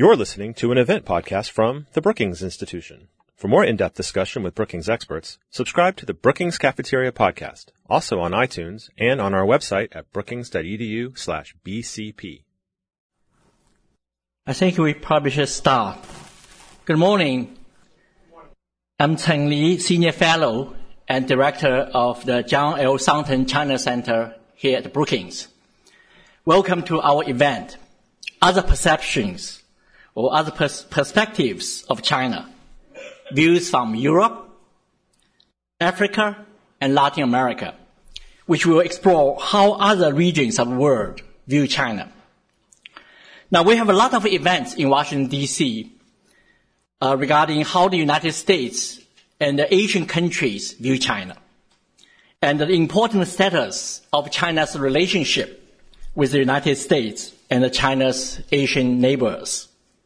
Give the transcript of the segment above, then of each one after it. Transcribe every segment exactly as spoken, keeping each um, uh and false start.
You're listening to an event podcast from the Brookings Institution. For more in-depth discussion with Brookings experts, subscribe to the Brookings Cafeteria podcast, also on iTunes and on our website at brookings.edu slash BCP. I think we probably should start. Good morning. I'm Cheng Li, Senior Fellow and Director of the John L. Sutton China Center here at Brookings. Welcome to our event, Other Perceptions or Other pers- Perspectives of China, Views from Europe, Africa, and Latin America, which will explore how other regions of the world view China. Now, we have a lot of events in Washington, D C uh, regarding how the United States and the Asian countries view China, and the important status of China's relationship with the United States and China's Asian neighbors.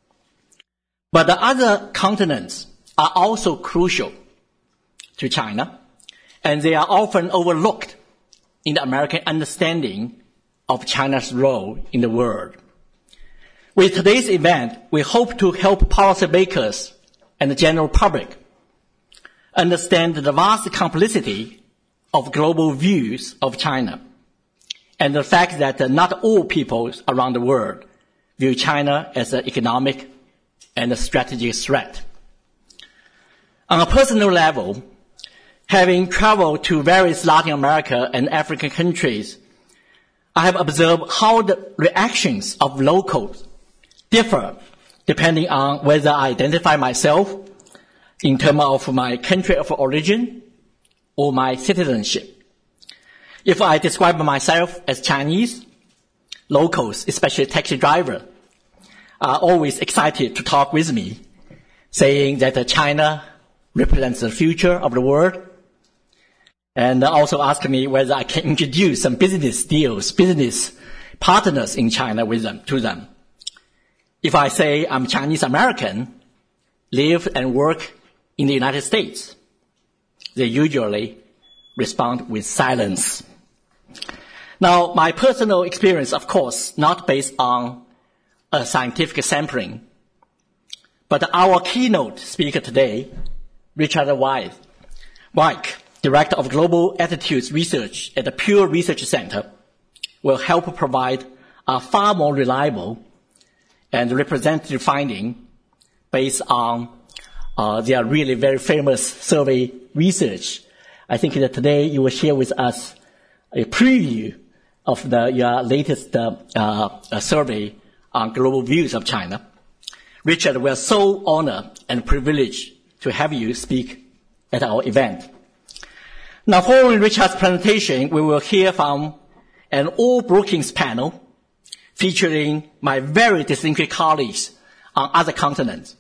But the other continents are also crucial to China, and they are often overlooked in the American understanding of China's role in the world. With today's event, we hope to help policymakers and the general public understand the vast complexity of global views of China, and the fact that not all peoples around the world view China as an economic and a strategic threat. On a personal level, having traveled to various Latin America and African countries, I have observed how the reactions of locals differ depending on whether I identify myself in terms of my country of origin or my citizenship. If I describe myself as Chinese, locals, especially taxi drivers, are always excited to talk with me, saying that China represents the future of the world, and also ask me whether I can introduce some business deals, business partners in China with them, to them. If I say I'm Chinese American, live and work in the United States, they usually respond with silence. Now, my personal experience, of course, not based on a scientific sampling, but our keynote speaker today, Richard Wyke, Director of Global Attitudes Research at the Pew Research Center, will help provide a far more reliable and representative finding based on uh, their really very famous survey research. I think that today you will share with us a preview of the your latest uh, uh, survey on global views of China. Richard, we are so honored and privileged to have you speak at our event. Now, following Richard's presentation, we will hear from an all Brookings panel featuring my very distinguished colleagues on other continents.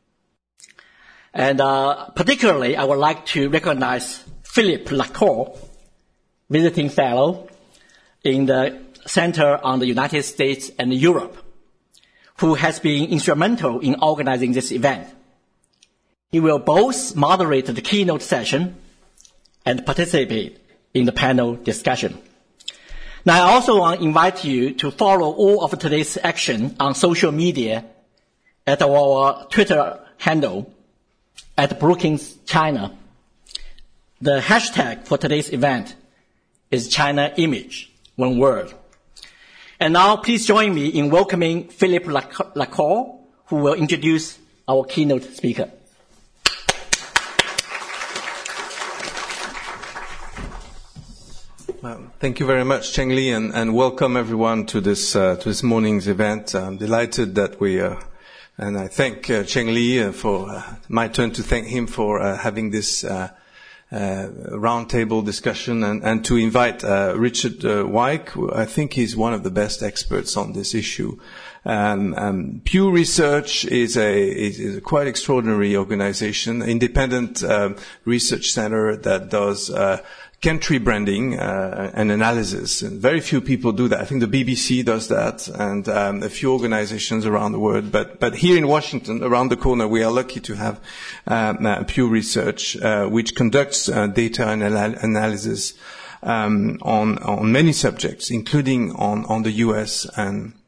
And uh, particularly, I would like to recognize Philip Lacour, visiting fellow in the Center on the United States and Europe, who has been instrumental in organizing this event. He will both moderate the keynote session and participate in the panel discussion. Now, I also want to invite you to follow all of today's action on social media at our Twitter handle at Brookings China. The hashtag for today's event is China Image, one word. And now please join me in welcoming Philip Lacour, who will introduce our keynote speaker. Well, thank you very much, Cheng Li, and, and welcome everyone to this uh, to this morning's event. I'm delighted that we, uh, and I thank uh, Cheng Li uh, for uh, my turn to thank him for uh, having this uh, uh, roundtable discussion, and, and to invite uh, Richard uh, Wyke, who I think he's one of the best experts on this issue. Um, um, Pew Research is a, is a quite extraordinary organization, independent um, research center that does uh, country branding uh, and analysis. And very few people do that. I think the B B C does that, and um, a few organizations around the world. But but here in Washington, around the corner, we are lucky to have um, uh, Pew Research, uh, which conducts uh, data anal- analysis um, on on many subjects, including on on the U S and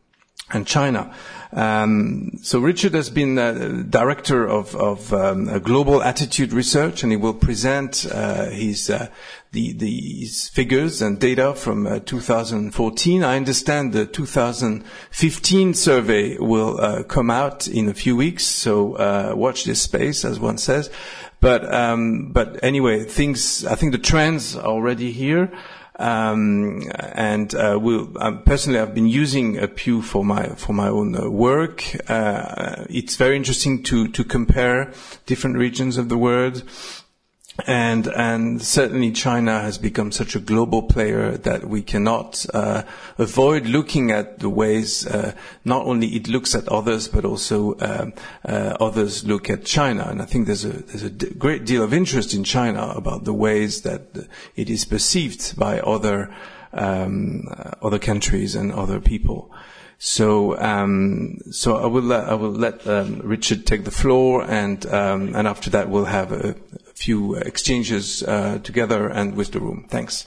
and China. Um, so Richard has been uh, director of, of um, a global attitude research, and he will present uh, his uh, the these figures and data from uh, two thousand fourteen. I understand the two thousand fifteen survey will uh, come out in a few weeks, so uh, watch this space, as one says. But um, but anyway, things. I think the trends are already here. Um, and uh, we'll, um, personally, I've been using uh, Pew for my for my own uh, work. Uh, it's very interesting to to compare different regions of the world, and and certainly China has become such a global player that we cannot uh, avoid looking at the ways uh, not only it looks at others, but also um, uh, others look at China. And I think there's a there's a d- great deal of interest in China about the ways that it is perceived by other um, uh, other countries and other people. So, um, so I will uh, I will let um, Richard take the floor, and um, and after that we'll have a, a few exchanges uh, together and with the room. Thanks.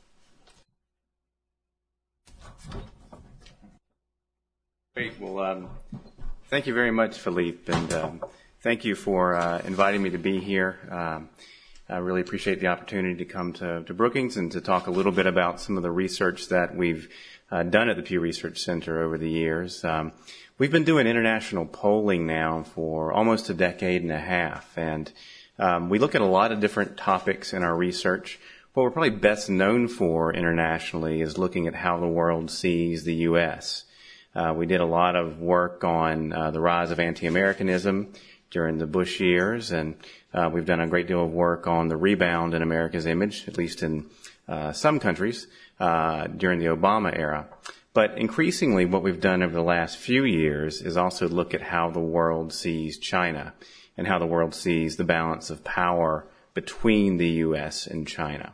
Great. Well, um, thank you very much, Philippe, and um, thank you for uh, inviting me to be here. Um, I really appreciate the opportunity to come to, to Brookings and to talk a little bit about some of the research that we've Uh, done at the Pew Research Center over the years. Um, we've been doing international polling now for almost a decade and a half, and um, we look at a lot of different topics in our research. What we're probably best known for internationally is looking at how the world sees the U S. Uh, we did a lot of work on uh, the rise of anti-Americanism during the Bush years, and uh, we've done a great deal of work on the rebound in America's image, at least in uh, some countries, Uh, during the Obama era. But increasingly what we've done over the last few years is also look at how the world sees China and how the world sees the balance of power between the U S and China.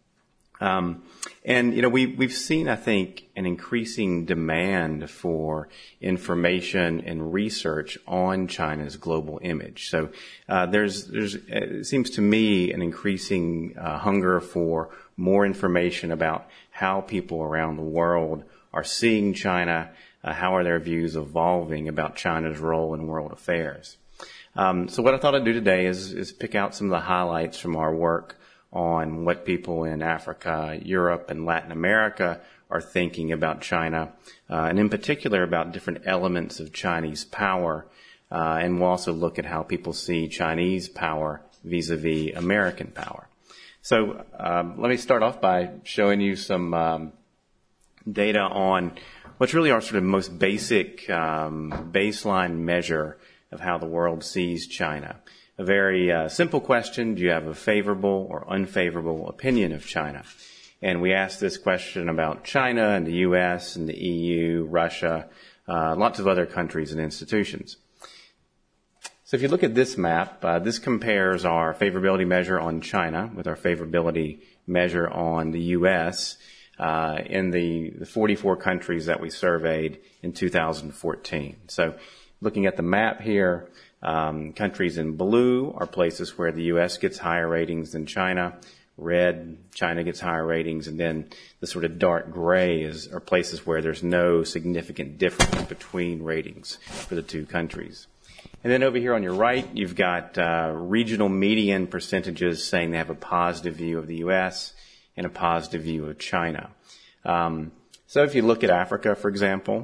Um, and, you know, we, we've seen, I think, an increasing demand for information and research on China's global image. So uh, there's, there's, it seems to me, an increasing uh, hunger for more information about how people around the world are seeing China, uh, how are their views evolving about China's role in world affairs. Um, so what I thought I'd do today is, is pick out some of the highlights from our work on what people in Africa, Europe, and Latin America are thinking about China, uh, and in particular about different elements of Chinese power. Uh, and we'll also look at how people see Chinese power vis-a-vis American power. So um, let me start off by showing you some um, data on what's really our sort of most basic um, baseline measure of how the world sees China. A very uh, simple question: do you have a favorable or unfavorable opinion of China? And we asked this question about China and the U S and the E U, Russia, uh, lots of other countries and institutions. So if you look at this map, uh, this compares our favorability measure on China with our favorability measure on the U S uh, in the, the forty-four countries that we surveyed in two thousand fourteen. So looking at the map here, um, countries in blue are places where the U S gets higher ratings than China. Red, China gets higher ratings, and then the sort of dark gray is are places where there's no significant difference between ratings for the two countries. And then over here on your right, you've got uh, regional median percentages saying they have a positive view of the U S and a positive view of China. Um, so if you look at Africa, for example,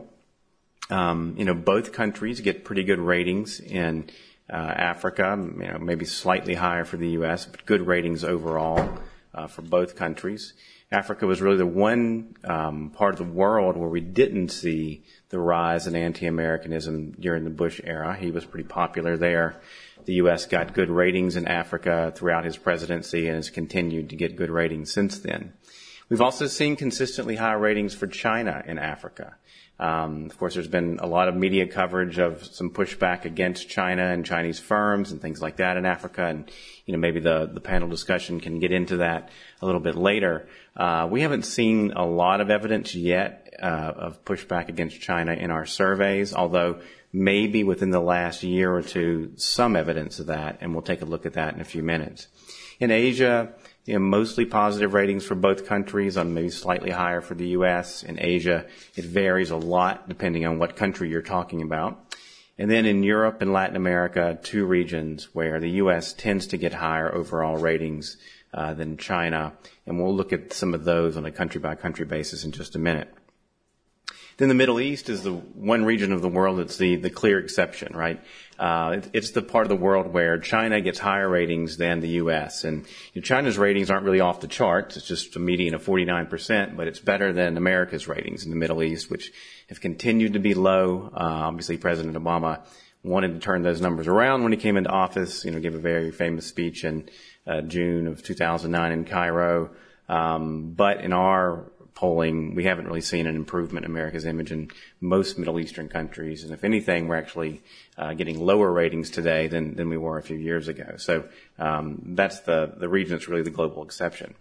um, you know, both countries get pretty good ratings in uh, Africa, you know, maybe slightly higher for the U S, but good ratings overall uh, for both countries. Africa was really the one um, part of the world where we didn't see the rise in anti-Americanism during the Bush era. He was pretty popular there. The U S got good ratings in Africa throughout his presidency and has continued to get good ratings since then. We've also seen consistently high ratings for China in Africa. Um, of course, there's been a lot of media coverage of some pushback against China and Chinese firms and things like that in Africa. And, you know, maybe the, the panel discussion can get into that a little bit later. Uh, we haven't seen a lot of evidence yet uh, of pushback against China in our surveys, although maybe within the last year or two, some evidence of that, and we'll take a look at that in a few minutes. In Asia, you know, mostly positive ratings for both countries, on maybe slightly higher for the U S. In Asia, it varies a lot depending on what country you're talking about. And then in Europe and Latin America, two regions where the U S tends to get higher overall ratings uh, than China. And we'll look at some of those on a country-by-country basis in just a minute. Then the Middle East is the one region of the world that's the, the clear exception, right? Uh, it, it's the part of the world where China gets higher ratings than the U S. And you know, China's ratings aren't really off the charts. It's just a median of forty-nine percent, but it's better than America's ratings in the Middle East, which have continued to be low. Uh, obviously, President Obama wanted to turn those numbers around when he came into office, you know, gave a very famous speech in uh, June of two thousand nine in Cairo. Um, but in our polling, we haven't really seen an improvement in America's image in most Middle Eastern countries. And if anything, we're actually uh, getting lower ratings today than, than we were a few years ago. So um, that's the, the region that's really the global exception.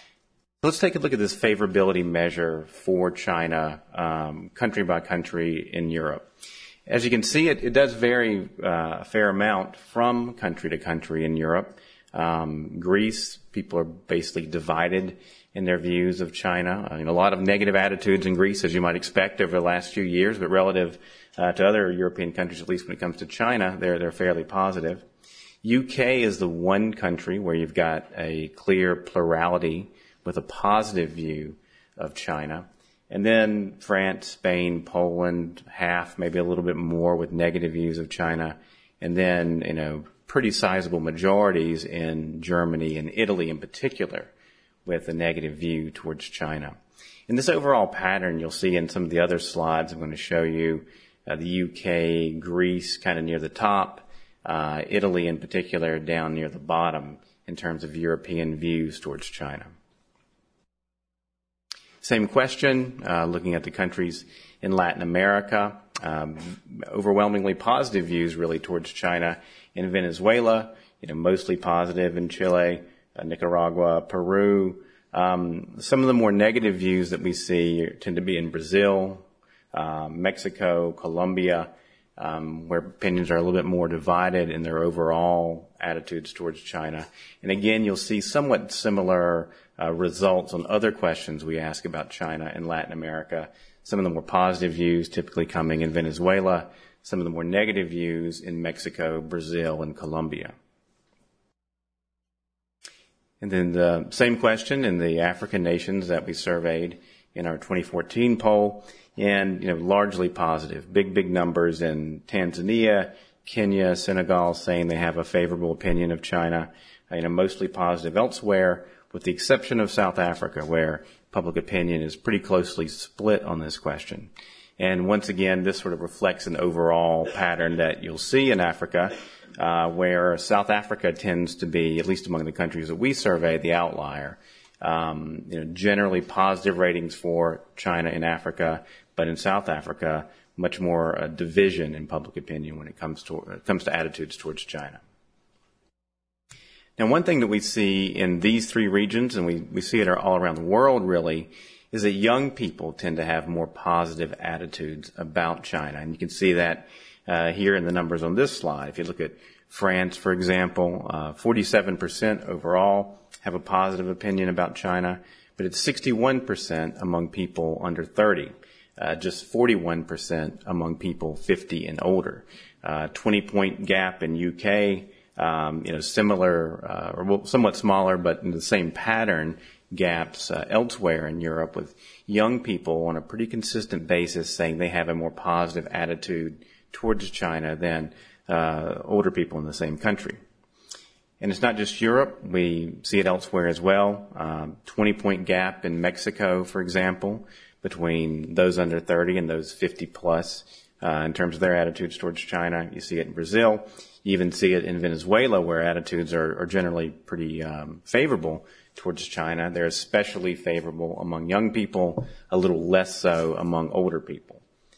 Let's take a look at this favorability measure for China, um, country by country in Europe. As you can see, it, it does vary uh, a fair amount from country to country in Europe. Um, Greece, people are basically divided in their views of China. I mean, a lot of negative attitudes in Greece, as you might expect, over the last few years, but relative uh, to other European countries, at least when it comes to China, they're they're fairly positive. U K is the one country where you've got a clear plurality with a positive view of China. And then France, Spain, Poland, half, maybe a little bit more with negative views of China. And then, you know, pretty sizable majorities in Germany and Italy in particular, with a negative view towards China. In this overall pattern, you'll see in some of the other slides I'm going to show you uh, the U K, Greece kind of near the top, uh, Italy in particular down near the bottom in terms of European views towards China. Same question, uh, looking at the countries in Latin America. Um, overwhelmingly positive views really towards China in Venezuela, you know, mostly positive in Chile, Uh, Nicaragua, Peru. Um, some of the more negative views that we see tend to be in Brazil, uh, Mexico, Colombia, um, where opinions are a little bit more divided in their overall attitudes towards China. And again, you'll see somewhat similar uh, results on other questions we ask about China in Latin America. Some of the more positive views typically coming in Venezuela, some of the more negative views in Mexico, Brazil, and Colombia. And then the same question in the African nations that we surveyed in our twenty fourteen poll, and, you know, largely positive. Big, big numbers in Tanzania, Kenya, Senegal saying they have a favorable opinion of China. You know, mostly positive elsewhere, with the exception of South Africa, where public opinion is pretty closely split on this question. And once again, this sort of reflects an overall pattern that you'll see in Africa, Uh, where South Africa tends to be, at least among the countries that we survey, the outlier. Um, you know, generally positive ratings for China in Africa, but in South Africa, much more a division in public opinion when it comes to it comes to attitudes towards China. Now, one thing that we see in these three regions, and we, we see it all around the world really, is that young people tend to have more positive attitudes about China. And you can see that Uh, here in the numbers on this slide. If you look at France, for example, uh, forty-seven percent overall have a positive opinion about China, but it's sixty-one percent among people under thirty, uh, just forty-one percent among people fifty and older. Uh, twenty point gap in U K, um, you know, similar, uh, or well, somewhat smaller, but in the same pattern gaps uh, elsewhere in Europe, with young people on a pretty consistent basis saying they have a more positive attitude towards China than uh, older people in the same country. And it's not just Europe. We see it elsewhere as well. Um, twenty point gap in Mexico, for example, between those under thirty and those fifty plus uh, in terms of their attitudes towards China. You see it in Brazil. You even see it in Venezuela, where attitudes are, are generally pretty um, favorable towards China. They're especially favorable among young people, a little less so among older people.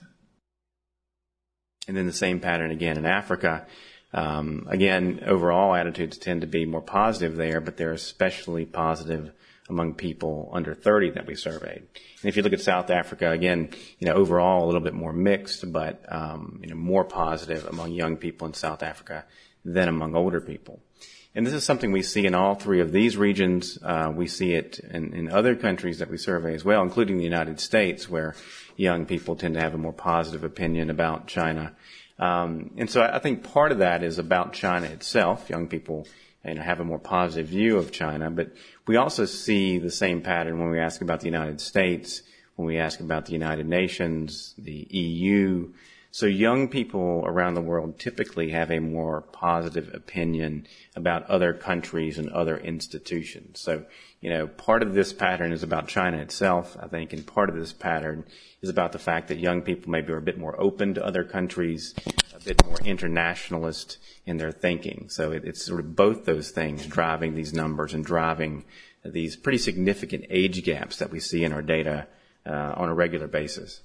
And then the same pattern again in Africa. Um, again, overall attitudes tend to be more positive there, but they're especially positive among people under thirty that we surveyed. And if you look at South Africa, again, you know, overall a little bit more mixed, but um, you know, more positive among young people in South Africa than among older people. And this is something we see in all three of these regions. Uh, we see it in, in other countries that we survey as well, including the United States, where young people tend to have a more positive opinion about China. Um, and so I, I think part of that is about China itself. Young people, you know, have a more positive view of China, but we also see the same pattern when we ask about the United States, when we ask about the United Nations, the E U. So young people around the world typically have a more positive opinion about other countries and other institutions. So, you know, part of this pattern is about China itself, I think, and part of this pattern is about the fact that young people maybe are a bit more open to other countries, a bit more internationalist in their thinking. So it, it's sort of both those things driving these numbers and driving these pretty significant age gaps that we see in our data uh, on a regular basis.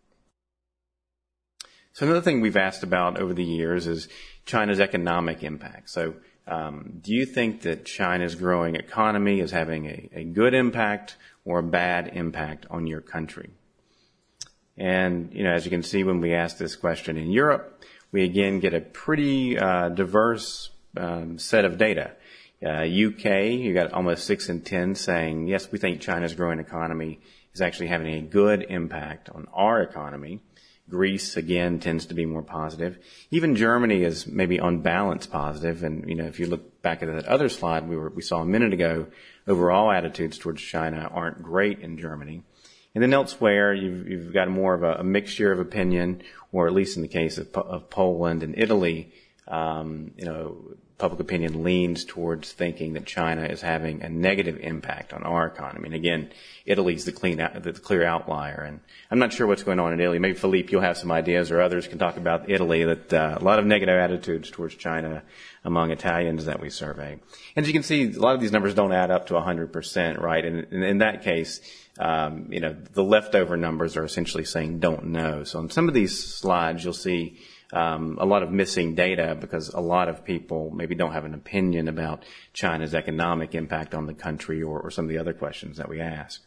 So another thing we've asked about over the years is China's economic impact. So um, do you think that China's growing economy is having a, a good impact or a bad impact on your country? And, you know, as you can see when we ask this question in Europe, we again get a pretty uh, diverse um, set of data. Uh, U K, you got almost six in ten saying, yes, we think China's growing economy is actually having a good impact on our economy. Greece, again, tends to be more positive. Even Germany is maybe on balance positive. And, you know, if you look back at that other slide we were, we saw a minute ago, overall attitudes towards China aren't great in Germany. And then elsewhere, you've, you've got more of a, a mixture of opinion, or at least in the case of, of Poland and Italy, um, you know, public opinion leans towards thinking that China is having a negative impact on our economy. And again, Italy's the clean out, the clear outlier. And I'm not sure what's going on in Italy. Maybe Philippe, you'll have some ideas, or others can talk about Italy. That uh, a lot of negative attitudes towards China among Italians that we survey. And as you can see, a lot of these numbers don't add up to one hundred percent, right? And, and in that case, um, you know, the leftover numbers are essentially saying don't know. So on some of these slides, you'll see Um, a lot of missing data because a lot of people maybe don't have an opinion about China's economic impact on the country, or, or some of the other questions that we ask.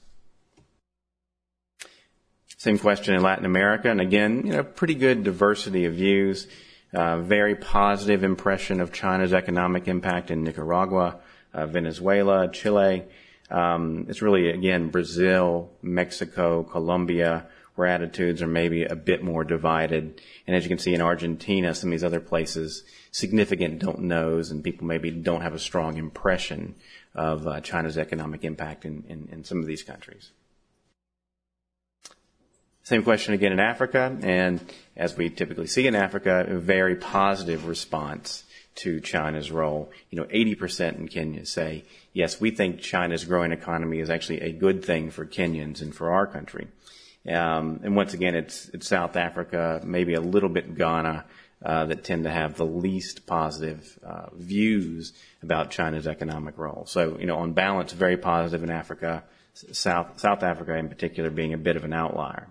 Same question in Latin America, and again, you know, pretty good diversity of views. Uh, very positive impression of China's economic impact in Nicaragua, uh, Venezuela, Chile. Um, it's really, again, Brazil, Mexico, Colombia, where attitudes are maybe a bit more divided. And as you can see in Argentina, some of these other places, significant don't knows, and people maybe don't have a strong impression of uh, China's economic impact in, in, in some of these countries. Same question again in Africa, and as we typically see in Africa, a very positive response to China's role. You know, eighty percent in Kenya say, yes, we think China's growing economy is actually a good thing for Kenyans and for our country. Um, and once again, it's, it's South Africa, maybe a little bit Ghana, uh, that tend to have the least positive, uh, views about China's economic role. So, you know, on balance, very positive in Africa, South, South Africa in particular being a bit of an outlier.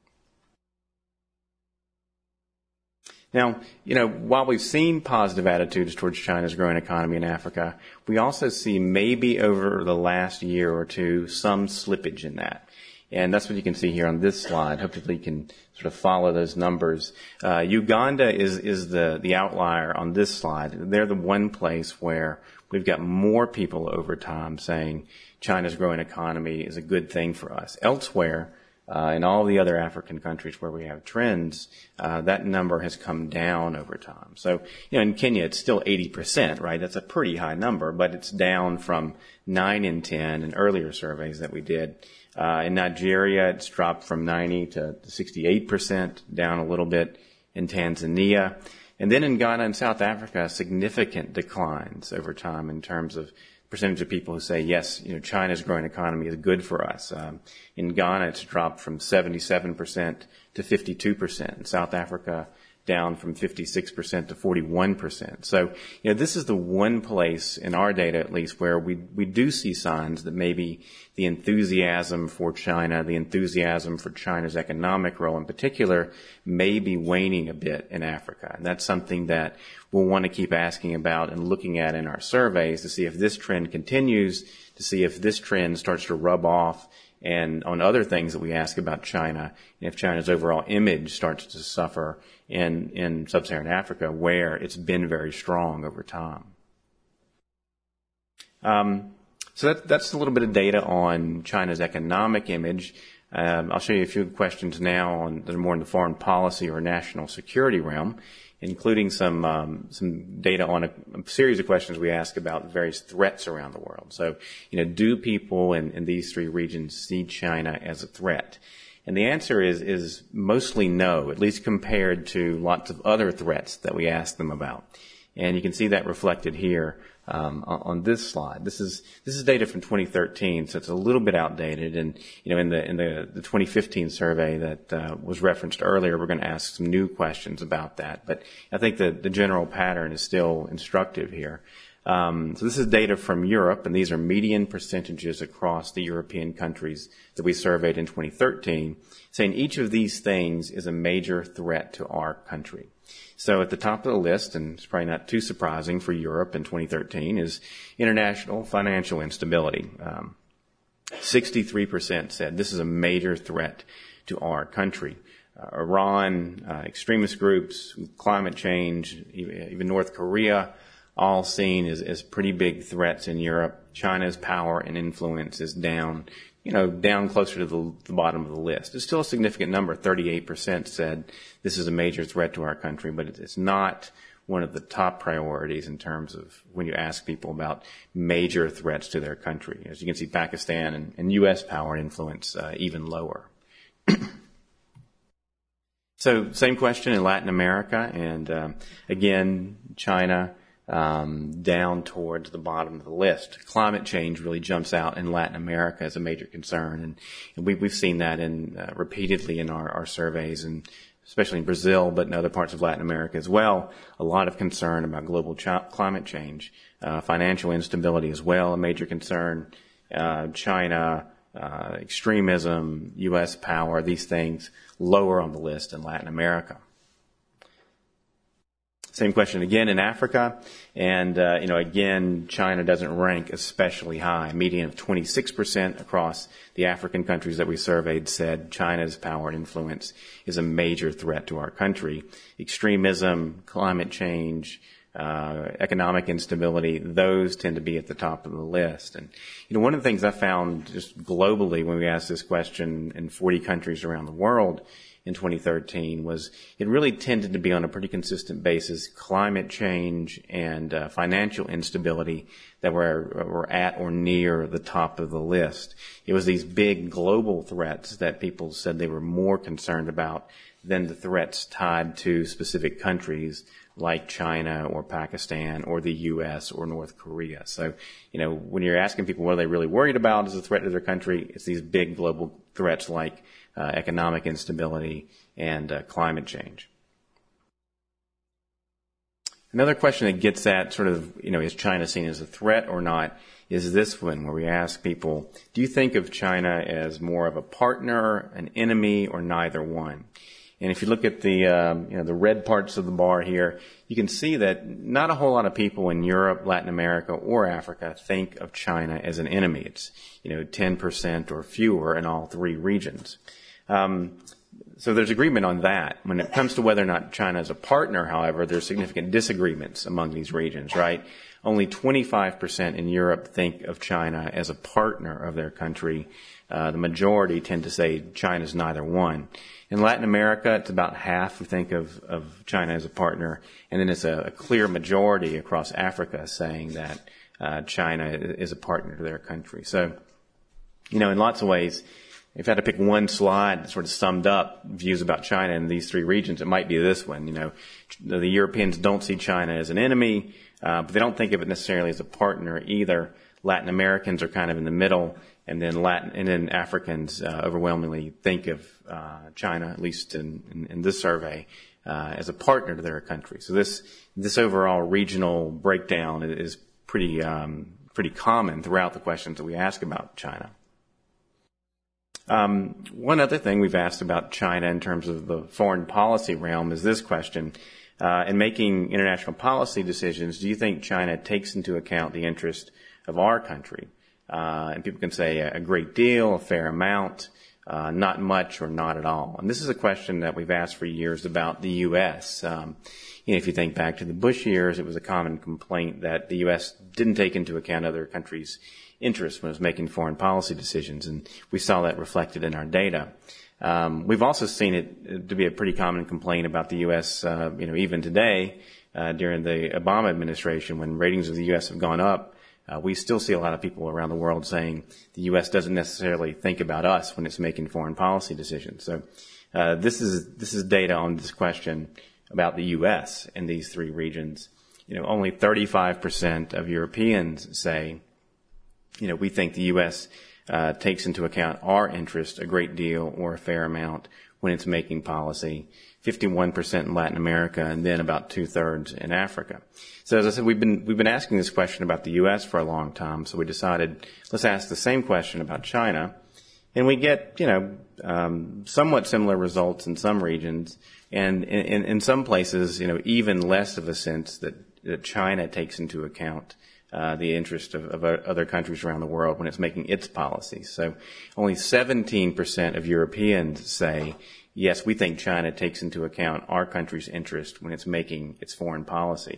Now, you know, while we've seen positive attitudes towards China's growing economy in Africa, we also see maybe over the last year or two some slippage in that. And that's what you can see here on this slide. Hopefully you can sort of follow those numbers. Uh, Uganda is, is the, the outlier on this slide. They're the one place where we've got more people over time saying China's growing economy is a good thing for us. Elsewhere, uh, in all the other African countries where we have trends, uh, that number has come down over time. So, you know, in Kenya, it's still eighty percent, right? That's a pretty high number, but it's down from nine in ten in earlier surveys that we did. Uh, in Nigeria, it's dropped from ninety to sixty-eight percent, down a little bit in Tanzania. And then in Ghana and South Africa, significant declines over time in terms of percentage of people who say, yes, you know, China's growing economy is good for us. Um, in Ghana, it's dropped from seventy-seven percent to fifty-two percent. In South Africa, down from fifty-six percent to forty-one percent. So, you know, this is the one place in our data, at least, where we, we do see signs that maybe the enthusiasm for China, the enthusiasm for China's economic role in particular, may be waning a bit in Africa. And that's something that we'll want to keep asking about and looking at in our surveys to see if this trend continues, to see if this trend starts to rub off and on other things that we ask about China, and if China's overall image starts to suffer in, in sub-Saharan Africa, where it's been very strong over time. Um, so that, that's a little bit of data on China's economic image. Um, I'll show you a few questions now on that are more in the foreign policy or national security realm, including some um, some data on a, a series of questions we ask about various threats around the world. So, you know, do people in, in these three regions see China as a threat? And the answer is is mostly no, at least compared to lots of other threats that we ask them about. And you can see that reflected here um, on this slide. This is this is data from twenty thirteen, so it's a little bit outdated. And you know, in the in the, the twenty fifteen survey that uh, was referenced earlier, we're going to ask some new questions about that. But I think the the general pattern is still instructive here. Um, so this is data from Europe, and these are median percentages across the European countries that we surveyed in twenty thirteen, saying each of these things is a major threat to our country. So at the top of the list, and it's probably not too surprising for Europe in twenty thirteen, is international financial instability. Um, sixty-three percent said this is a major threat to our country. Uh, Iran, uh, extremist groups, climate change, even, even North Korea, all seen as, as pretty big threats in Europe. China's power and influence is down, you know, down closer to the, the bottom of the list. It's still a significant number. thirty-eight percent said this is a major threat to our country, but it's not one of the top priorities in terms of when you ask people about major threats to their country. As you can see, Pakistan and, and U S power and influence uh, even lower. So same question in Latin America, and um, again, China Um, down towards the bottom of the list. Climate change really jumps out in Latin America as a major concern, and, and we, we've seen that in uh, repeatedly in our, our surveys, and especially in Brazil, but in other parts of Latin America as well. A lot of concern about global ch- climate change, uh, financial instability as well, a major concern. Uh, China, uh, extremism, U S power, these things lower on the list in Latin America. Same question again in Africa, and uh, you know, again, China doesn't rank especially high. A median of twenty-six percent across the African countries that we surveyed said China's power and influence is a major threat to our country. Extremism, climate change, uh, economic instability, those tend to be at the top of the list. And you know, one of the things I found just globally when we asked this question in forty countries around the world in twenty thirteen was it really tended to be on a pretty consistent basis climate change and uh, financial instability that were, were at or near the top of the list. It was these big global threats that people said they were more concerned about than the threats tied to specific countries like China or Pakistan or the U S or North Korea. So, you know, when you're asking people what are they really worried about as a threat to their country, it's these big global threats like Uh, economic instability and uh, climate change. Another question that gets at sort of, you know, is China seen as a threat or not, is this one where we ask people, do you think of China as more of a partner, an enemy, or neither one? And if you look at the, um, you know, the red parts of the bar here, you can see that not a whole lot of people in Europe, Latin America, or Africa think of China as an enemy. It's, you know, ten percent or fewer in all three regions. Um, so there's agreement on that. When it comes to whether or not China is a partner, however, there's significant disagreements among these regions, right? Only twenty-five percent in Europe think of China as a partner of their country. Uh, the majority tend to say China's neither one. In Latin America, it's about half who think of, of China as a partner, and then it's a, a clear majority across Africa saying that uh, China is a partner to their country. So, you know, in lots of ways, if I had to pick one slide that sort of summed up views about China in these three regions, it might be this one. You know, the Europeans don't see China as an enemy, uh, but they don't think of it necessarily as a partner either. Latin Americans are kind of in the middle, and then Latin and then Africans uh, overwhelmingly think of uh, China, at least in, in, in this survey, uh, as a partner to their country. So this this overall regional breakdown is pretty um, pretty common throughout the questions that we ask about China. Um, one other thing we've asked about China in terms of the foreign policy realm is this question. Uh, in making international policy decisions, do you think China takes into account the interest of our country? Uh, and people can say a, a great deal, a fair amount, uh, not much or not at all. And this is a question that we've asked for years about the U S. Um, you know, if you think back to the Bush years, it was a common complaint that the U S didn't take into account other countries' interests when it was making foreign policy decisions, and we saw that reflected in our data. Um, we've also seen it to be a pretty common complaint about the U S, uh, you know, even today, uh, during the Obama administration, when ratings of the U S have gone up. Uh, we still see a lot of people around the world saying the U S doesn't necessarily think about us when it's making foreign policy decisions. So, uh, this is, this is data on this question about the U S in these three regions. You know, only thirty-five percent of Europeans say, you know, we think the U S uh, takes into account our interest a great deal or a fair amount when it's making policy. fifty-one percent in Latin America, and then about two-thirds in Africa. So as I said, we've been we've been asking this question about the U S for a long time, so we decided let's ask the same question about China, and we get, you know, um, somewhat similar results in some regions, and in, in, in some places, you know, even less of a sense that, that China takes into account uh, the interest of, of other countries around the world when it's making its policies. So only seventeen percent of Europeans say, yes, we think China takes into account our country's interest when it's making its foreign policy.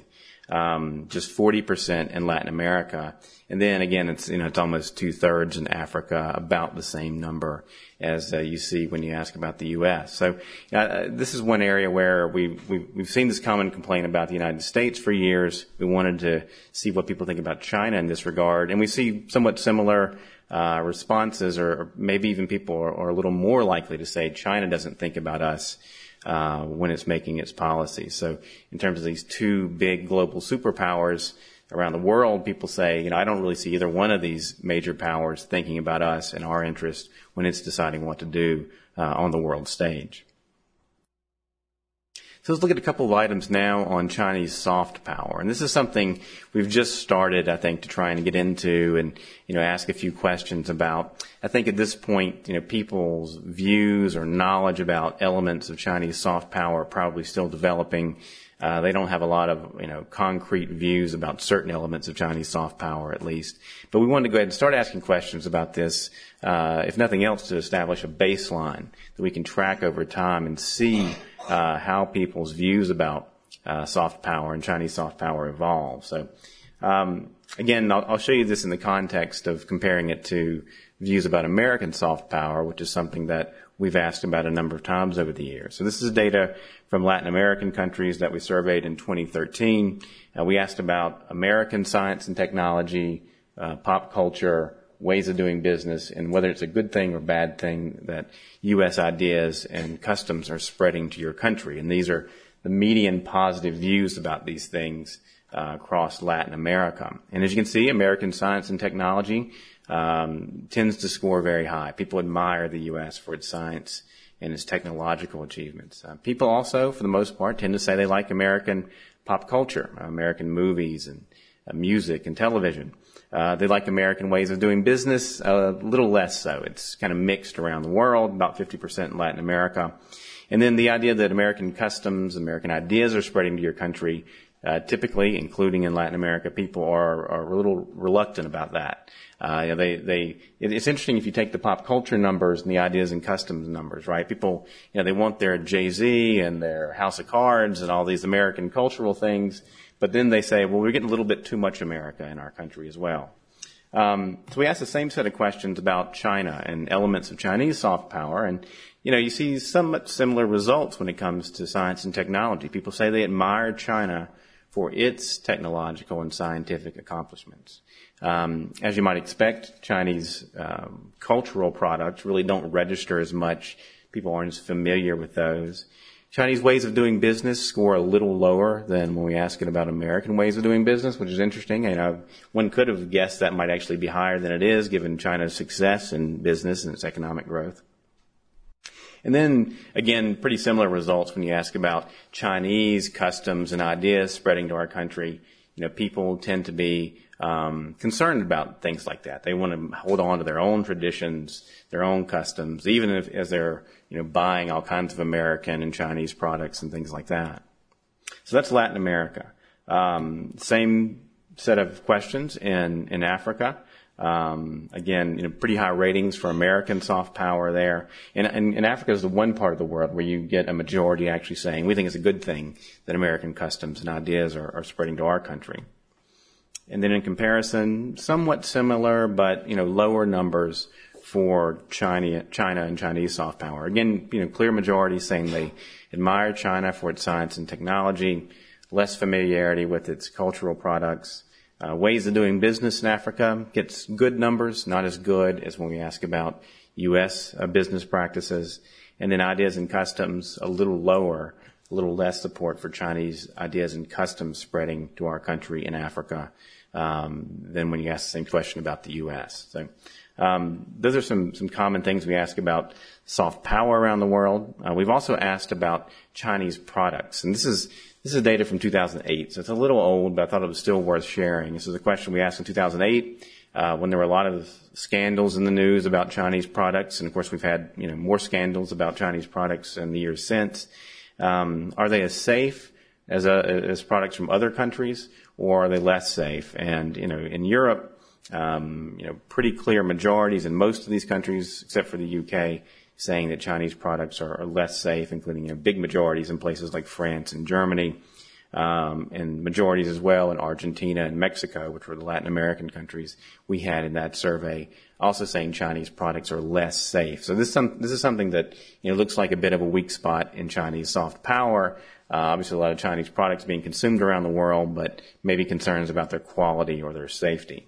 Um, just forty percent in Latin America. And then again, it's, you know, it's almost two thirds in Africa, about the same number as uh, you see when you ask about the U S. So, uh, this is one area where we, we, we've seen this common complaint about the United States for years. We wanted to see what people think about China in this regard. And we see somewhat similar Uh, responses, or, or maybe even people are, are a little more likely to say China doesn't think about us uh, when it's making its policies. So in terms of these two big global superpowers around the world, people say, you know, I don't really see either one of these major powers thinking about us and our interest when it's deciding what to do uh, on the world stage. So let's look at a couple of items now on Chinese soft power. And this is something we've just started, I think, to try and get into and, you know, ask a few questions about. I think at this point, you know, people's views or knowledge about elements of Chinese soft power are probably still developing. Uh, they don't have a lot of, you know, concrete views about certain elements of Chinese soft power, at least. But we wanted to go ahead and start asking questions about this, uh, if nothing else, to establish a baseline that we can track over time and see Uh, how people's views about uh, soft power and Chinese soft power evolve. So, um, again, I'll, I'll show you this in the context of comparing it to views about American soft power, which is something that we've asked about a number of times over the years. So this is data from Latin American countries that we surveyed in twenty thirteen. Uh, we asked about American science and technology, uh, pop culture, ways of doing business, and whether it's a good thing or bad thing that U S ideas and customs are spreading to your country. And these are the median positive views about these things uh, across Latin America. And as you can see, American science and technology um, tends to score very high. People admire the U S for its science and its technological achievements. Uh, people also, for the most part, tend to say they like American pop culture, uh, American movies and uh, music and television. Uh, they like American ways of doing business, a little less so. It's kind of mixed around the world, about fifty percent in Latin America. And then the idea that American customs, American ideas are spreading to your country, uh, typically, including in Latin America, people are, are a little reluctant about that. Uh, you know, they, they, it, it's interesting if you take the pop culture numbers and the ideas and customs numbers, right? People, you know, they want their Jay-Z and their House of Cards and all these American cultural things. But then they say, well, we're getting a little bit too much America in our country as well. Um, so we asked the same set of questions about China and elements of Chinese soft power. And, you know, you see somewhat similar results when it comes to science and technology. People say they admire China for its technological and scientific accomplishments. Um, as you might expect, Chinese um, cultural products really don't register as much. People aren't as familiar with those. Chinese ways of doing business score a little lower than when we ask it about American ways of doing business, which is interesting. You know, one could have guessed that might actually be higher than it is, given China's success in business and its economic growth. And then, again, pretty similar results when you ask about Chinese customs and ideas spreading to our country. You know, people tend to be um, concerned about things like that. They want to hold on to their own traditions, their own customs, even if, as they're, you know, buying all kinds of American and Chinese products and things like that. So that's Latin America. Um, same set of questions in, in Africa. Um, again, you know, pretty high ratings for American soft power there. And, and, and Africa is the one part of the world where you get a majority actually saying, we think it's a good thing that American customs and ideas are, are spreading to our country. And then in comparison, somewhat similar, but, you know, lower numbers for China, China and Chinese soft power. Again, you know, clear majority saying they admire China for its science and technology, less familiarity with its cultural products. Uh, ways of doing business in Africa gets good numbers, not as good as when we ask about U S uh, business practices. And then ideas and customs, a little lower, a little less support for Chinese ideas and customs spreading to our country in Africa um, than when you ask the same question about the U S. So um, those are some, some common things we ask about soft power around the world. Uh, we've also asked about Chinese products. And this is This is data from two thousand eight, so it's a little old, but I thought it was still worth sharing. This is a question we asked in two thousand eight uh, when there were a lot of scandals in the news about Chinese products, and of course we've had you know more scandals about Chinese products in the years since. Um, are they as safe as, a, as products from other countries, or are they less safe? And you know, in Europe, um, you know, pretty clear majorities in most of these countries, except for the U K, saying that Chinese products are, are less safe, including you know, big majorities in places like France and Germany, um, and majorities as well in Argentina and Mexico, which were the Latin American countries we had in that survey, also saying Chinese products are less safe. So this is, some, this is something that you know looks like a bit of a weak spot in Chinese soft power. Uh, obviously, a lot of Chinese products being consumed around the world, but maybe concerns about their quality or their safety.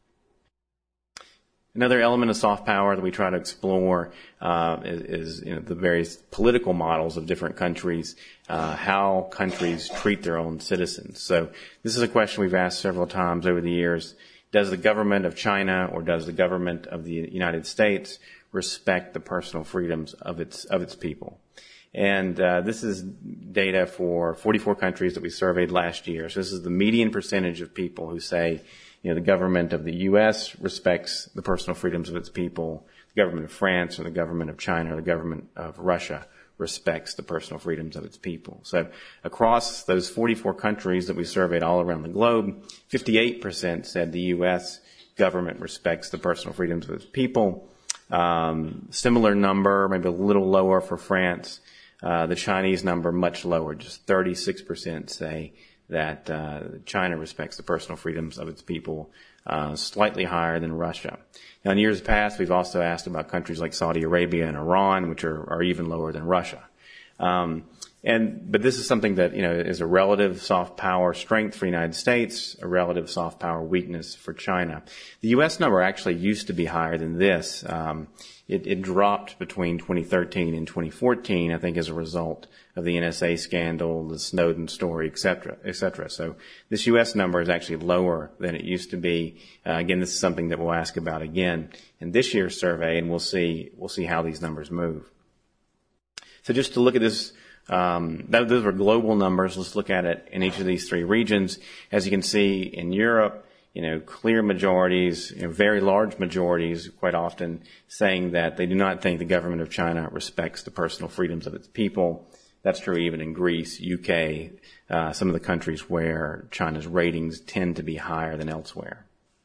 Another element of soft power that we try to explore uh, is, is you know, the various political models of different countries, uh, how countries treat their own citizens. So this is a question we've asked several times over the years. Does the government of China or does the government of the United States respect the personal freedoms of its of its people? And uh, this is data for forty-four countries that we surveyed last year. So this is the median percentage of people who say, you know, the government of the U S respects the personal freedoms of its people. The government of France or the government of China or the government of Russia respects the personal freedoms of its people. So across those forty-four countries that we surveyed all around the globe, fifty-eight percent said the U S government respects the personal freedoms of its people. Um, similar number, maybe a little lower for France. Uh, the Chinese number much lower, just thirty-six percent say that uh, China respects the personal freedoms of its people, uh, slightly higher than Russia. Now, in years past, we've also asked about countries like Saudi Arabia and Iran, which are, are even lower than Russia. Um, and but this is something that you know is a relative soft power strength for the United States, a relative soft power weakness for China. The U S number actually used to be higher than this. Um, it, it dropped between twenty thirteen and twenty fourteen, I think, as a result of the N S A scandal, the Snowden story, et cetera, et cetera. So this U S number is actually lower than it used to be. Uh, again, this is something that we'll ask about again in this year's survey, and we'll see we'll see how these numbers move. So just to look at this. Um, that, those were global numbers. Let's look at it in each of these three regions. As you can see, in Europe, you know, clear majorities, you know, very large majorities, quite often saying that they do not think the government of China respects the personal freedoms of its people. That's true even in Greece, U K, uh, some of the countries where China's ratings tend to be higher than elsewhere.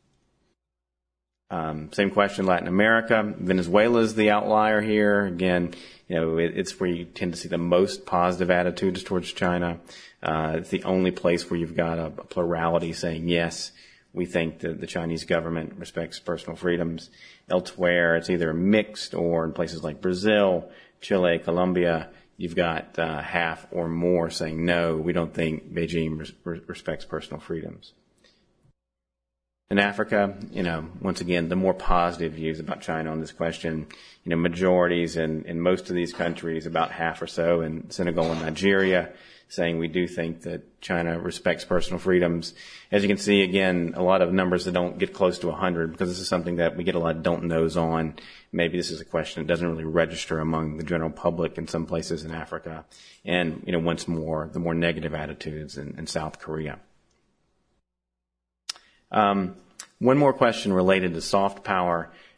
Um, same question, Latin America. Venezuela is the outlier here. Again, you know, it, it's where you tend to see the most positive attitudes towards China. Uh, it's the only place where you've got a, a plurality saying, yes, we think that the Chinese government respects personal freedoms. Elsewhere, it's either mixed, or in places like Brazil, Chile, Colombia, you've got uh, half or more saying, no, we don't think Beijing res- respects personal freedoms. In Africa, you know, once again, the more positive views about China on this question, you know, majorities in, in most of these countries, about half or so in Senegal and Nigeria, saying we do think that China respects personal freedoms. As you can see, again, a lot of numbers that don't get close to one hundred, because this is something that we get a lot of don't knows on. Maybe this is a question that doesn't really register among the general public in some places in Africa. And, you know, once more, the more negative attitudes in, in South Korea. Um, one more question related to soft power.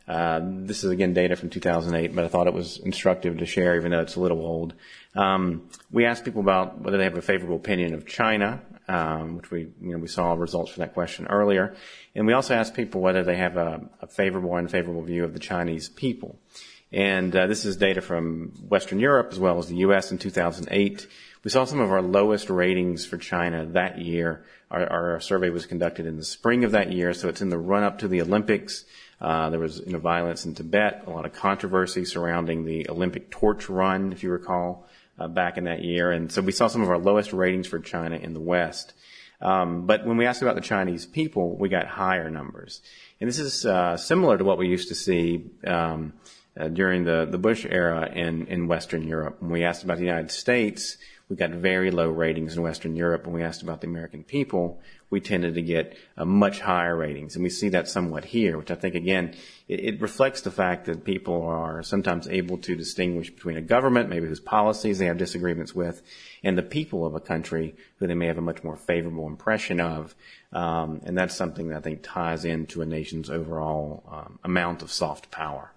Uh, this is, again, data from two thousand eight, but I thought it was instructive to share, even though it's a little old. Um, we asked people about whether they have a favorable opinion of China, um, which we, you know, we saw results for that question earlier. And we also asked people whether they have a, a favorable or unfavorable view of the Chinese people. And uh, this is data from Western Europe as well as the U S in two thousand eight. We saw some of our lowest ratings for China that year. Our, our survey was conducted in the spring of that year, so it's in the run-up to the Olympics. Uh, there was, you know, violence in Tibet, a lot of controversy surrounding the Olympic torch run, if you recall, uh, back in that year. And so we saw some of our lowest ratings for China in the West. Um, but when we asked about the Chinese people, we got higher numbers. And this is uh, similar to what we used to see um, uh, during the, the Bush era in, in Western Europe. When we asked about the United States, we got very low ratings in Western Europe. When we asked about the American people, we tended to get uh, much higher ratings. And we see that somewhat here, which I think, again, it, it reflects the fact that people are sometimes able to distinguish between a government, maybe whose policies they have disagreements with, and the people of a country who they may have a much more favorable impression of. Um, and that's something that I think ties into a nation's overall um, amount of soft power.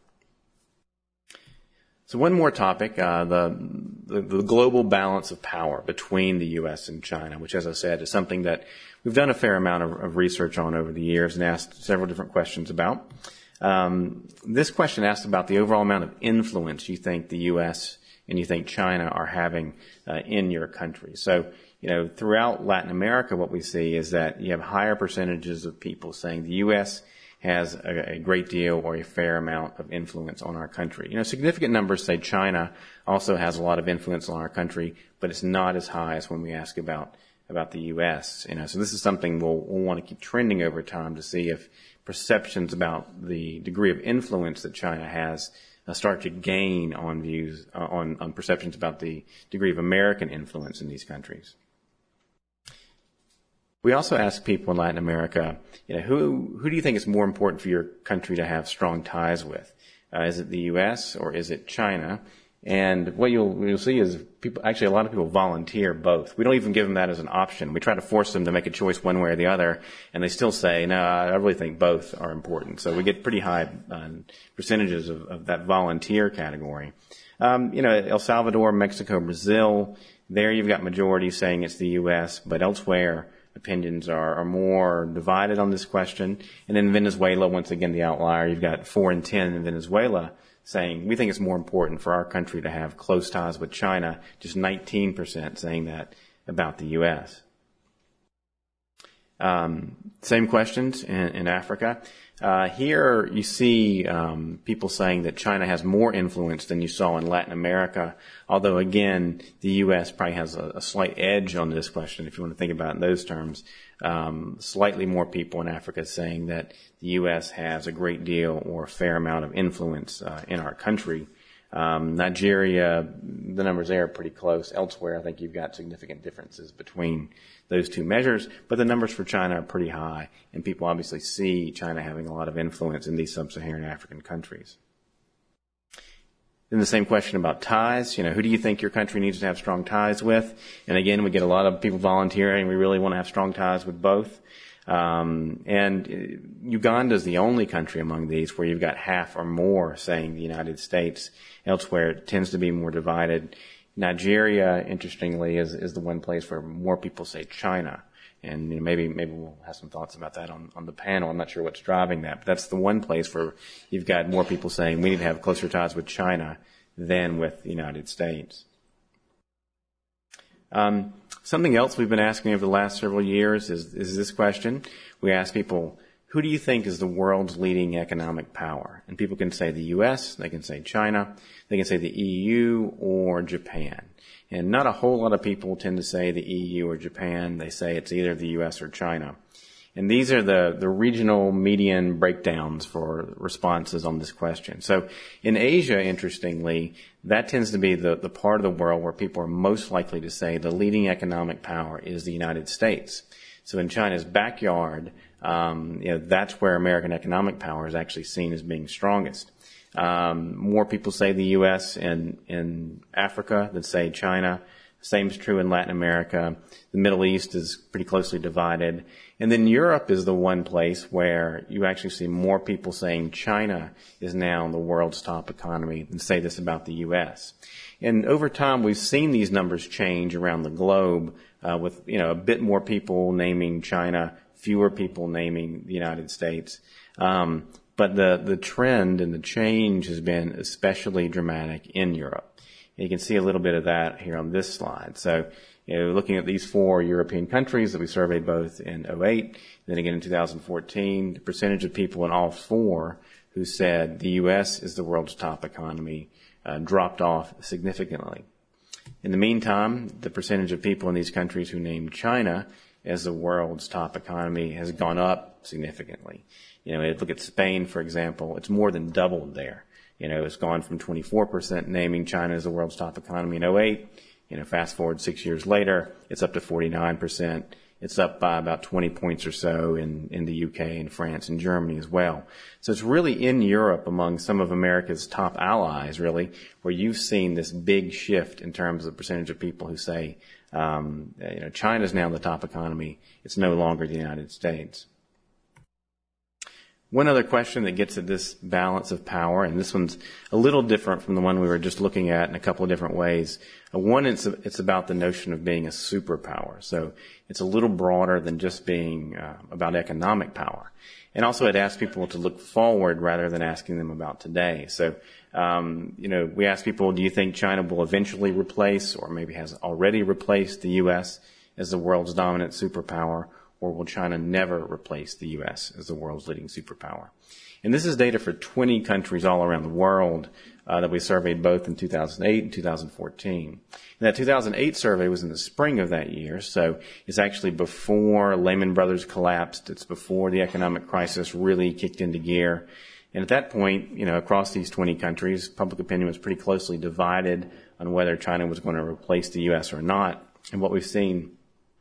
So one more topic, uh, the, the the global balance of power between the U S and China, which, as I said, is something that we've done a fair amount of, of research on over the years and asked several different questions about. Um, this question asked about the overall amount of influence you think the U S and you think China are having uh, in your country. So, you know, throughout Latin America, what we see is that you have higher percentages of people saying the U S has a, a great deal or a fair amount of influence on our country. You know, significant numbers say China also has a lot of influence on our country, but it's not as high as when we ask about about the U S. You know, so this is something we'll, we'll want to keep trending over time to see if perceptions about the degree of influence that China has uh, start to gain on views uh, on on perceptions about the degree of American influence in these countries. We also ask people in Latin America, you know, who who do you think is more important for your country to have strong ties with? Uh, is it the U S or is it China? And what you'll you'll see is people actually a lot of people volunteer both. We don't even give them that as an option. We try to force them to make a choice one way or the other, and they still say, "No, I really think both are important." So we get pretty high uh, percentages of, of that volunteer category. Um, you know, El Salvador, Mexico, Brazil. There you've got majorities saying it's the U S, but elsewhere opinions are, are more divided on this question. And in Venezuela, once again, the outlier, you've got four in ten in Venezuela saying, we think it's more important for our country to have close ties with China, just nineteen percent saying that about the U S. Um, same questions in, in Africa. Uh, here you see um, people saying that China has more influence than you saw in Latin America, although, again, the U S probably has a, a slight edge on this question, if you want to think about it in those terms. Um, slightly more people in Africa saying that the U S has a great deal or a fair amount of influence uh, in our country. Um, Nigeria, the numbers there are pretty close. Elsewhere, I think you've got significant differences between those two measures, but the numbers for China are pretty high, and people obviously see China having a lot of influence in these sub-Saharan African countries. Then the same question about ties. You know, who do you think your country needs to have strong ties with? And again, we get a lot of people volunteering. We really want to have strong ties with both. Um, and Uganda is the only country among these where you've got half or more saying the United States. Elsewhere, it tends to be more divided. Nigeria, interestingly, is, is the one place where more people say China. And you know, maybe maybe we'll have some thoughts about that on, on the panel. I'm not sure what's driving that. But that's the one place where you've got more people saying we need to have closer ties with China than with the United States. Um, something else we've been asking over the last several years is, is this question. We ask people, who do you think is the world's leading economic power? And people can say the U S, they can say China, they can say the E U or Japan. And not a whole lot of people tend to say the E U or Japan. They say it's either the U S or China. And these are the, the regional median breakdowns for responses on this question. So in Asia, interestingly, that tends to be the, the part of the world where people are most likely to say the leading economic power is the United States. So in China's backyard, um, you know, that's where American economic power is actually seen as being strongest. Um, more people say the U S in, in Africa than say China. Same is true in Latin America. The Middle East is pretty closely divided. And then Europe is the one place where you actually see more people saying China is now the world's top economy than say this about the U S. And over time, we've seen these numbers change around the globe, uh, with, you know, a bit more people naming China, fewer people naming the United States. Um, but the, the trend and the change has been especially dramatic in Europe. And you can see a little bit of that here on this slide. So, you know, looking at these four European countries that we surveyed both in oh eight, then again in two thousand fourteen, the percentage of people in all four who said the U S is the world's top economy uh, dropped off significantly. In the meantime, the percentage of people in these countries who named China as the world's top economy has gone up significantly. You know, look at Spain, for example, it's more than doubled there. You know, it's gone from twenty-four percent naming China as the world's top economy in oh eight. You know, fast forward six years later, it's up to forty-nine percent. It's up by about twenty points or so in, in the U K and France and Germany as well. So it's really in Europe among some of America's top allies, really, where you've seen this big shift in terms of the percentage of people who say, um, you know, China's now the top economy. It's no longer the United States. One other question that gets at this balance of power, and this one's a little different from the one we were just looking at in a couple of different ways. Uh, one, it's, it's about the notion of being a superpower. So it's a little broader than just being uh, about economic power. And also it asks people to look forward rather than asking them about today. So, um, you know, we ask people, do you think China will eventually replace or maybe has already replaced the U S as the world's dominant superpower? Or will China never replace the U S as the world's leading superpower? And this is data for twenty countries all around the world uh, that we surveyed both in two thousand eight and two thousand fourteen. And that two thousand eight survey was in the spring of that year, so it's actually before Lehman Brothers collapsed. It's before the economic crisis really kicked into gear. And at that point, you know, across these twenty countries, public opinion was pretty closely divided on whether China was going to replace the U S or not. And what we've seen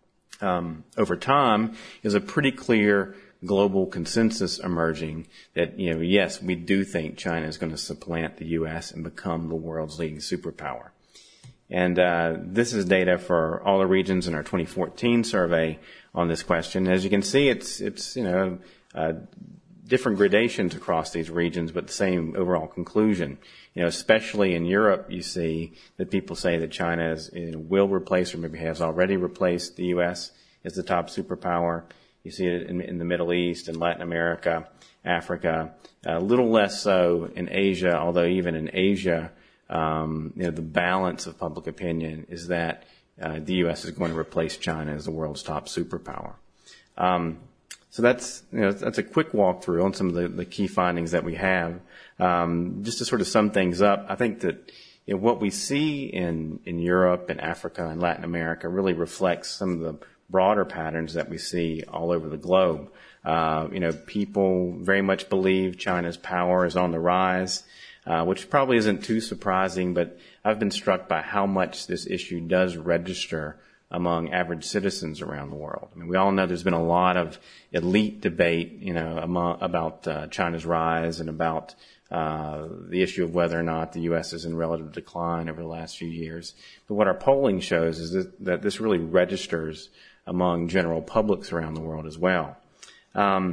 Um, over time is a pretty clear global consensus emerging that, you know, yes, we do think China is going to supplant the U S and become the world's leading superpower. And uh, this is data for all the regions in our twenty fourteen survey on this question. As you can see, it's, it's you know, uh, different gradations across these regions, but the same overall conclusion. You know, especially in Europe, you see that people say that China is, you know, will replace or maybe has already replaced the U S as the top superpower. You see it in, in the Middle East and Latin America, Africa, a little less so in Asia, although even in Asia, um, you know, the balance of public opinion is that uh, the U S is going to replace China as the world's top superpower. Um, So that's, you know, that's a quick walkthrough on some of the, the key findings that we have. Um, just to sort of sum things up, I think that, you know, what we see in, in Europe and Africa and Latin America really reflects some of the broader patterns that we see all over the globe. Uh, you know, people very much believe China's power is on the rise, uh, which probably isn't too surprising, but I've been struck by how much this issue does register among average citizens around the world. I mean, we all know there's been a lot of elite debate, you know, among, about uh, China's rise and about uh, the issue of whether or not the U S is in relative decline over the last few years. But what our polling shows is that, that this really registers among general publics around the world as well. Um,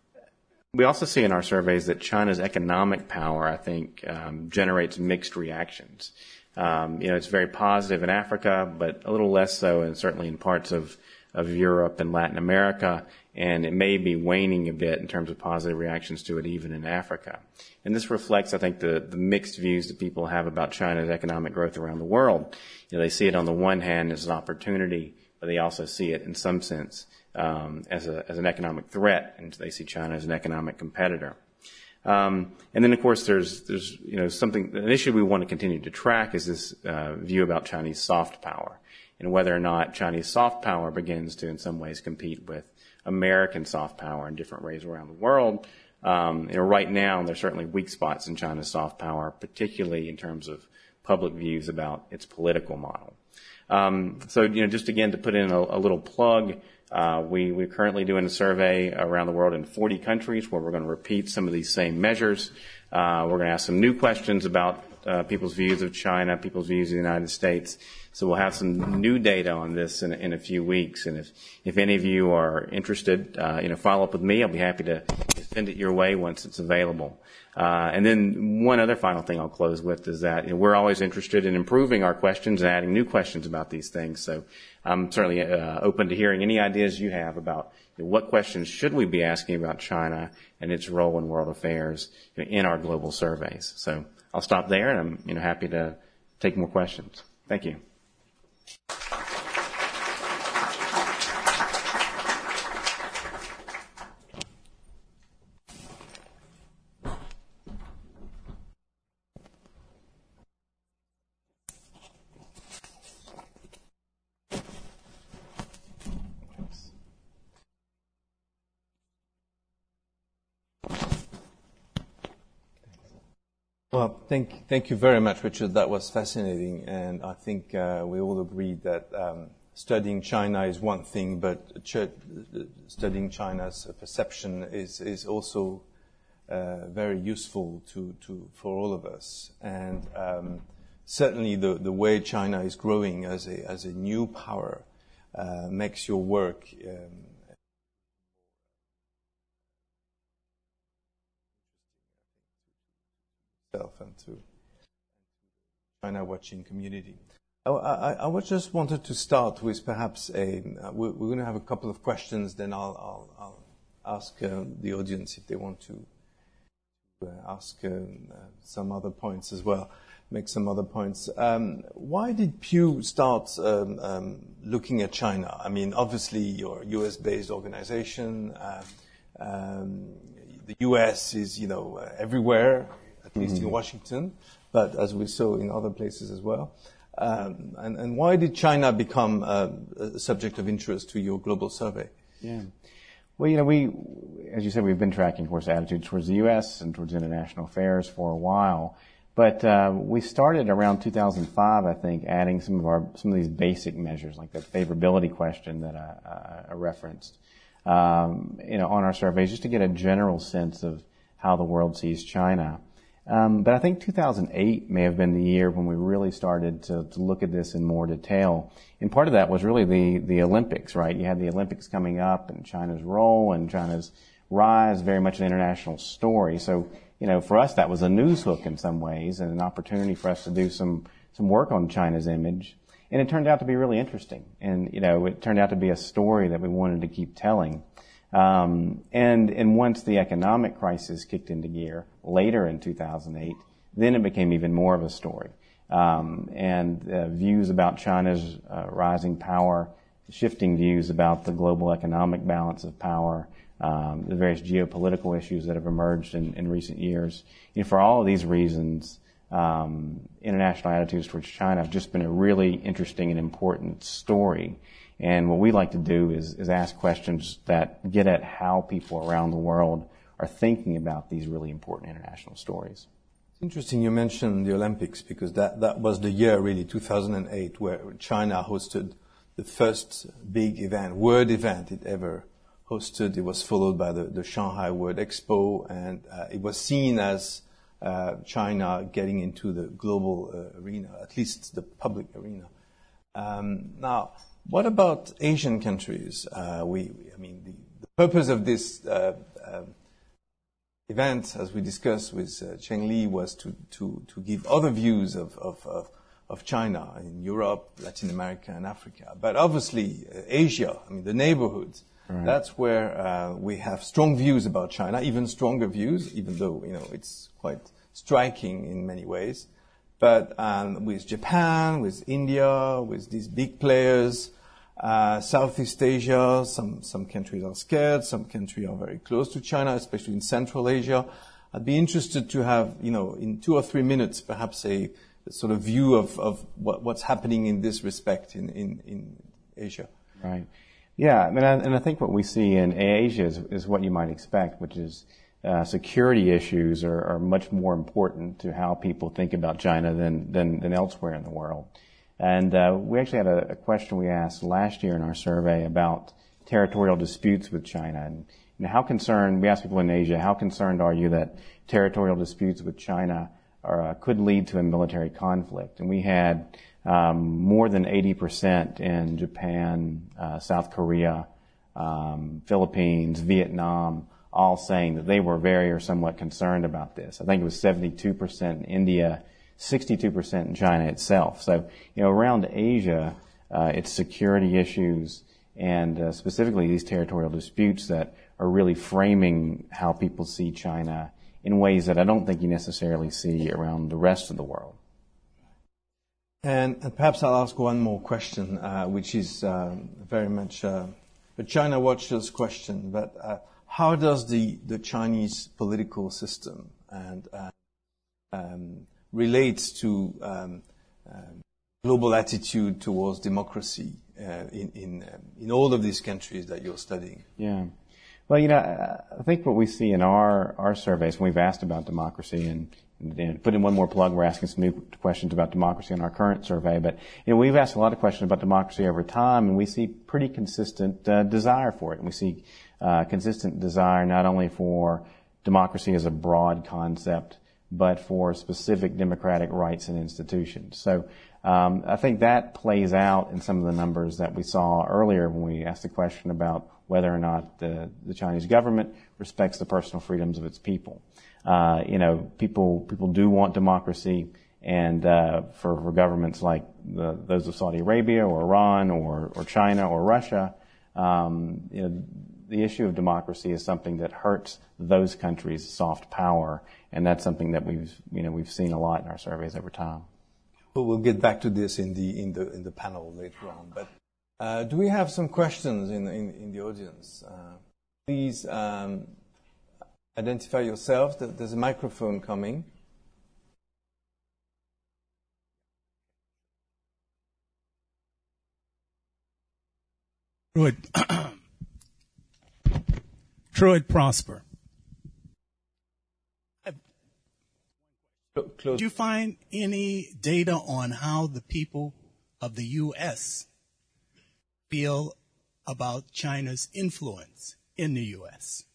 we also see in our surveys that China's economic power, I think, um, generates mixed reactions. Um, you know, it's very positive in Africa, but a little less so, and certainly in parts of, of Europe and Latin America, and it may be waning a bit in terms of positive reactions to it even in Africa. And this reflects, I think, the, the mixed views that people have about China's economic growth around the world. You know, they see it on the one hand as an opportunity, but they also see it in some sense um, as a as an economic threat, and they see China as an economic competitor. Um, and then, of course, there's, there's, you know, something, an issue we want to continue to track is this, uh, view about Chinese soft power and whether or not Chinese soft power begins to, in some ways, compete with American soft power in different ways around the world. Um, you know, right now, there's certainly weak spots in China's soft power, particularly in terms of public views about its political model. Um, so, you know, just again to put in a, a little plug, Uh, we, we're currently doing a survey around the world in forty countries where we're going to repeat some of these same measures. Uh, we're going to ask some new questions about uh, people's views of China, people's views of the United States. So we'll have some new data on this in, in a few weeks. And if, if any of you are interested, uh, you know, follow up with me. I'll be happy to send it your way once it's available. Uh, and then one other final thing I'll close with is that, you know, we're always interested in improving our questions and adding new questions about these things. So I'm certainly uh, open to hearing any ideas you have about, you know, what questions should we be asking about China and its role in world affairs, you know, in our global surveys. So I'll stop there, and I'm, you know, happy to take more questions. Thank you. Well, thank, thank you very much, Richard. That was fascinating, and I think uh, we all agreed that um, studying China is one thing, but ch- studying China's perception is is also uh, very useful to, to for all of us. And um, certainly, the, the way China is growing as a as a new power uh, makes your work Um, and to China watching community. I, I, I just wanted to start with perhaps a, uh, we're, we're going to have a couple of questions, then I'll, I'll, I'll ask uh, the audience if they want to uh, ask um, uh, some other points as well, make some other points. Um, why did Pew start um, um, looking at China? I mean, obviously you're a U S-based organization. Uh, um, the U S is, you know, uh, everywhere, at least mm-hmm. in Washington, but as we saw in other places as well. Um, and, and why did China become uh, a subject of interest to your global survey? Yeah. Well, you know, we, as you said, we've been tracking, of course, attitudes towards the U S and towards international affairs for a while. But uh, we started around two thousand five, I think, adding some of our some of these basic measures, like that favorability question that I, I referenced, um, you know, on our surveys, just to get a general sense of how the world sees China. Um, but I think two thousand eight may have been the year when we really started to, to look at this in more detail. And part of that was really the, the Olympics, right? You had the Olympics coming up and China's role and China's rise, very much an international story. So, you know, for us, that was a news hook in some ways and an opportunity for us to do some, some work on China's image. And it turned out to be really interesting. And, you know, it turned out to be a story that we wanted to keep telling. Um, and, and once the economic crisis kicked into gear later in two thousand eight, then it became even more of a story. Um, and uh, views about China's uh, rising power, shifting views about the global economic balance of power, um, the various geopolitical issues that have emerged in, in recent years. You know, for all of these reasons, um, international attitudes towards China have just been a really interesting and important story. And what we like to do is, is ask questions that get at how people around the world are thinking about these really important international stories. It's interesting you mentioned the Olympics, because that, that was the year, really, two thousand eight, where China hosted the first big event, world event it ever hosted. It was followed by the, the Shanghai World Expo, and uh, it was seen as uh, China getting into the global uh, arena, at least the public arena. Um, now, what about Asian countries? Uh, we, we, I mean, the, the purpose of this uh, uh, event, as we discussed with uh, Cheng Li, was to, to, to give other views of, of, of, of China in Europe, Latin America, and Africa. But obviously, uh, Asia, I mean, the neighborhoods, right. That's where uh, we have strong views about China, even stronger views, even though, you know, it's quite striking in many ways. But um, with Japan, with India, with these big players, uh, Southeast Asia, some, some countries are scared, some countries are very close to China, especially in Central Asia. I'd be interested to have, you know, in two or three minutes, perhaps a, a sort of view of, of what, what's happening in this respect in, in, in Asia. Right. Yeah, I mean, and I think what we see in Asia is, is what you might expect, which is Uh, security issues are, are much more important to how people think about China than, than, than elsewhere in the world. And uh, we actually had a, a question we asked last year in our survey about territorial disputes with China. And you know, how concerned, we asked people in Asia, how concerned are you that territorial disputes with China are, uh, could lead to a military conflict? And we had um, more than eighty percent in Japan, uh, South Korea, um, Philippines, Vietnam, all saying that they were very or somewhat concerned about this. I think it was seventy-two percent in India, sixty-two percent in China itself. So, you know, around Asia, uh, it's security issues and uh, specifically these territorial disputes that are really framing how people see China in ways that I don't think you necessarily see around the rest of the world. And, and perhaps I'll ask one more question, uh, which is uh, very much uh, a China Watcher's question, but uh, how does the, the Chinese political system and uh, um, relates to um, um, global attitude towards democracy uh, in in, um, in all of these countries that you're studying? Yeah. Well, you know, I think what we see in our, our surveys when we've asked about democracy, and, and put in one more plug, we're asking some new questions about democracy in our current survey, but, you know, we've asked a lot of questions about democracy over time, and we see pretty consistent uh, desire for it. And we see uh, consistent desire not only for democracy as a broad concept, but for specific democratic rights and institutions. So um, I think that plays out in some of the numbers that we saw earlier when we asked the question about whether or not the, the Chinese government respects the personal freedoms of its people. Uh, you know, people people do want democracy, and uh, for, for governments like the, those of Saudi Arabia or Iran or, or China or Russia, um, you know, the issue of democracy is something that hurts those countries' soft power, and that's something that we've you know we've seen a lot in our surveys over time. Well, we'll get back to this in the in the in the panel later on, but. Uh, do we have some questions in, in, in the audience? Uh, please um, identify yourself. There's a microphone coming. Truett, Truett Prosper. Did you find any data on how the people of the U S feel about China's influence in the U S?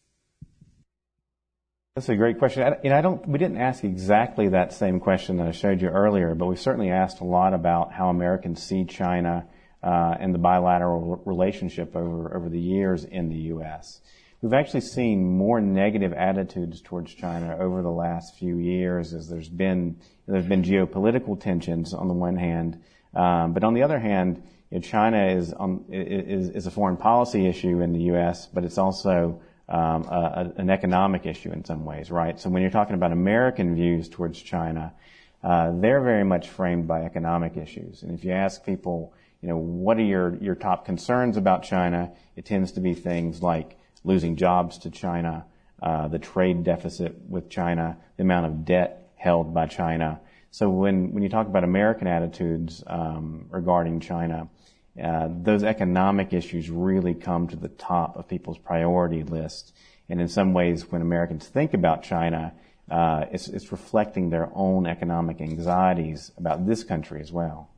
That's a great question. I, you know, I don't. We didn't ask exactly that same question that I showed you earlier, but we certainly asked a lot about how Americans see China uh, and the bilateral relationship over over the years in the U S. We've actually seen more negative attitudes towards China over the last few years, as there's been there's been geopolitical tensions on the one hand, um, but on the other hand, you know, China is, um, is is a foreign policy issue in the U S, but it's also um, a, a, an economic issue in some ways, right? So when you're talking about American views towards China, uh, they're very much framed by economic issues. And if you ask people, you know, what are your your top concerns about China, it tends to be things like losing jobs to China, uh, the trade deficit with China, the amount of debt held by China. So when, when you talk about American attitudes um, regarding China, uh, those economic issues really come to the top of people's priority list. And in some ways, when Americans think about China, uh, it's, it's reflecting their own economic anxieties about this country as well.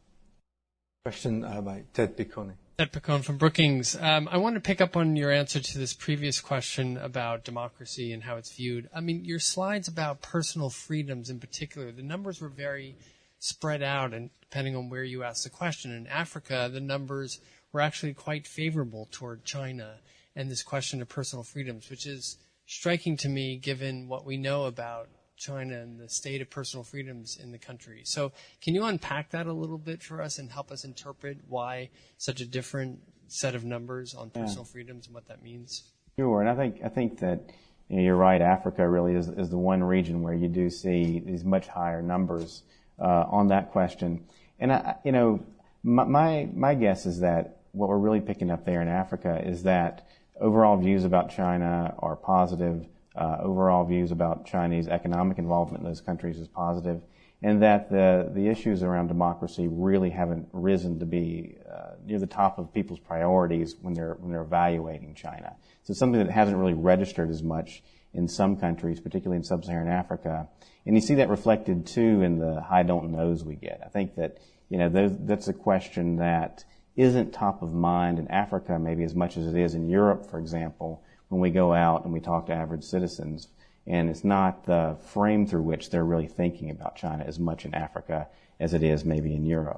Question uh, by Ted Piccone. Ted Piccone from Brookings. Um, I want to pick up on your answer to this previous question about democracy and how it's viewed. I mean, your slides about personal freedoms in particular, the numbers were very spread out, and depending on where you ask the question. In Africa, the numbers were actually quite favorable toward China and this question of personal freedoms, which is striking to me given what we know about China and the state of personal freedoms in the country. So can you unpack that a little bit for us and help us interpret why such a different set of numbers on personal yeah. freedoms and what that means? Sure, and I think I think that you know, you're right. Africa really is, is the one region where you do see these much higher numbers uh, on that question. And I, you know, my, my my guess is that what we're really picking up there in Africa is that overall views about China are positive. Uh, overall views about Chinese economic involvement in those countries is positive, and that the the issues around democracy really haven't risen to be uh, near the top of people's priorities when they're when they're evaluating China. So it's something that hasn't really registered as much in some countries, particularly in sub-Saharan Africa. And you see that reflected too in the I don't knows we get. I think that you know those, that's a question that isn't top of mind in Africa maybe as much as it is in Europe, for example. When we go out and we talk to average citizens, and it's not the frame through which they're really thinking about China as much in Africa as it is maybe in Europe.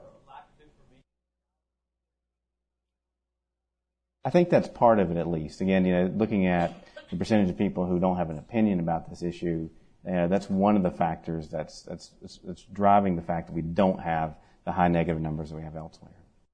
I think that's part of it, at least. Again, you know, looking at the percentage of people who don't have an opinion about this issue, uh, that's one of the factors that's, that's, that's driving the fact that we don't have the high negative numbers that we have elsewhere.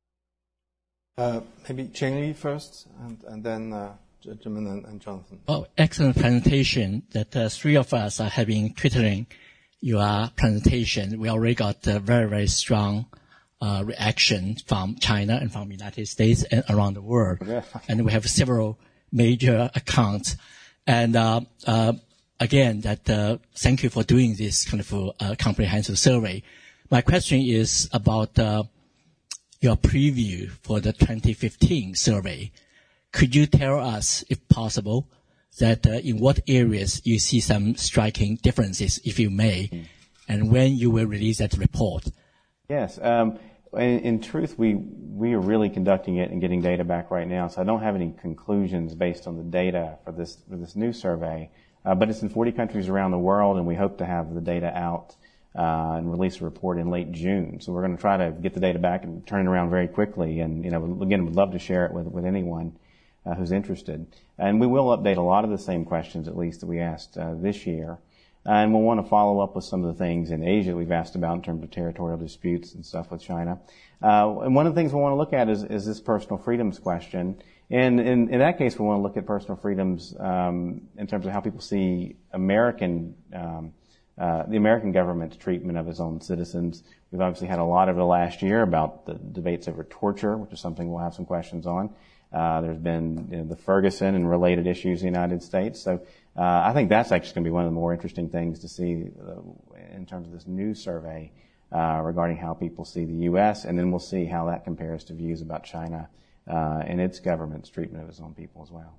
Uh, maybe Cheng Li first, and, and then uh, Jimin and, and Jonathan. Oh, excellent presentation that uh, three of us are having twittering your presentation. We already got a very, very strong Uh, reaction from China and from the United States and around the world. Yeah. And we have several major accounts. And uh, uh, again, that uh, thank you for doing this kind of uh, comprehensive survey. My question is about uh, your preview for the twenty fifteen survey. Could you tell us, if possible, that uh, in what areas you see some striking differences, if you may, mm. and when you will release that report? Yes. Um, In, in truth, we, we are really conducting it and getting data back right now, so I don't have any conclusions based on the data for this, for this new survey. Uh, but it's in forty countries around the world, and we hope to have the data out uh, and release a report in late June. So we're going to try to get the data back and turn it around very quickly. And, you know, again, we'd love to share it with, with anyone uh, who's interested. And we will update a lot of the same questions, at least, that we asked uh, this year. And we'll want to follow up with some of the things in Asia we've asked about in terms of territorial disputes and stuff with China. Uh, and one of the things we want to look at is, is this personal freedoms question. And in, in that case, we want to look at personal freedoms um, in terms of how people see American, um, uh, the American government's treatment of its own citizens. We've obviously had a lot over the last year about the debates over torture, which is something we'll have some questions on. Uh, there's been you know, the Ferguson and related issues in the United States. So uh, I think that's actually going to be one of the more interesting things to see uh, in terms of this new survey uh, regarding how people see the U S, and then we'll see how that compares to views about China uh, and its government's treatment of its own people as well.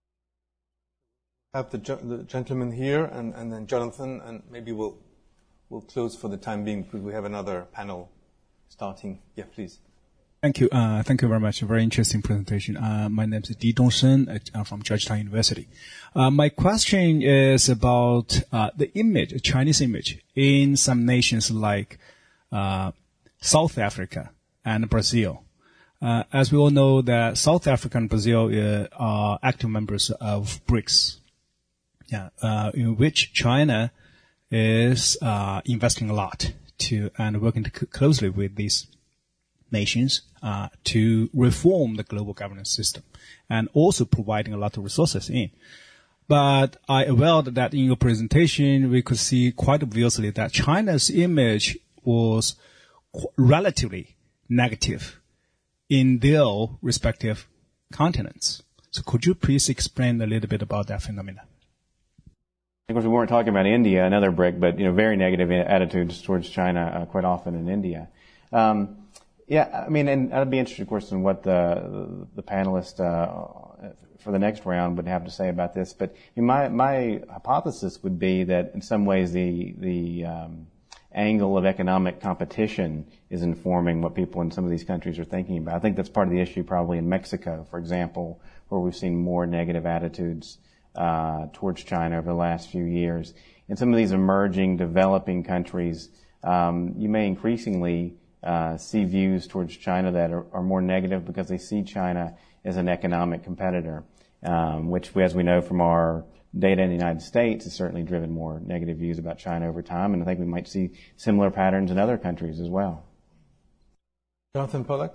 I have the, the gentleman here, and, and then Jonathan, and maybe we'll we'll close for the time being because we have another panel starting. Yeah, please. Thank you. Uh, thank you very much. A very interesting presentation. Uh, my name is Di Dongsheng. I'm from Georgetown University. Uh, my question is about uh, the image, Chinese image, in some nations like uh, South Africa and Brazil. Uh, as we all know, that South Africa and Brazil uh, are active members of BRICS, yeah, uh, in which China is uh, investing a lot to and working to c- closely with these nations uh, to reform the global governance system, and also providing a lot of resources in. But I aware that in your presentation, we could see quite obviously that China's image was qu- relatively negative in their respective continents. So could you please explain a little bit about that phenomenon? Of course, we weren't talking about India, another BRIC, but you know, very negative attitudes towards China uh, quite often in India. Um, Yeah, I mean, and I'd be interested, of course, in what the the panelists uh, for the next round would have to say about this. But I mean, my my hypothesis would be that in some ways the the um, angle of economic competition is informing what people in some of these countries are thinking about. I think that's part of the issue probably in Mexico, for example, where we've seen more negative attitudes uh, towards China over the last few years. In some of these emerging, developing countries, um, you may increasingly Uh, see views towards China that are, are more negative because they see China as an economic competitor, um, which, as we know from our data in the United States, has certainly driven more negative views about China over time, and I think we might see similar patterns in other countries as well. Jonathan Pollack?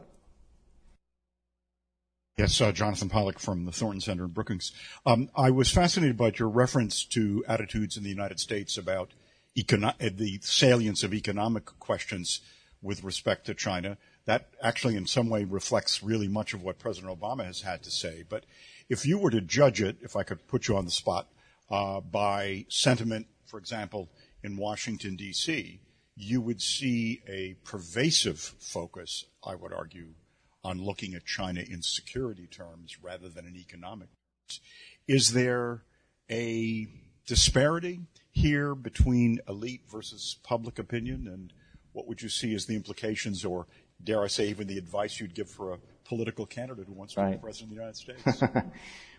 Yes, uh, Jonathan Pollack from the Thornton Center in Brookings. Um, I was fascinated about your reference to attitudes in the United States about econo- the salience of economic questions with respect to China. That actually in some way reflects really much of what President Obama has had to say. But if you were to judge it, if I could put you on the spot, uh, by sentiment, for example, in Washington, D C, you would see a pervasive focus, I would argue, on looking at China in security terms rather than in economic terms. Is there a disparity here between elite versus public opinion, and what would you see as the implications, or dare I say even the advice you'd give for a political candidate who wants to right. be president of the United States?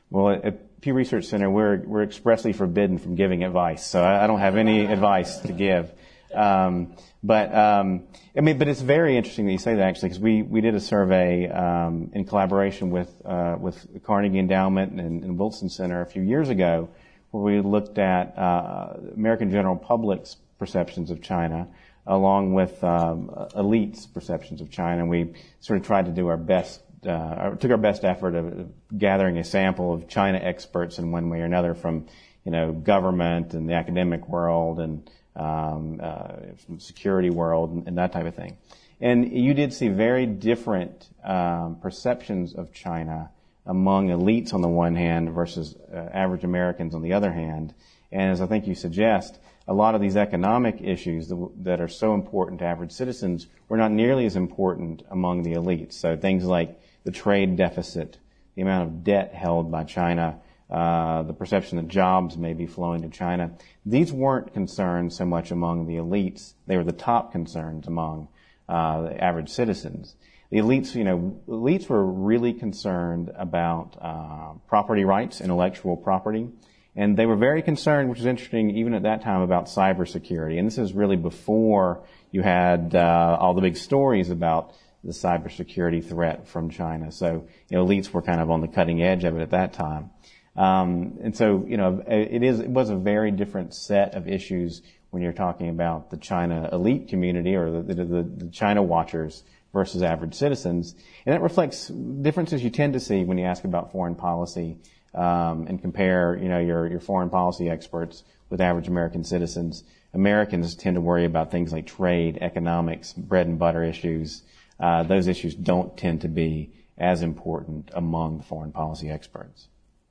Well, at Pew Research Center, we're we're expressly forbidden from giving advice, so I, I don't have any advice to give. Um, but um, I mean, but it's very interesting that you say that, actually, because we, we did a survey um, in collaboration with uh, with the Carnegie Endowment and, and Wilson Center a few years ago, where we looked at uh, American general public's perceptions of China, along with um, elites' perceptions of China, and we sort of tried to do our best. Uh, took our best effort of gathering a sample of China experts in one way or another from, you know, government and the academic world and um, uh, from the security world and, and that type of thing. And you did see very different um, perceptions of China among elites on the one hand versus uh, average Americans on the other hand. And as I think you suggest, a lot of these economic issues that, that are so important to average citizens were not nearly as important among the elites. So things like the trade deficit, the amount of debt held by China, uh, the perception that jobs may be flowing to China. These weren't concerns so much among the elites. They were the top concerns among uh, the average citizens. The elites, you know, elites were really concerned about uh, property rights, intellectual property, and they were very concerned, which is interesting, even at that time, about cybersecurity. And this is really before you had uh, all the big stories about the cybersecurity threat from China. So, you know, elites were kind of on the cutting edge of it at that time. Um, and so, you know, it is, it was a very different set of issues when you're talking about the China elite community or the, the, the, the China watchers versus average citizens. And that reflects differences you tend to see when you ask about foreign policy, um, and compare, you know, your, your foreign policy experts with average American citizens. Americans tend to worry about things like trade, economics, bread and butter issues. Uh, those issues don't tend to be as important among the foreign policy experts.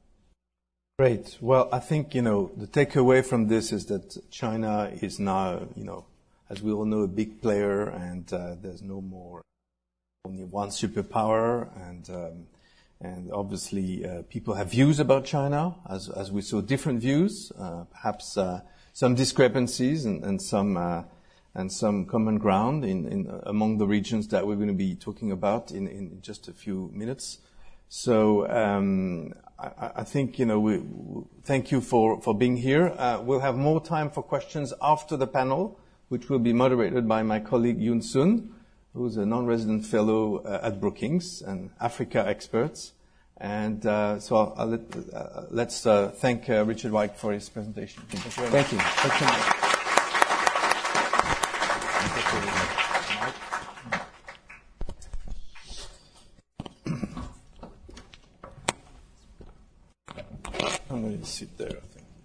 Great. Well, I think, you know, the takeaway from this is that China is now, you know, as we all know, a big player, and uh, there's no more only one superpower, and um, and obviously uh, people have views about China, as as we saw, different views, uh, perhaps uh, some discrepancies and, and some. Uh, and some common ground in, in uh, among the regions that we're going to be talking about in, in just a few minutes. So um, I, I think, you know, we, we thank you for, for being here. Uh, we'll have more time for questions after the panel, which will be moderated by my colleague Yoon Sun, who's a non-resident fellow uh, at Brookings and Africa expert. And uh, so I'll, I'll let, uh, let's uh, thank uh, Richard White for his presentation. Thank you very much. Thank you. Thank you. I'm going to sit there, I think.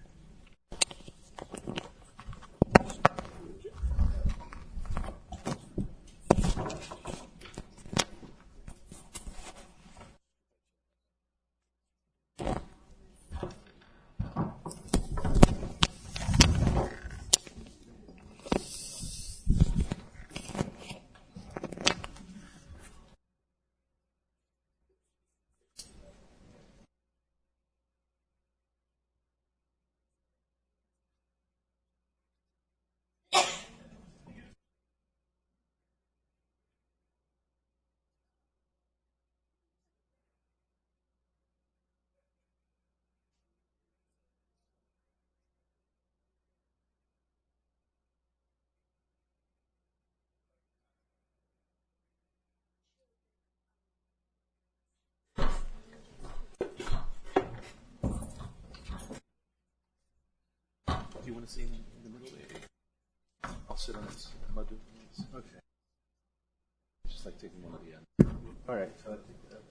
Do you want to see in the middle? I'll sit on this. Am I doing this? Okay. Just like taking one at the end. All right. So I'll take that.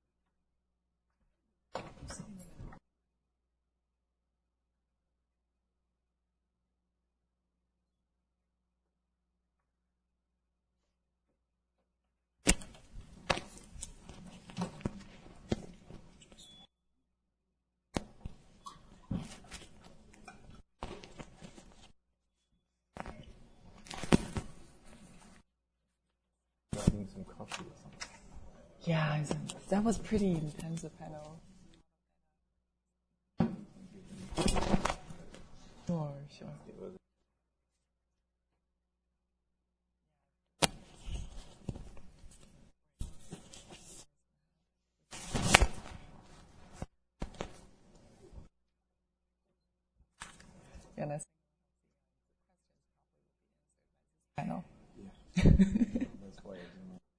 Yeah, that was pretty intensive panel. Sure, sure. And I think I know. That's why I didn't know.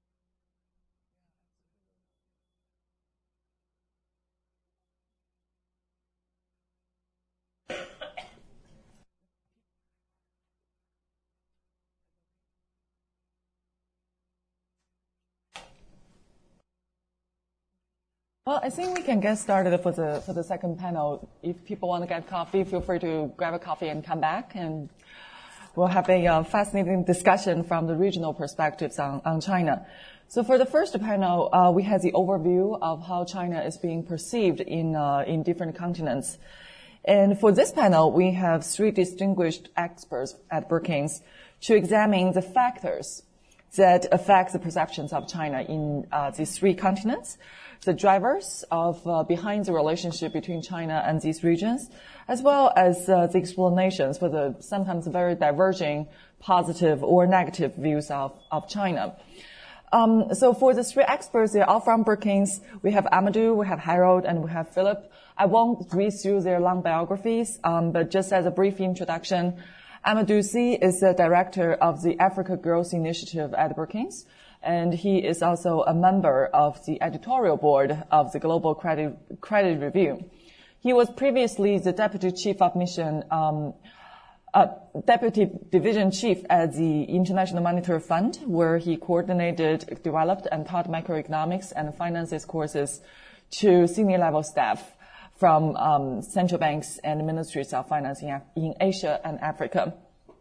Well, I think we can get started for the for the second panel. If people want to get coffee, feel free to grab a coffee and come back, and we'll have a uh, fascinating discussion from the regional perspectives on, on China. So for the first panel, uh, we had the overview of how China is being perceived in uh, in different continents. And for this panel, we have three distinguished experts at Brookings to examine the factors that affect the perceptions of China in uh, these three continents, the drivers of uh, behind the relationship between China and these regions, as well as uh, the explanations for the sometimes very diverging positive or negative views of, of China. Um, so for the three experts, they're all from Brookings. We have Amadou, we have Harold, and we have Philip. I won't read through their long biographies, um, but just as a brief introduction, Amadou Sy is the director of the Africa Growth Initiative at Brookings, and he is also a member of the editorial board of the Global Credit, Credit Review. He was previously the deputy chief of mission, um, uh, deputy division chief at the International Monetary Fund, where he coordinated, developed, and taught macroeconomics and finances courses to senior level staff from um, central banks and ministries of finance in, in Asia and Africa.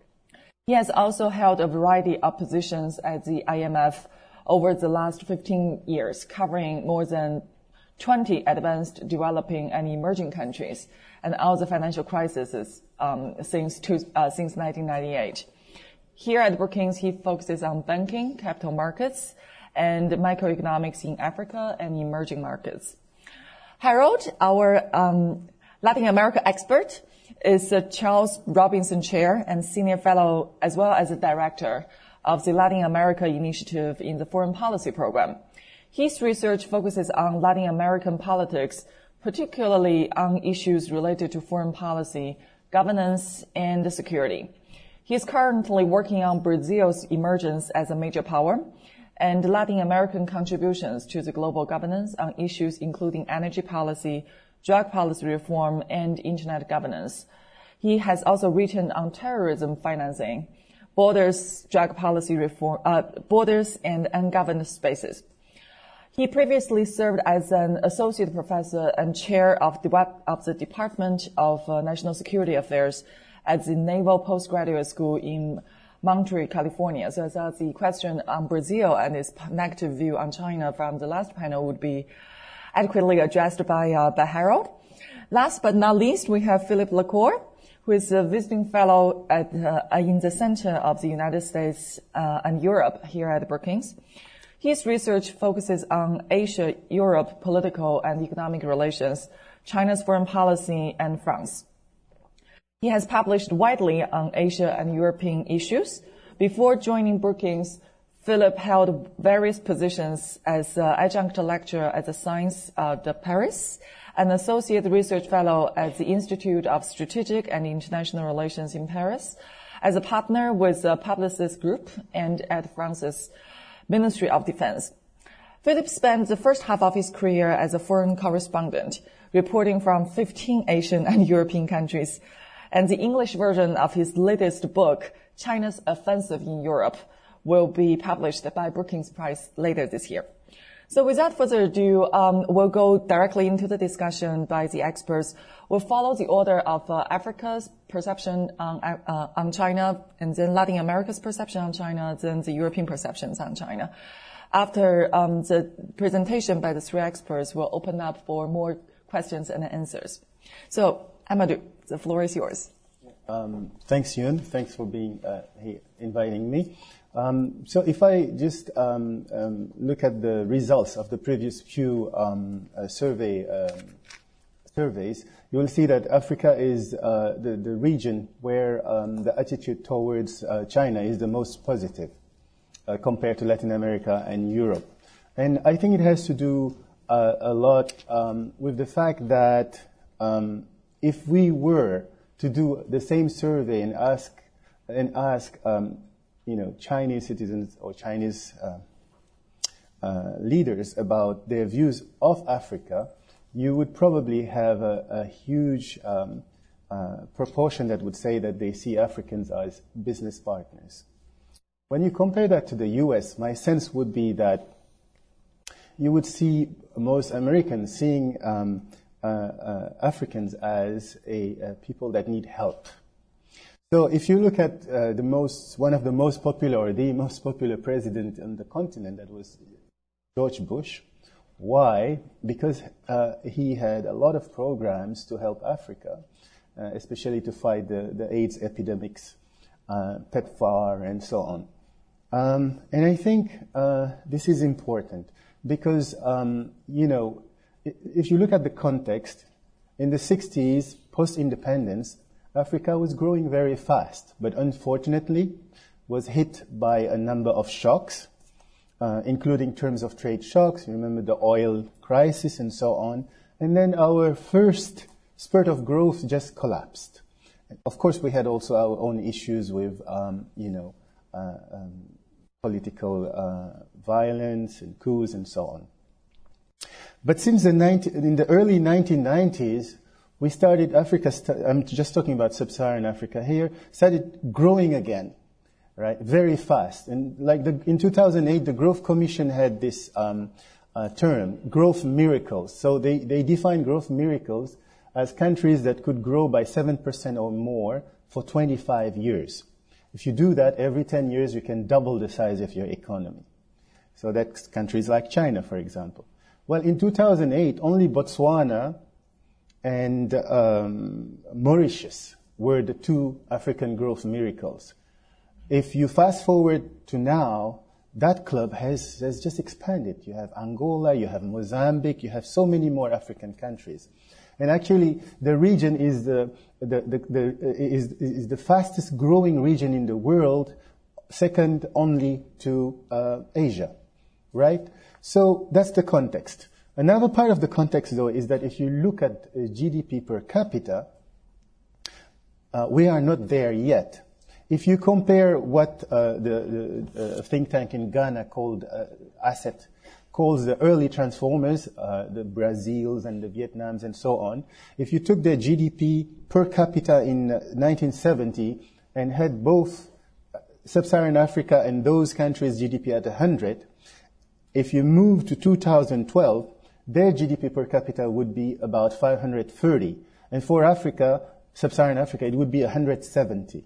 He has also held a variety of positions at the I M F over the last fifteen years, covering more than twenty advanced, developing, and emerging countries, and all the financial crises um, since, two, uh, since nineteen ninety-eight. Here at Brookings, he focuses on banking, capital markets, and macroeconomics in Africa and emerging markets. Harold, our um, Latin America expert, is the Charles Robinson Chair and Senior Fellow, as well as the Director of the Latin America Initiative in the Foreign Policy Program. His research focuses on Latin American politics, particularly on issues related to foreign policy, governance, and security. He is currently working on Brazil's emergence as a major power and Latin American contributions to the global governance on issues including energy policy, drug policy reform, and internet governance. He has also written on terrorism financing, borders, drug policy reform, uh, borders, and ungoverned spaces. He previously served as an associate professor and chair of the, of the Department of uh, National Security Affairs at the Naval Postgraduate School in Monterey, California. So, so the question on Brazil and its negative view on China from the last panel would be adequately addressed by, uh, by Harold. Last but not least, we have Philip Lacour, who is a visiting fellow at, uh, in the Center of the United States uh, and Europe here at Brookings. His research focuses on Asia-Europe political and economic relations, China's foreign policy, and France. He has published widely on Asia and European issues. Before joining Brookings, Philip held various positions as uh, adjunct lecturer at the Sciences uh, de Paris, an associate research fellow at the Institute of Strategic and International Relations in Paris, as a partner with the Publicis Group, and at France's Ministry of Defense. Philip spent the first half of his career as a foreign correspondent, reporting from fifteen Asian and European countries. And the English version of his latest book, China's Offensive in Europe, will be published by Brookings Prize later this year. So without further ado, um, we'll go directly into the discussion by the experts. We'll follow the order of uh, Africa's perception on, uh, on China, and then Latin America's perception on China, then the European perceptions on China. After um, the presentation by the three experts, we'll open up for more questions and answers. So, Amadou, the floor is yours. Um, thanks, Yun. Thanks for being uh, here, inviting me. Um, so if I just um, um, look at the results of the previous few um, uh, survey um, surveys, you will see that Africa is uh, the, the region where um, the attitude towards uh, China is the most positive uh, compared to Latin America and Europe. And I think it has to do uh, a lot um, with the fact that um, if we were to do the same survey and ask and ask um, you know Chinese citizens or Chinese uh, uh, leaders about their views of Africa, you would probably have a, a huge um, uh, proportion that would say that they see Africans as business partners. When you compare that to the U S, my sense would be that you would see most Americans seeing um, uh, uh, Africans as a, a people that need help. So if you look at uh, the most, one of the most popular or the most popular president on the continent, that was George Bush. Why? Because uh, he had a lot of programs to help Africa, uh, especially to fight the, the AIDS epidemics, uh, PEPFAR, and so on. Um, and I think uh, this is important because, um, you know, if you look at the context, in the sixties, post-independence, Africa was growing very fast, but unfortunately was hit by a number of shocks, uh, including terms of trade shocks. You remember the oil crisis and so on. And then our first spurt of growth just collapsed. Of course, we had also our own issues with, um, you know, uh, um, political uh, violence and coups and so on. But since the nineteen, in the early nineteen nineties, we started Africa, st- I'm just talking about sub-Saharan Africa here, started growing again, right, very fast. And like the, in two thousand eight, the Growth Commission had this um, uh, term, growth miracles. So they, they defined growth miracles as countries that could grow by seven percent or more for twenty-five years. If you do that, every ten years, you can double the size of your economy. So that's countries like China, for example. Well, in two thousand eight, only Botswana and um, Mauritius were the two African growth miracles. If you fast forward to now, that club has, has just expanded. You have Angola, you have Mozambique, you have so many more African countries. And actually, the region is the, the, the, the, is, is the fastest growing region in the world, second only to uh, Asia, right? So that's the context. Another part of the context, though, is that if you look at uh, G D P per capita, uh, we are not there yet. If you compare what uh, the, the uh, think tank in Ghana called uh, Asset calls the early transformers, uh, the Brazils and the Vietnams and so on, if you took their G D P per capita in uh, nineteen seventy and had both sub-Saharan Africa and those countries' G D P at one hundred, if you move to two thousand twelve, their G D P per capita would be about five hundred thirty. And for Africa, sub-Saharan Africa, it would be one hundred seventy.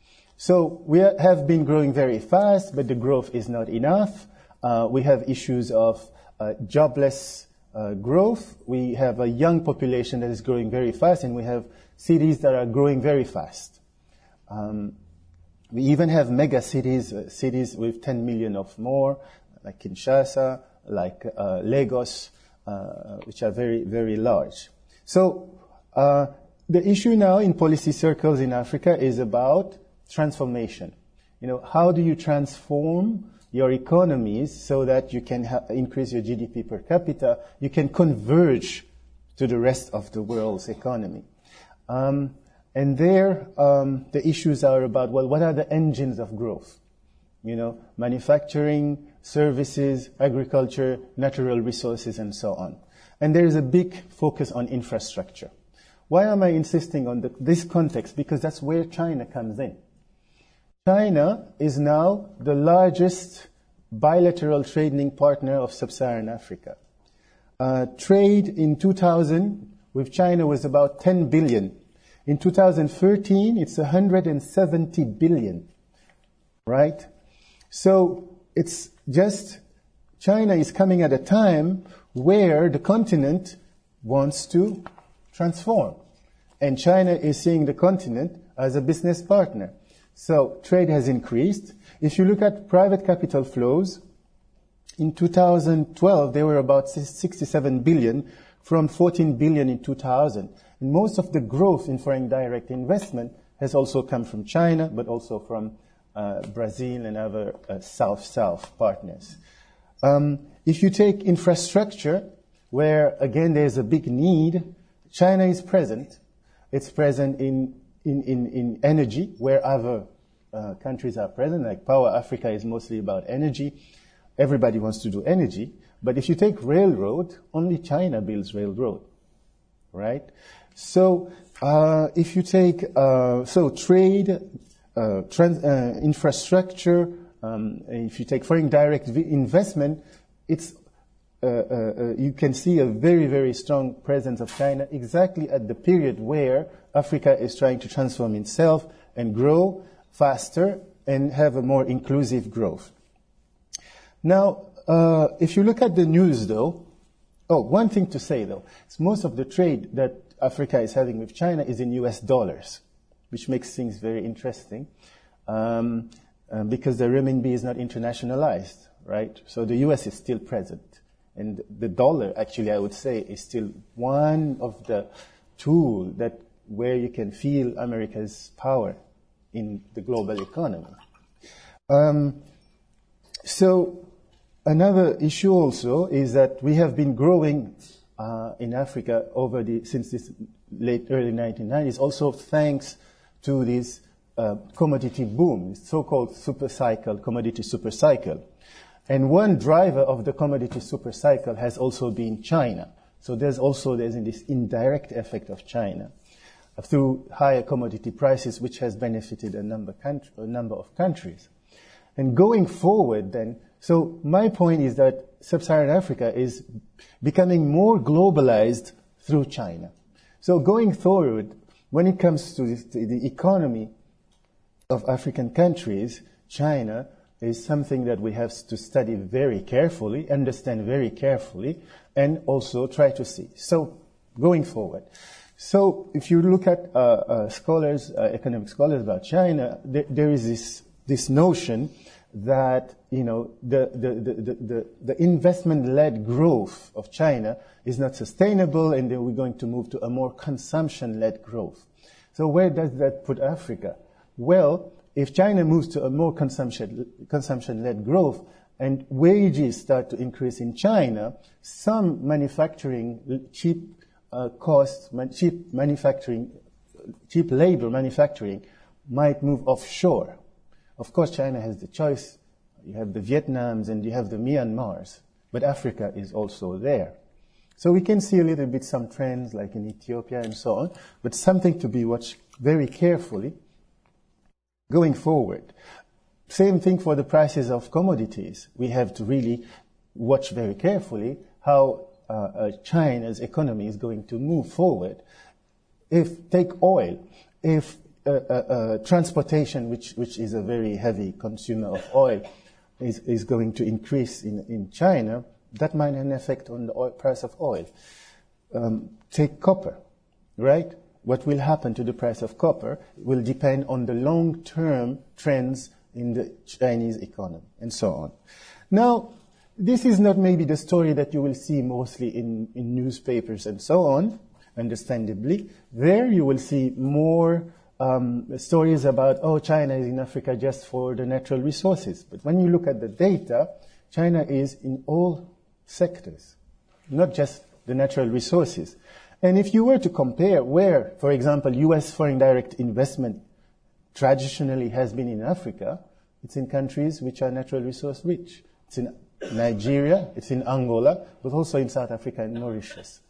So we have been growing very fast, but the growth is not enough. Uh, we have issues of uh, jobless uh, growth. We have a young population that is growing very fast, and we have cities that are growing very fast. Um, we even have mega cities, uh, cities with ten million or more, like Kinshasa, like uh, Lagos, uh, which are very, very large. So uh, the issue now in policy circles in Africa is about transformation. You know, how do you transform your economies so that you can ha- increase your G D P per capita, you can converge to the rest of the world's economy. Um, and there, um, the issues are about, well, what are the engines of growth? You know, manufacturing, services, agriculture, natural resources, and so on. And there is a big focus on infrastructure. Why am I insisting on the, this context? Because that's where China comes in. China is now the largest bilateral trading partner of sub-Saharan Africa. Uh, trade in two thousand with China was about ten billion. In two thousand thirteen, it's one hundred seventy billion, right? So it's just China is coming at a time where the continent wants to transform. And China is seeing the continent as a business partner. So trade has increased. If you look at private capital flows, in two thousand twelve, they were about sixty-seven billion from fourteen billion in two thousand. And most of the growth in foreign direct investment has also come from China, but also from uh, Brazil and other uh, South-South partners. Um, if you take infrastructure, where, again, there's a big need, China is present. It's present in in, in, in energy, where other uh, countries are present, like Power Africa is mostly about energy. Everybody wants to do energy. But if you take railroad, only China builds railroad, right? So uh, if you take, uh, so trade, uh, trans, uh, infrastructure, um, if you take foreign direct investment, it's uh, uh, uh, you can see a very, very strong presence of China exactly at the period where Africa is trying to transform itself and grow faster and have a more inclusive growth. Now, uh, if you look at the news, though, oh, one thing to say, though, is most of the trade that Africa is having with China is in U S dollars, which makes things very interesting, um, uh, because the renminbi is not internationalized, right? So the U S is still present. And the dollar, actually, I would say, is still one of the tools that where you can feel America's power in the global economy. Um, so another issue also is that we have been growing uh, in Africa over the since this late early nineteen nineties, also thanks to this uh, commodity boom, so-called super cycle, commodity super cycle. And one driver of the commodity super cycle has also been China. So there's also there's this indirect effect of China through higher commodity prices, which has benefited a number, country, a number of countries. And going forward then, so my point is that sub-Saharan Africa is becoming more globalized through China. So going forward, when it comes to, this, to the economy of African countries, China is something that we have to study very carefully, understand very carefully, and also try to see. So going forward. So if you look at uh, uh, scholars, uh, economic scholars about China, th- there is this this notion that, you know, the, the, the, the, the investment-led growth of China is not sustainable, and then we're going to move to a more consumption-led growth. So where does that put Africa? Well, if China moves to a more consumption, consumption-led growth and wages start to increase in China, some manufacturing, cheap uh, costs, cheap manufacturing, cheap labor manufacturing might move offshore. Of course, China has the choice. You have the Vietnams and you have the Myanmars, but Africa is also there. So we can see a little bit some trends like in Ethiopia and so on, but something to be watched very carefully going forward. Same thing for the prices of commodities. We have to really watch very carefully how uh, uh, China's economy is going to move forward. If, take oil, if uh, uh, uh, transportation, which, which is a very heavy consumer of oil, is, is going to increase in, in China, that might have an effect on the oil, price of oil. Um, take copper, right? What will happen to the price of copper will depend on the long-term trends in the Chinese economy, and so on. Now, this is not maybe the story that you will see mostly in, in newspapers and so on, understandably. There you will see more um, stories about, oh, China is in Africa just for the natural resources. But when you look at the data, China is in all sectors, not just the natural resources. And if you were to compare where, for example, U S foreign direct investment traditionally has been in Africa, it's in countries which are natural resource rich. It's in Nigeria, it's in Angola, but also in South Africa and Mauritius.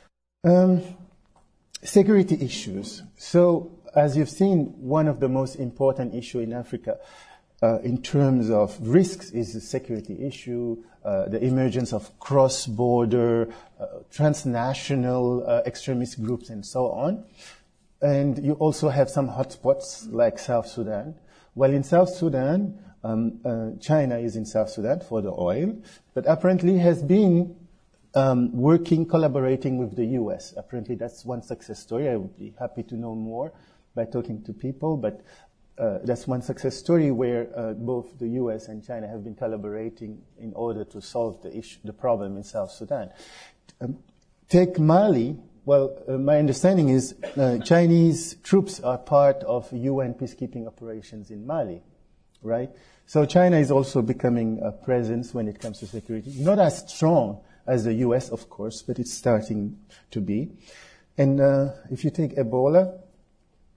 Um, security issues. So, as you've seen, one of the most important issues in Africa uh, in terms of risks is the security issue, uh, the emergence of cross-border, uh, transnational uh, extremist groups, and so on. And you also have some hotspots like South Sudan. Well, in South Sudan, um, uh, China is in South Sudan for the oil, but apparently has been um, working, collaborating with the U S. Apparently that's one success story. I would be happy to know more by talking to people, but uh, that's one success story where uh, both the U S and China have been collaborating in order to solve the issue, the problem in South Sudan. Um, take Mali. Well, uh, my understanding is uh, Chinese troops are part of U N peacekeeping operations in Mali, right? So China is also becoming a presence when it comes to security. Not as strong as the U S, of course, but it's starting to be. And uh, if you take Ebola,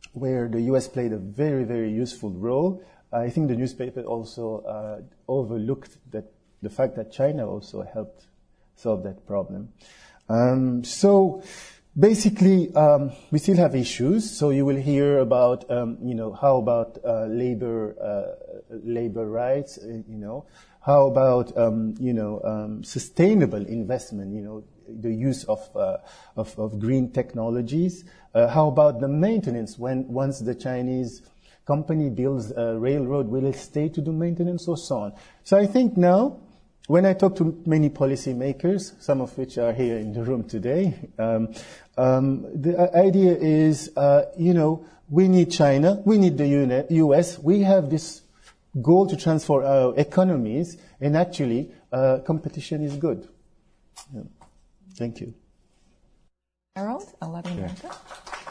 where the U S played a very, very useful role. I think the newspaper also uh, overlooked that the fact that China also helped solve that problem. Um, so basically, um, we still have issues. So you will hear about, um, you know, how about uh, labor uh, labor rights, uh, you know, how about, um, you know, um, sustainable investment, you know, the use of uh, of, of green technologies. Uh, how about the maintenance when once the Chinese company builds a railroad, will it stay to do maintenance or so on? So I think now, when I talk to many policymakers, some of which are here in the room today, um, um, the idea is, uh, you know, we need China, we need the U S, we have this goal to transform our economies, and actually, uh, competition is good. Yeah. Thank you. Harold, Latin America. Yeah.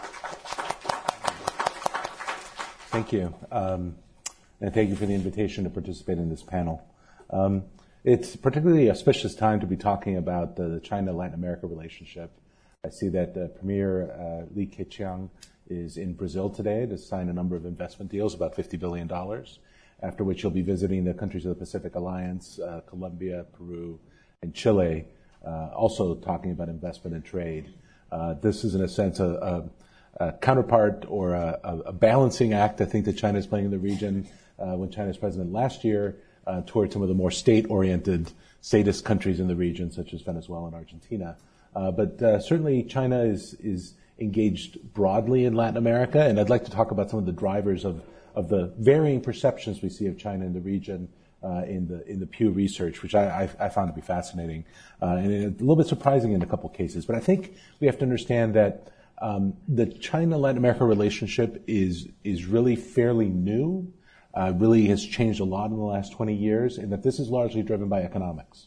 Thank you. Um, and thank you for the invitation to participate in this panel. Um, it's particularly a auspicious time to be talking about the, the China-Latin America relationship. I see that uh, Premier uh, Li Keqiang is in Brazil today to sign a number of investment deals, about fifty billion dollars, after which he'll be visiting the countries of the Pacific Alliance, uh, Colombia, Peru, and Chile, uh, also talking about investment and trade. Uh, this is, in a sense, a, a, a counterpart or a, a balancing act, I think, that China is playing in the region uh, when China's president last year uh, towards some of the more state-oriented, statist countries in the region, such as Venezuela and Argentina. Uh, but uh, certainly China is, is engaged broadly in Latin America, and I'd like to talk about some of the drivers of, of the varying perceptions we see of China in the region uh, in the in the Pew Research, which I, I, I found to be fascinating uh, and a little bit surprising in a couple cases. But I think we have to understand that um, the China-Latin America relationship is is really fairly new, uh, really has changed a lot in the last twenty years, and that this is largely driven by economics.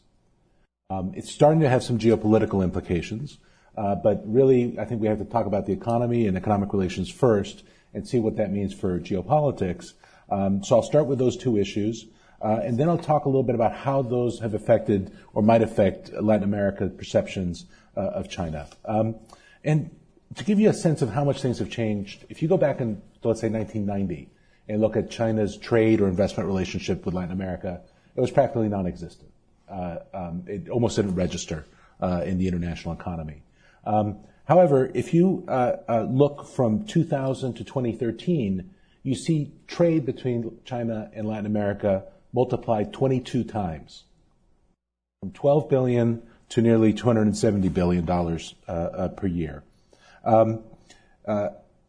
Um, it's starting to have some geopolitical implications, uh, but really I think we have to talk about the economy and economic relations first and see what that means for geopolitics. Um, so I'll start with those two issues, uh, and then I'll talk a little bit about how those have affected or might affect Latin America's perceptions uh, of China. Um, and to give you a sense of how much things have changed, if you go back in, let's say, nineteen ninety and look at China's trade or investment relationship with Latin America, it was practically non-existent. Uh, um, it almost didn't register uh, in the international economy. Um, however, if you uh, uh, look from two thousand to twenty thirteen, you see trade between China and Latin America multiplied twenty-two times, from twelve billion dollars to nearly two hundred seventy billion dollars uh, uh, per year. Um, uh,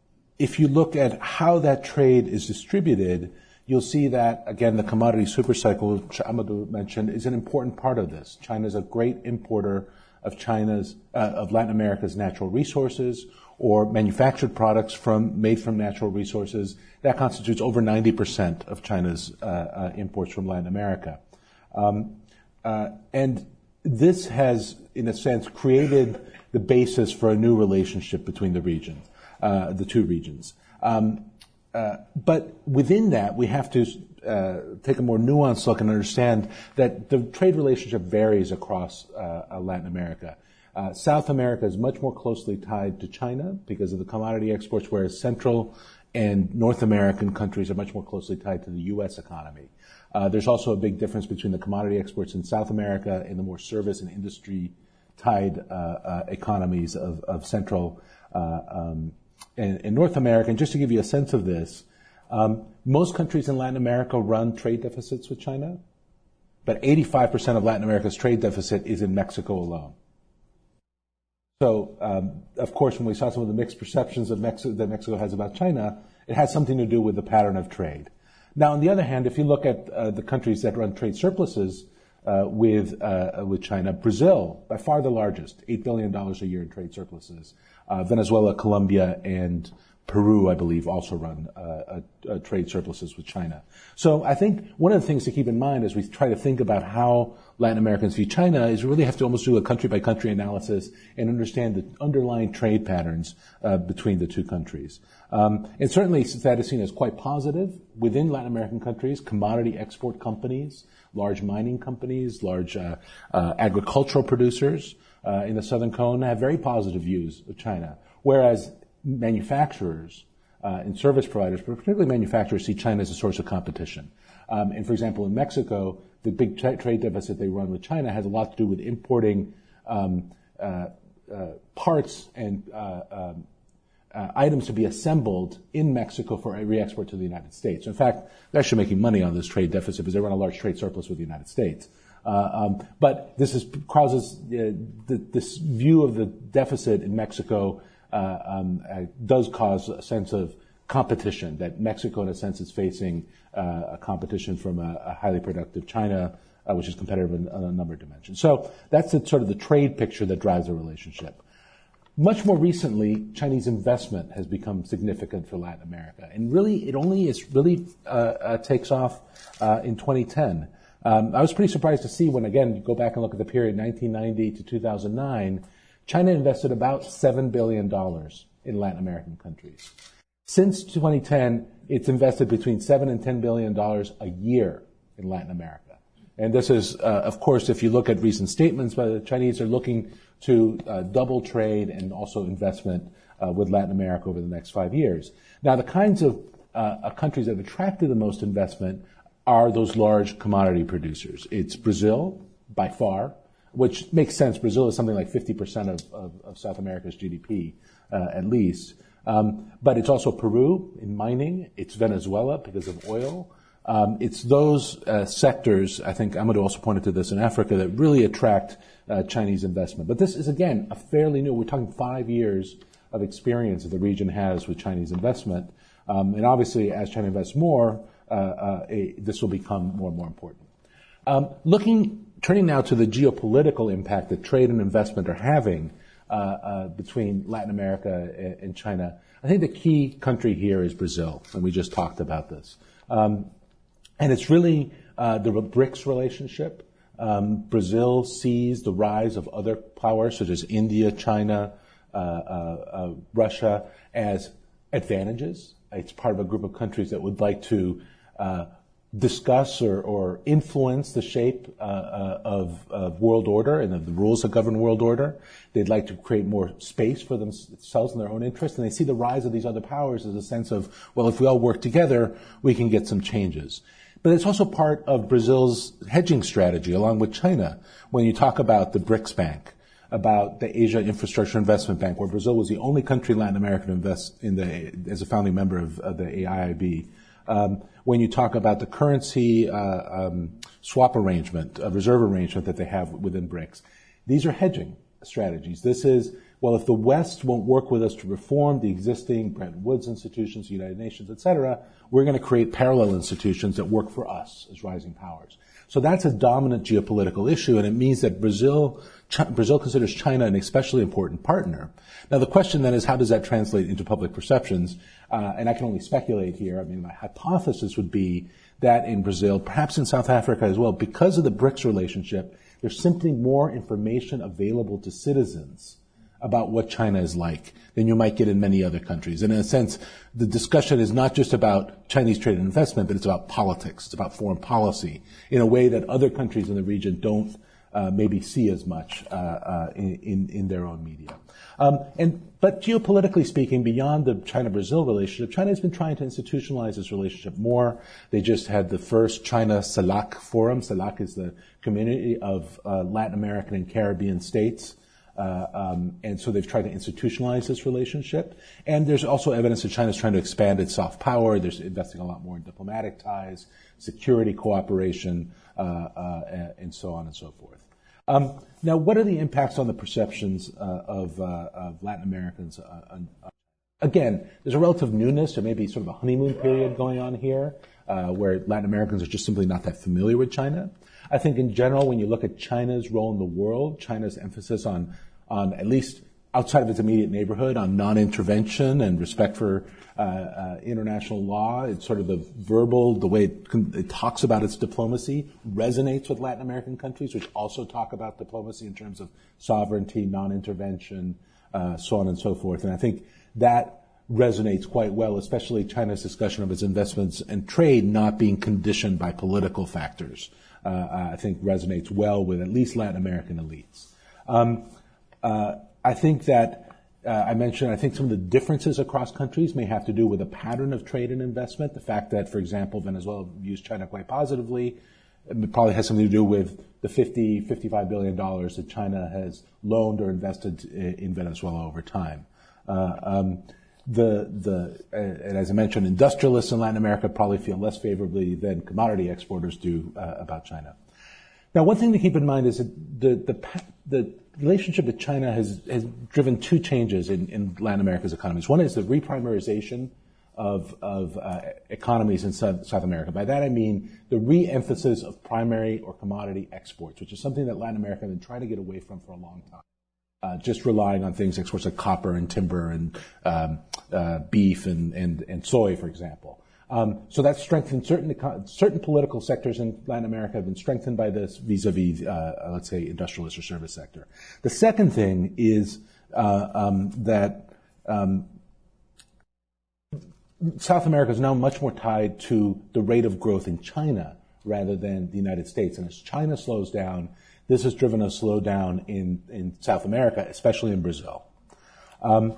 if you look at how that trade is distributed, you'll see that, again, the commodity supercycle, which Amadou mentioned, is an important part of this. China is a great importer of China's, uh, of Latin America's natural resources or manufactured products from, made from natural resources. That constitutes over ninety percent of China's uh, uh, imports from Latin America. Um, uh, and this has, in a sense, created the basis for a new relationship between the region, uh, the two regions. Um, Uh, but within that, we have to uh, take a more nuanced look and understand that the trade relationship varies across uh, Latin America. Uh, South America is much more closely tied to China because of the commodity exports, whereas Central and North American countries are much more closely tied to the U S economy. Uh, there's also a big difference between the commodity exports in South America and the more service and industry-tied uh, uh, economies of, of Central uh, um In, in North America. And just to give you a sense of this, um, most countries in Latin America run trade deficits with China, but eighty-five percent of Latin America's trade deficit is in Mexico alone. So, um, of course, when we saw some of the mixed perceptions of Mexico, that Mexico has about China, it has something to do with the pattern of trade. Now, on the other hand, if you look at uh, the countries that run trade surpluses uh, with uh, with China, Brazil, by far the largest, eight billion dollars a year in trade surpluses. Uh, Venezuela, Colombia, and Peru, I believe, also run uh, uh, uh, trade surpluses with China. So I think one of the things to keep in mind as we try to think about how Latin Americans view China is we really have to almost do a country-by-country analysis and understand the underlying trade patterns uh, between the two countries. Um, and certainly that is seen as quite positive. Within Latin American countries, commodity export companies, large mining companies, large uh, uh, agricultural producers, Uh, in the Southern Cone have very positive views of China, whereas manufacturers uh, and service providers, but particularly manufacturers, see China as a source of competition. Um, and for example, in Mexico, the big tra- trade deficit they run with China has a lot to do with importing um, uh, uh, parts and uh, um, uh, items to be assembled in Mexico for a re-export to the United States. In fact, they're actually making money on this trade deficit because they run a large trade surplus with the United States. Uh, um, but this is, causes uh, the, this view of the deficit in Mexico uh, um, uh, does cause a sense of competition, that Mexico, in a sense, is facing uh, a competition from a, a highly productive China, uh, which is competitive in, on a number of dimensions. So that's the, sort of the trade picture that drives the relationship. Much more recently, Chinese investment has become significant for Latin America, and really, it only is really uh, uh, takes off uh, in twenty ten. Um, I was pretty surprised to see when, again, you go back and look at the period nineteen ninety to two thousand nine, China invested about seven billion dollars in Latin American countries. Since twenty ten, it's invested between seven and ten billion dollars a year in Latin America. And this is, uh, of course, if you look at recent statements, uh, the Chinese are looking to uh, double trade and also investment uh, with Latin America over the next five years. Now, the kinds of uh, countries that have attracted the most investment are those large commodity producers. It's Brazil, by far, which makes sense. Brazil is something like fifty percent of, of, of South America's G D P, uh, at least. Um, but it's also Peru in mining. It's Venezuela because of oil. Um, it's those uh, sectors, I think Amadou also pointed to this, in Africa that really attract uh, Chinese investment. But this is, again, a fairly new, we're talking five years of experience that the region has with Chinese investment. Um, and obviously, as China invests more, uh, uh, a, this will become more and more important. Um, looking, turning now to the geopolitical impact that trade and investment are having uh, uh, between Latin America and, and China, I think the key country here is Brazil, and we just talked about this. Um, And it's really uh, the BRICS relationship. Um, Brazil sees the rise of other powers such as India, China, uh, uh, uh, Russia as advantages. It's part of a group of countries that would like to uh, discuss or, or influence the shape uh, uh, of, of world order and of the rules that govern world order. They'd like to create more space for themselves in their own interest, and they see the rise of these other powers as a sense of, well, if we all work together, we can get some changes. But it's also part of Brazil's hedging strategy, along with China. When you talk about the BRICS Bank, about the Asia Infrastructure Investment Bank, where Brazil was the only country in Latin America to invest in the, as a founding member of, of the A I I B. Um, when you talk about the currency uh, um, swap arrangement, a reserve arrangement that they have within BRICS, these are hedging strategies. This is, well, if the West won't work with us to reform the existing Bretton Woods institutions, the United Nations, et cetera, we're going to create parallel institutions that work for us as rising powers. So that's a dominant geopolitical issue, and it means that Brazil, Ch- Brazil considers China an especially important partner. Now, the question then is, how does that translate into public perceptions? Uh, and I can only speculate here. I mean, my hypothesis would be that in Brazil, perhaps in South Africa as well, because of the BRICS relationship, there's simply more information available to citizens about what China is like than you might get in many other countries. And in a sense, the discussion is not just about Chinese trade and investment, but it's about politics. It's about foreign policy in a way that other countries in the region don't uh, maybe see as much uh, uh, in, in their own media. Um, and but geopolitically speaking, beyond the China-Brazil relationship, China has been trying to institutionalize this relationship more. They just had the first China-CELAC forum. CELAC is the community of uh, Latin American and Caribbean states. Uh, um, and so they've tried to institutionalize this relationship. And there's also evidence that China's trying to expand its soft power. There's investing a lot more in diplomatic ties, security cooperation, uh, uh, and so on and so forth. Um, now, what are the impacts on the perceptions uh, of, uh, of Latin Americans? Uh, uh, again, there's a relative newness, or maybe sort of a honeymoon period going on here, uh, where Latin Americans are just simply not that familiar with China. I think in general, when you look at China's role in the world, China's emphasis on, on at least outside of its immediate neighborhood, on non-intervention and respect for uh, uh, international law, it's sort of the verbal, the way it, it talks about its diplomacy resonates with Latin American countries, which also talk about diplomacy in terms of sovereignty, non-intervention, uh, so on and so forth. And I think that resonates quite well, especially China's discussion of its investments and trade not being conditioned by political factors. Uh, I think resonates well with at least Latin American elites. Um, uh, I think that Uh, I mentioned, I think some of the differences across countries may have to do with a pattern of trade and investment. The fact that, for example, Venezuela views China quite positively, it probably has something to do with the fifty, fifty-five billion dollars that China has loaned or invested in Venezuela over time. Uh, um, the, the, uh, and as I mentioned, industrialists in Latin America probably feel less favorably than commodity exporters do uh, about China. Now, one thing to keep in mind is that the, the, the relationship with China has, has driven two changes in, in Latin America's economies. One is the reprimarization of, of uh, economies in South, South America. By that I mean the re-emphasis of primary or commodity exports, which is something that Latin America has been trying to get away from for a long time. Uh, just relying on things, exports like copper and timber and um, uh, beef and, and, and soy, for example. Um, so that's strengthened certain certain political sectors in Latin America have been strengthened by this vis-a-vis, uh, let's say, industrialist or service sector. The second thing is uh, um, that um, South America is now much more tied to the rate of growth in China rather than the United States. And as China slows down, this has driven a slowdown in, in South America, especially in Brazil. Um,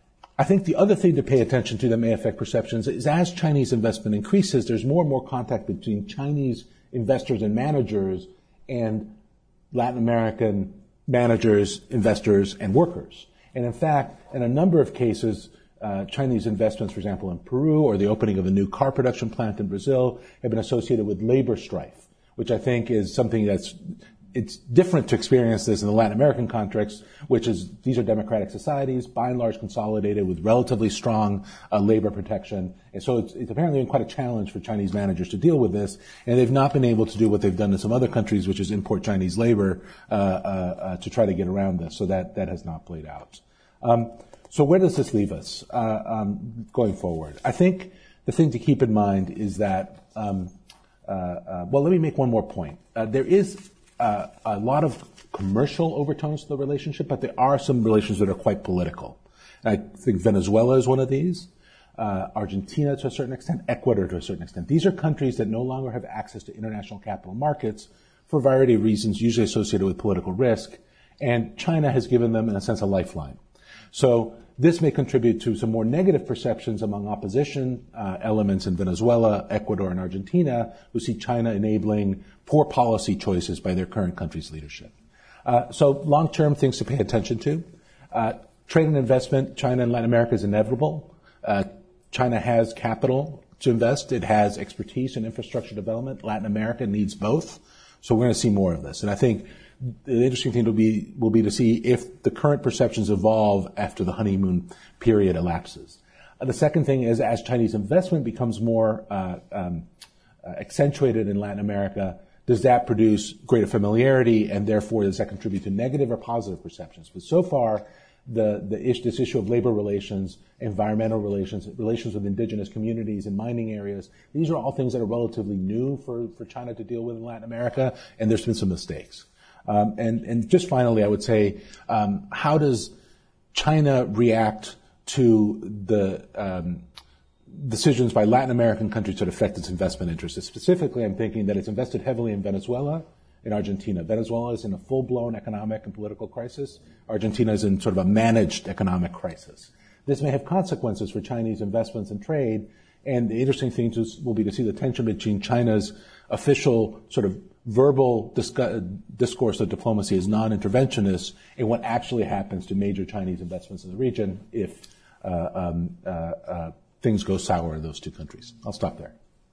I think the other thing to pay attention to that may affect perceptions is as Chinese investment increases, there's more and more contact between Chinese investors and managers and Latin American managers, investors, and workers. And in fact, in a number of cases, uh, Chinese investments, for example, in Peru or the opening of a new car production plant in Brazil have been associated with labor strife, which I think is something that's it's different to experience this in the Latin American context, which is these are democratic societies, by and large consolidated with relatively strong uh, labor protection. And so it's, it's apparently been quite a challenge for Chinese managers to deal with this, and they've not been able to do what they've done in some other countries, which is import Chinese labor uh, uh, uh, to try to get around this. So that, that has not played out. Um, so where does this leave us uh, um, going forward? I think the thing to keep in mind is that, um, uh, uh, well, let me make one more point. Uh, there is Uh, a lot of commercial overtones to the relationship, but there are some relations that are quite political. I think Venezuela is one of these, uh, Argentina to a certain extent, Ecuador to a certain extent. These are countries that no longer have access to international capital markets for a variety of reasons, usually associated with political risk, and China has given them, in a sense, a lifeline. So this may contribute to some more negative perceptions among opposition uh, elements in Venezuela, Ecuador, and Argentina, who see China enabling poor policy choices by their current country's leadership. Uh, so long-term things to pay attention to. Uh, trade and investment, China and Latin America is inevitable. Uh, China has capital to invest. It has expertise in infrastructure development. Latin America needs both. So we're going to see more of this. And I think the interesting thing will be, will be to see if the current perceptions evolve after the honeymoon period elapses. Uh, the second thing is as Chinese investment becomes more uh, um, uh, accentuated in Latin America, does that produce greater familiarity, and therefore does that contribute to negative or positive perceptions? But so far, the, the ish, this issue of labor relations, environmental relations, relations with indigenous communities in mining areas, these are all things that are relatively new for, for China to deal with in Latin America, and there's been some mistakes. Um, and, and just finally, I would say, um, how does China react to the um, decisions by Latin American countries that affect its investment interests? Specifically, I'm thinking that it's invested heavily in Venezuela, in Argentina. Venezuela is in a full-blown economic and political crisis. Argentina is in sort of a managed economic crisis. This may have consequences for Chinese investments and trade, and the interesting thing to, will be to see the tension between China's official sort of verbal discuss, discourse of diplomacy as non-interventionist and what actually happens to major Chinese investments in the region if uh, um, uh, uh, things go sour in those two countries. I'll stop there.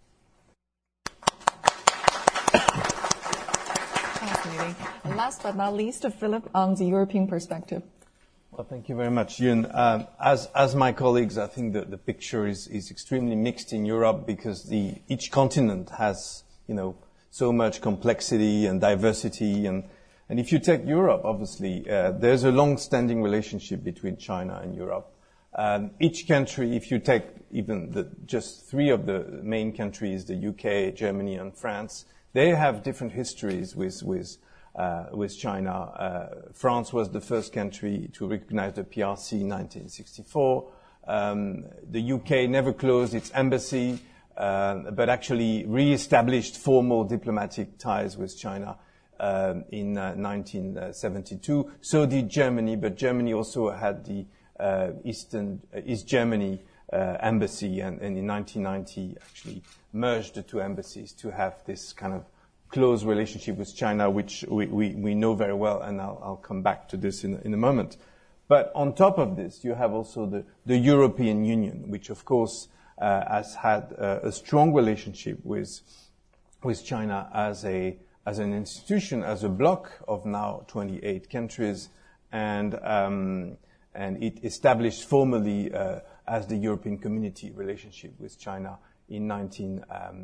Fascinating. And last but not least, Philip, on the European perspective. Well, thank you very much, Yun. Um, as, as my colleagues, I think the, the picture is, is extremely mixed in Europe because the, each continent has, you know, so much complexity and diversity. And, and if you take Europe, obviously, uh, there's a long-standing relationship between China and Europe. Um, each country, if you take even the, just three of the main countries, the U K, Germany, and France, they have different histories with, with, uh, with China. Uh, France was the first country to recognize the P R C in nineteen sixty-four. Um, the U K never closed its embassy. Uh, but actually re-established formal diplomatic ties with China um, in uh, nineteen seventy-two. So did Germany, but Germany also had the uh, Eastern, uh, East Germany uh, embassy, and, and in nineteen ninety actually merged the two embassies to have this kind of close relationship with China, which we, we, we know very well, and I'll, I'll come back to this in, in a moment. But on top of this, you have also the, the European Union, which of course uh, has had uh, a strong relationship with with China as a as an institution, as a bloc of now twenty-eight countries, and um, and it established formally uh, as the European Community relationship with China in nineteen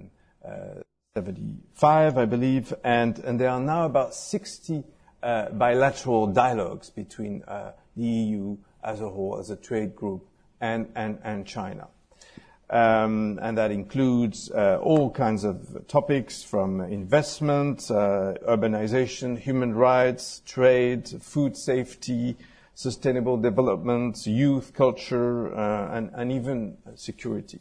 seventy-five, I believe, and and there are now about sixty uh, bilateral dialogues between uh, the E U as a whole, as a trade group, and and and China. Um, and that includes uh, all kinds of topics from investment, uh, urbanization, human rights, trade, food safety, sustainable development, youth culture, uh, and, and even security.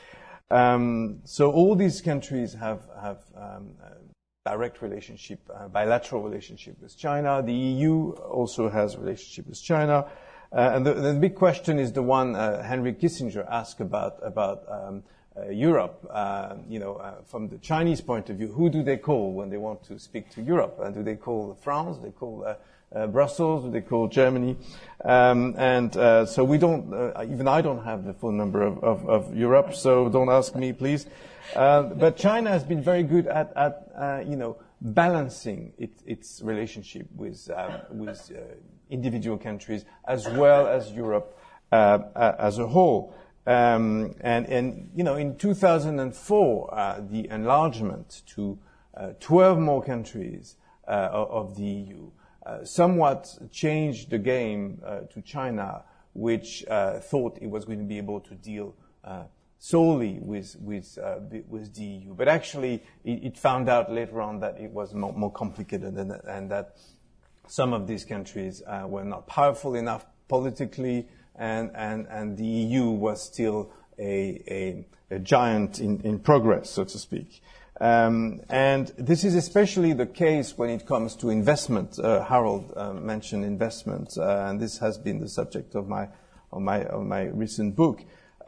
Um, so all these countries have, have um, a direct relationship, uh, bilateral relationship with China. The E U also has a relationship with China. Uh, and the, the big question is the one uh, Henry Kissinger asked about about um, uh, Europe. Uh, you know, uh, from the Chinese point of view, who do they call when they want to speak to Europe? Uh, do they call France? Do they call uh, uh, Brussels? Do they call Germany? Um, and uh, so we don't. Uh, even I don't have the full number of, of, of Europe, so don't ask me, please. Uh, but China has been very good at, at uh, you know, balancing it, its relationship with uh, with. Uh, individual countries as well as Europe uh, uh, as a whole. Um, and, and, you know, in two thousand four, uh, the enlargement to uh, twelve more countries uh, of the E U uh, somewhat changed the game uh, to China, which uh, thought it was going to be able to deal uh, solely with with, uh, with the E U. But actually, it, it found out later on that it was more, more complicated, and, and that some of these countries uh, were not powerful enough politically, and, and, and the E U was still a, a, a giant in, in progress, so to speak. Um, and this is especially the case when it comes to investment. Uh, Harold uh, mentioned investment, uh, and this has been the subject of my, of my, of my recent book.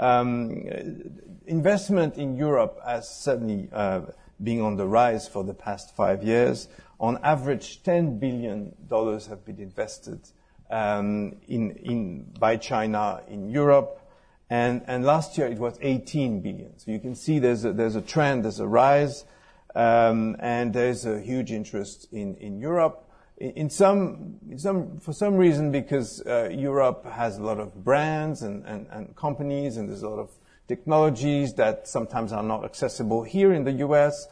Um, investment in Europe has certainly uh, been on the rise for the past five years. On average, ten billion dollars have been invested um, in, in, by China in Europe, and, and last year it was eighteen billion. So you can see there's a, there's a trend, there's a rise, um, and there's a huge interest in, in Europe. In, in some, in some, for some reason, because uh, Europe has a lot of brands and, and, and companies, and there's a lot of technologies that sometimes are not accessible here in the U S.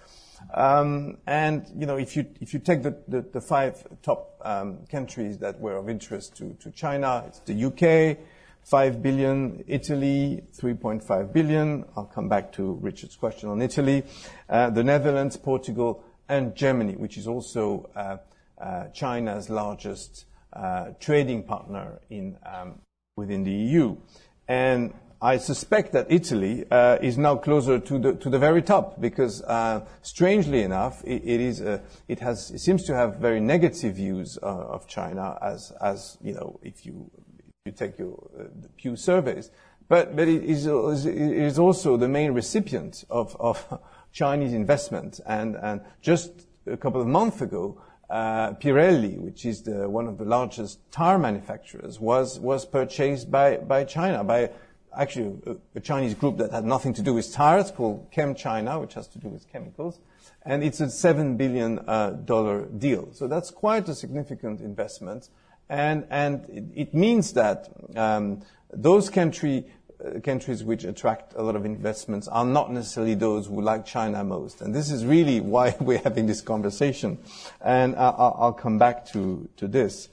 Um, and, you know, if you, if you take the, the, the five top um, countries that were of interest to, to China, it's the U K, five billion, Italy, three point five billion. I'll come back to Richard's question on Italy. Uh, the Netherlands, Portugal, and Germany, which is also uh, uh, China's largest uh, trading partner in um, within the E U. And I suspect that Italy uh, is now closer to the to the very top, because, uh, strangely enough, it, it is uh, it has it seems to have very negative views uh, of China, as as you know, if you if you take your uh, the Pew surveys, but but it is it is also the main recipient of of Chinese investment, and and just a couple of months ago, uh, Pirelli, which is the one of the largest tire manufacturers, was was purchased by by China by actually a, a Chinese group that had nothing to do with tires, called ChemChina, which has to do with chemicals. And it's a seven billion dollars uh, deal. So that's quite a significant investment. And, and it, it means that um, those country, uh, countries which attract a lot of investments are not necessarily those who like China most. And this is really why we're having this conversation. And I, I'll come back to, to this.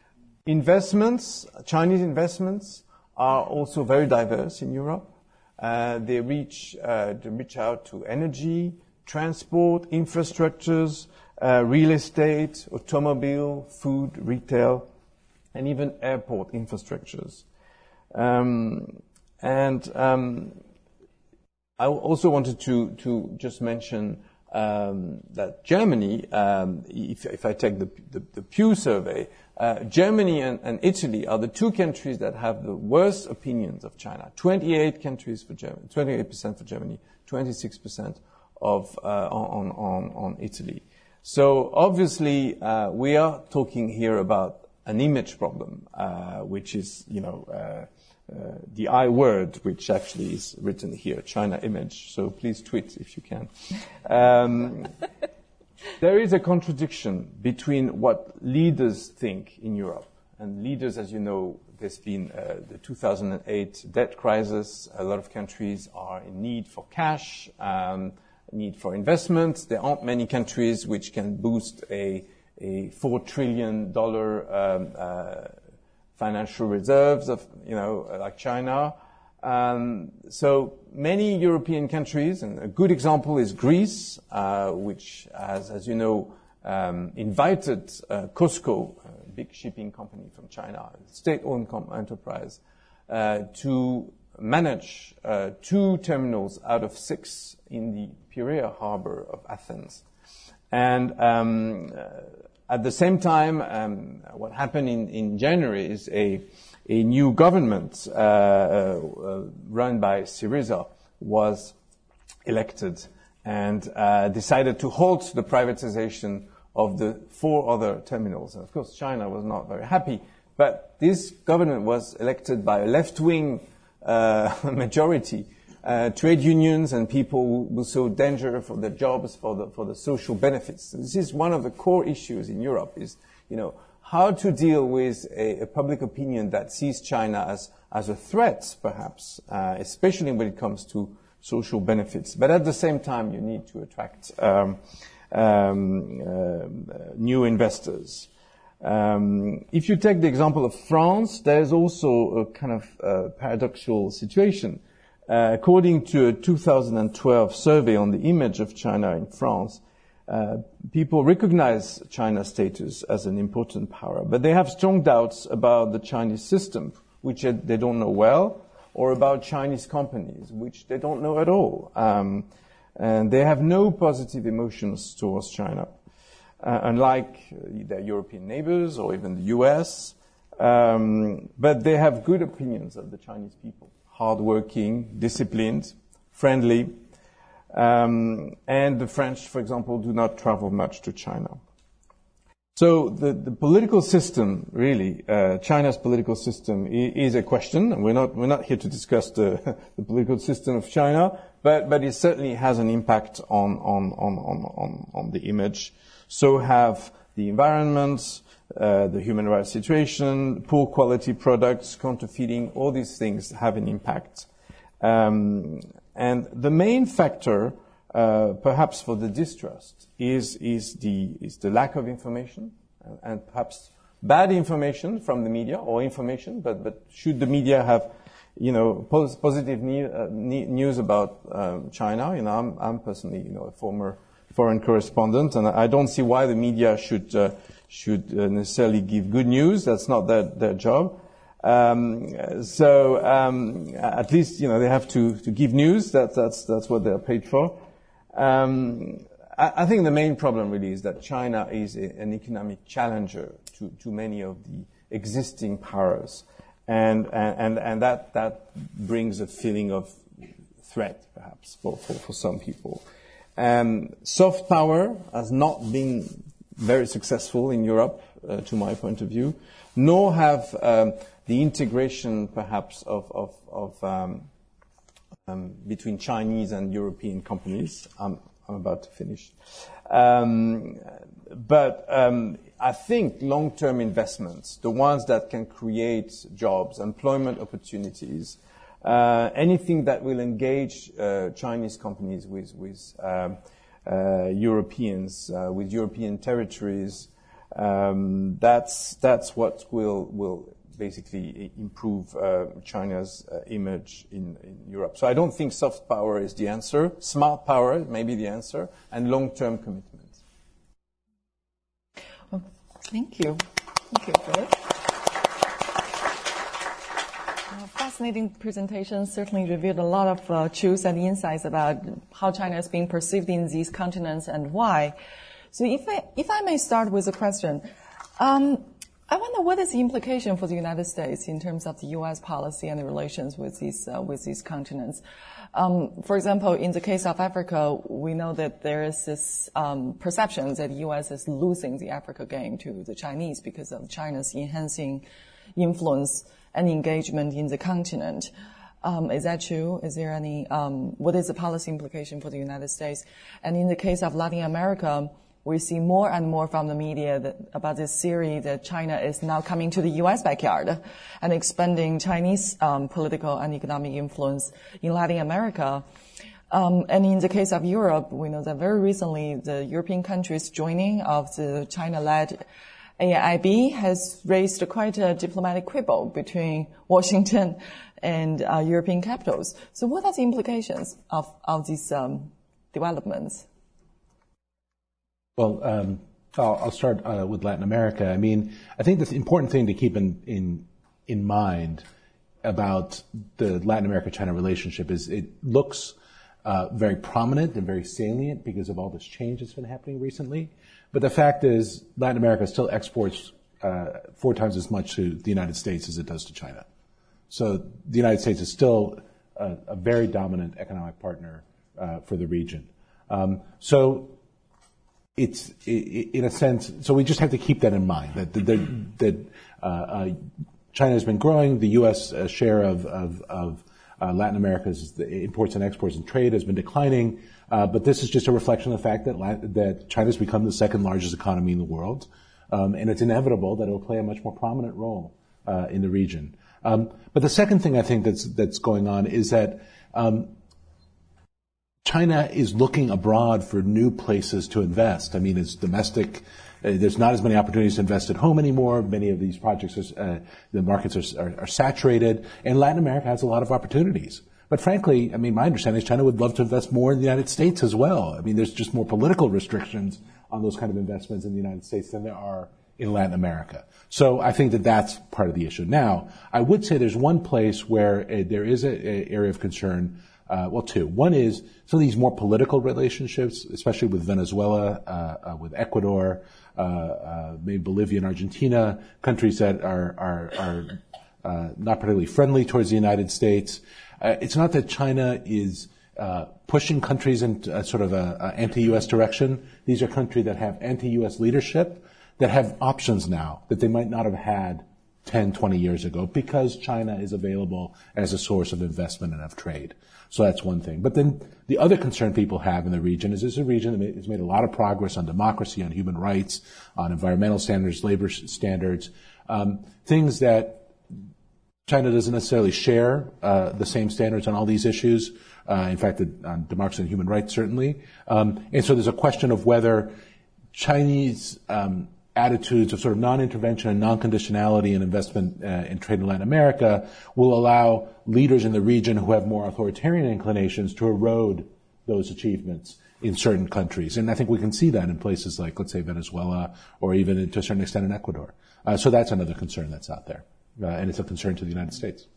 Investments, Chinese investments, are also very diverse in Europe. Uh, they reach uh, they reach out to energy, transport, infrastructures, uh, real estate, automobile, food, retail, and even airport infrastructures. Um, and um, I also wanted to to just mention um, that Germany, um, if, if I take the, the, the Pew survey, uh, Germany and, and Italy are the two countries that have the worst opinions of China. twenty-eight countries for Germany, twenty-eight percent for Germany, twenty-six percent of uh, on, on, on Italy. So obviously, uh, we are talking here about an image problem, uh, which is, you know, uh, uh, the I word, which actually is written here, China image. So please tweet if you can. Um, there is a contradiction between what leaders think in Europe. And leaders, as you know, there's been uh, the two thousand eight debt crisis. A lot of countries are in need for cash, um, need for investment. There aren't many countries which can boost a, a four trillion dollars um, uh, financial reserves of, you know, like China. Um, so many European countries, and a good example is Greece, uh, which has, as you know, um, invited uh, COSCO, a big shipping company from China, a state-owned com- enterprise, uh, to manage uh, two terminals out of six in the Piraeus harbor of Athens. And um, uh, at the same time, um, what happened in, in January is a A new government uh, uh, run by Syriza was elected and uh, decided to halt the privatization of the four other terminals. And of course, China was not very happy. But this government was elected by a left-wing uh, majority. Uh, trade unions and people who saw danger for their jobs, for the for the social benefits. This is one of the core issues in Europe. Is, you know, how to deal with a, a public opinion that sees China as, as a threat, perhaps, uh, especially when it comes to social benefits. But at the same time, you need to attract um, um, uh, new investors. Um, if you take the example of France, there's also a kind of uh, paradoxical situation. Uh, according to a two thousand twelve survey on the image of China in France, Uh, people recognize China's status as an important power, but they have strong doubts about the Chinese system, which they don't know well, or about Chinese companies, which they don't know at all. Um, and they have no positive emotions towards China, uh, unlike their European neighbors or even the U S. Um, but they have good opinions of the Chinese people: hardworking, disciplined, friendly. Um, and the French, for example, do not travel much to China. So the, the political system, really, uh, China's political system is, is a question. We're not we're not here to discuss the, the political system of China, but but it certainly has an impact on on on on on, on the image. So have the environment, uh, the human rights situation, poor quality products, counterfeiting. All these things have an impact. Um, And the main factor, uh, perhaps for the distrust, is is the is the lack of information, and, and perhaps bad information from the media, or information. But but should the media have, you know, pos- positive ne- uh, ne- news about um, China? You know, I'm I'm personally, you know, a former foreign correspondent, and I don't see why the media should uh, should uh, necessarily give good news. That's not their their job. Um, so um, at least, you know, they have to, to give news. That, that's that's what they're paid for. Um, I, I think the main problem really is that China is a, an economic challenger to, to many of the existing powers, and and and that that brings a feeling of threat, perhaps, for for, for some people. Um, soft power has not been very successful in Europe, uh, to my point of view, nor have um, the integration, perhaps, of, of, of um, um, between Chinese and European companies. I'm, I'm about to finish. Um, but um, I think long-term investments, the ones that can create jobs, employment opportunities, uh, anything that will engage uh, Chinese companies with, with um, uh, Europeans, uh, with European territories, um, that's that's what will will. basically improve uh, China's uh, image in, in Europe. So I don't think soft power is the answer. Smart power may be the answer, and long-term commitment. Well, thank you. Thank you, Philip. Uh, fascinating presentation. Certainly revealed a lot of uh, truths and insights about how China is being perceived in these continents and why. So if I, if I may start with a question, um, I wonder what is the implication for the United States in terms of the U S policy and the relations with these uh, with these continents. Um, for example, in the case of Africa, we know that there is this um, perception that the U S is losing the Africa game to the Chinese because of China's enhancing influence and engagement in the continent. Um, is that true? Is there any, um, what is the policy implication for the United States? And in the case of Latin America, we see more and more from the media that, about this theory that China is now coming to the U S backyard and expanding Chinese um, political and economic influence in Latin America. Um, and in the case of Europe, we know that very recently the European countries joining of the China-led A I B has raised quite a diplomatic quibble between Washington and uh, European capitals. So what are the implications of, of these um, developments? Well, um, I'll, I'll start uh, with Latin America. I mean, I think the important thing to keep in, in, in mind about the Latin America-China relationship is it looks uh, very prominent and very salient because of all this change that's been happening recently. But the fact is, Latin America still exports uh, four times as much to the United States as it does to China. So the United States is still a, a very dominant economic partner uh, for the region. Um, so it's, in a sense, so we just have to keep that in mind, that, that, that uh, uh, China has been growing, the U S uh, share of, of, of uh, Latin America's imports and exports and trade has been declining. Uh, but this is just a reflection of the fact that Latin, that China's become the second largest economy in the world, um, and it's inevitable that it will play a much more prominent role uh, in the region. Um, but the second thing I think that's that's going on is that um, China is looking abroad for new places to invest. I mean, it's domestic. Uh, there's not as many opportunities to invest at home anymore. Many of these projects, are, uh, the markets are, are, are saturated, and Latin America has a lot of opportunities. But frankly, I mean, my understanding is China would love to invest more in the United States as well. I mean, there's just more political restrictions on those kind of investments in the United States than there are in Latin America. So I think that that's part of the issue. Now, I would say there's one place where uh, there is an area of concern. Uh, well, two. One is some of these more political relationships, especially with Venezuela, uh, uh, with Ecuador, uh, uh, maybe Bolivia and Argentina, countries that are, are, are uh, not particularly friendly towards the United States. Uh, it's not that China is uh, pushing countries in a sort of a, a anti-U S direction. These are countries that have anti-U S leadership that have options now that they might not have had ten, twenty years ago because China is available as a source of investment and of trade. So that's one thing. But then the other concern people have in the region is this is a region that has made a lot of progress on democracy, on human rights, on environmental standards, labor standards, um, things that China doesn't necessarily share uh, the same standards on all these issues. Uh, in fact, on democracy and human rights, certainly. Um, and so there's a question of whether Chinese um, attitudes of sort of non-intervention and non-conditionality in investment uh, and trade in Latin America will allow leaders in the region who have more authoritarian inclinations to erode those achievements in certain countries. And I think we can see that in places like, let's say, Venezuela, or even to a certain extent in Ecuador. Uh, so that's another concern that's out there. Uh, and it's a concern to the United States.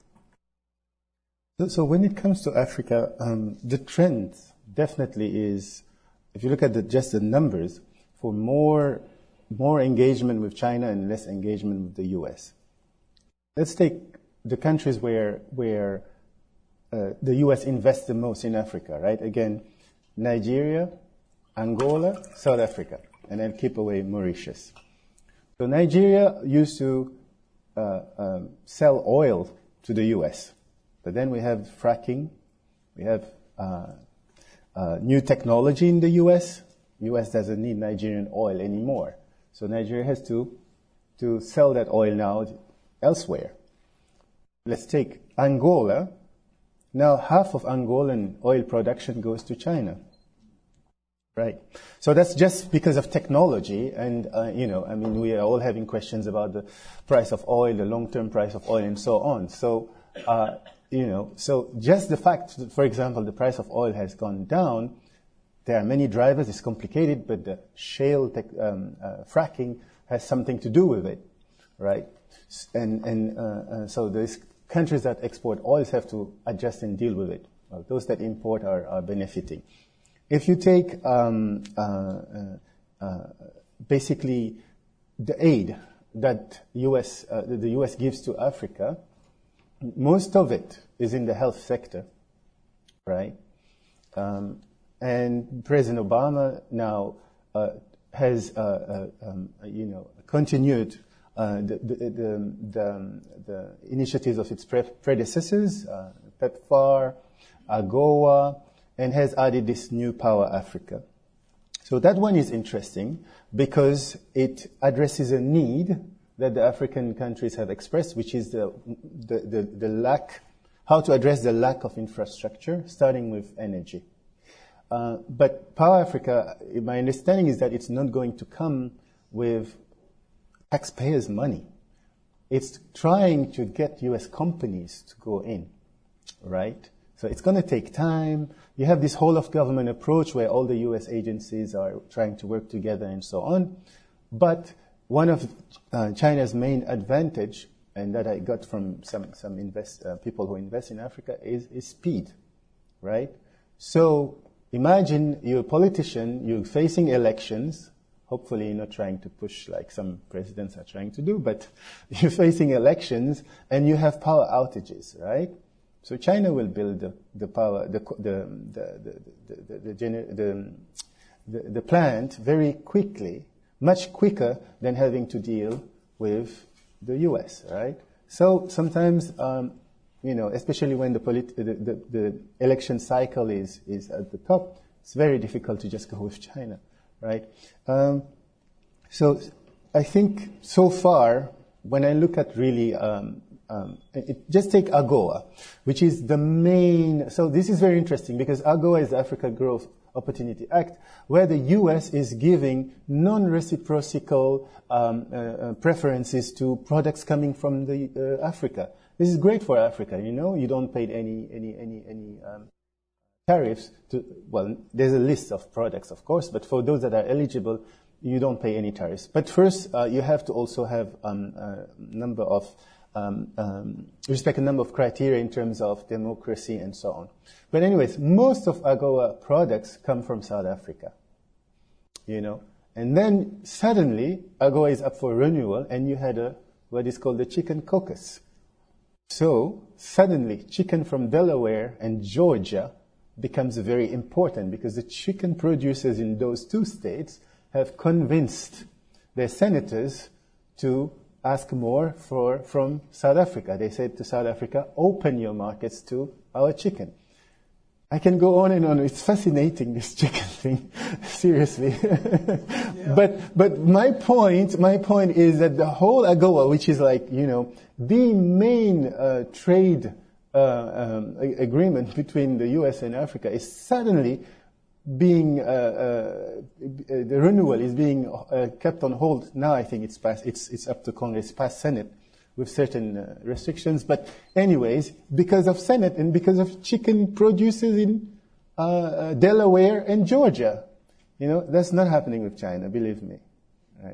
So, so when it comes to Africa, um, the trend definitely is, if you look at the, just the numbers, for more more engagement with China and less engagement with the U S. Let's take the countries where where uh, the U S invests the most in Africa, right? Again, Nigeria, Angola, South Africa, and then keep away Mauritius. So Nigeria used to Uh, um, sell oil to the U S. But then we have fracking, we have uh, uh, new technology in the U S. U S doesn't need Nigerian oil anymore. So Nigeria has to, to sell that oil now elsewhere. Let's take Angola. Now half of Angolan oil production goes to China. Right. So that's just because of technology. And, uh, you know, I mean, we are all having questions about the price of oil, the long-term price of oil, and so on. So, uh, you know, so just the fact that, for example, the price of oil has gone down, there are many drivers, it's complicated, but the shale tech, um, uh, fracking has something to do with it, right? And, and uh, uh, so this countries that export oils have to adjust and deal with it. Well, those that import are, are benefiting. If you take um, uh, uh, uh, basically the aid that U S uh, the U S gives to Africa, most of it is in the health sector, right? Um, and President Obama now uh, has, uh, uh, um, you know, continued uh, the, the, the, the, the initiatives of its pre- predecessors, uh, PEPFAR, AGOA, and has added this new Power Africa. So that one is interesting because it addresses a need that the African countries have expressed, which is the, the, the, the lack, how to address the lack of infrastructure, starting with energy. Uh, but Power Africa, my understanding is that it's not going to come with taxpayers' money. It's trying to get U S companies to go in, right? So it's going to take time. You have this whole of government approach where all the U S agencies are trying to work together and so on. But one of uh, China's main advantage, and that I got from some, some invest, uh, people who invest in Africa, is, is speed, right? So imagine you're a politician, you're facing elections. Hopefully you're not trying to push like some presidents are trying to do, but you're facing elections and you have power outages, right? So China will build the, the power, the the the the the, the, gener- the, the the plant very quickly, much quicker than having to deal with the U S, right? So sometimes, um, you know, especially when the, polit- the, the the election cycle is is at the top, it's very difficult to just go with China, right? Um, so I think so far, when I look at really. Um, Um, it, just take AGOA, which is the main. So this is very interesting because AGOA is the Africa Growth Opportunity Act, where the U S is giving non-reciprocal um, uh, uh, preferences to products coming from the uh, Africa. This is great for Africa. You know, you don't pay any any any any um, tariffs to. Well, there's a list of products, of course, but for those that are eligible, you don't pay any tariffs. But first, uh, you have to also have um, a number of Um, um, respect a number of criteria in terms of democracy and so on. But anyways, most of AGOA products come from South Africa, you know. And then suddenly AGOA is up for renewal and you had a, what is called the chicken caucus. So suddenly chicken from Delaware and Georgia becomes very important because the chicken producers in those two states have convinced their senators to ask more for from South Africa. They said to South Africa, open your markets to our chicken. I can go on and on. It's fascinating, this chicken thing, seriously. Yeah. But but my point, my point is that the whole AGOA, which is like, you know, the main uh, trade uh, um, agreement between the U S and Africa, is suddenly being uh, uh, the renewal is being uh, kept on hold. Now I think it's passed. It's it's up to Congress, past Senate, with certain uh, restrictions. But anyways, because of Senate and because of chicken producers in uh, uh, Delaware and Georgia, you know, that's not happening with China. Believe me. Right.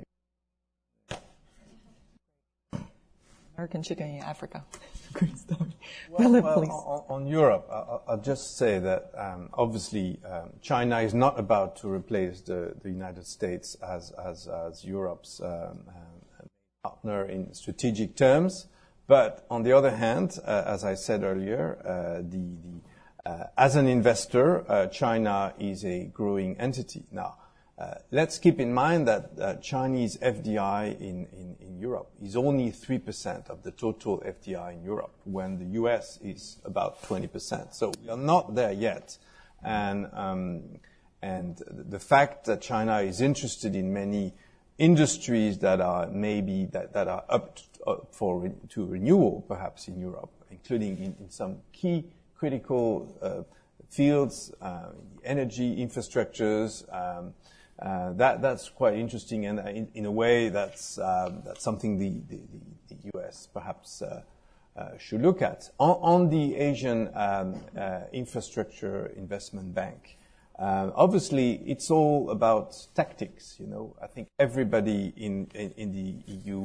American chicken in Africa. Great story. Well, well, on, on Europe, I'll, I'll just say that um, obviously um, China is not about to replace the, the United States as as, as Europe's um, um, partner in strategic terms. But on the other hand, uh, as I said earlier, uh, the, the uh, as an investor, uh, China is a growing entity now. Uh, let's keep in mind that uh, Chinese F D I in, in, in Europe is only three percent of the total F D I in Europe, when the U S is about twenty percent. So we are not there yet. And, um, and the fact that China is interested in many industries that are maybe, that, that are up to, uh, for re- to renewal, perhaps in Europe, including in, in some key critical uh, fields, uh, energy infrastructures, um, Uh, that that's quite interesting, and in, in a way, that's um, that's something the, the, the U S perhaps uh, uh, should look at. On, on the Asian um, uh, Infrastructure Investment Bank, uh, obviously it's all about tactics. You know, I think everybody in in, in the E U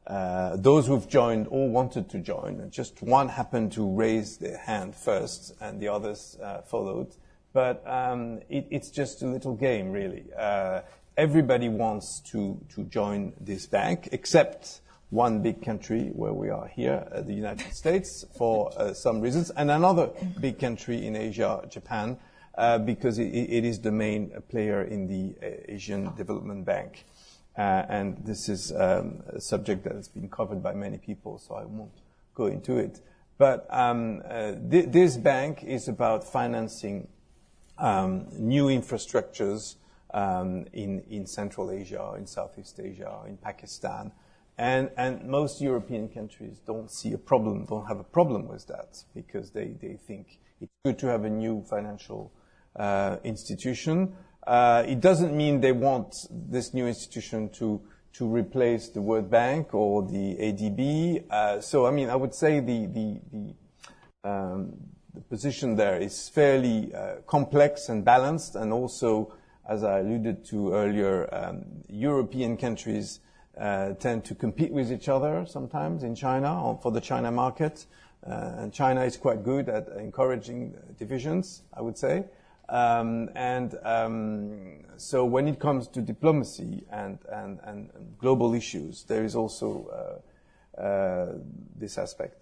Uh, those who've joined all wanted to join. Just one happened to raise their hand first, and the others uh, followed. But um, it, it's just a little game, really. Uh, everybody wants to, to join this bank, except one big country where we are here, uh, the United States, for uh, some reasons, and another big country in Asia, Japan, uh, because it, it is the main player in the uh, Asian Development Bank. Uh, and this is um, a subject that has been covered by many people, so I won't go into it. But um, uh, th- this bank is about financing um, new infrastructures um, in, in Central Asia, in Southeast Asia, in Pakistan. And, and most European countries don't see a problem, don't have a problem with that, because they, they think it's good to have a new financial uh, institution. Uh, it doesn't mean they want this new institution to to replace the World Bank or the A D B. Uh, so, I mean, I would say the the the, um, the position there is fairly uh, complex and balanced, and also, as I alluded to earlier, um, European countries uh, tend to compete with each other sometimes in China or for the China market, uh, and China is quite good at encouraging divisions, I would say. Um, and um, so when it comes to diplomacy and, and, and global issues, there is also uh, uh, this aspect.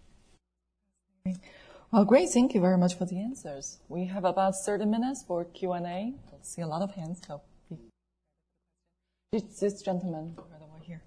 Well, great. Thank you very much for the answers. We have about thirty minutes for Q and A. I see a lot of hands. So it's this gentleman right over here.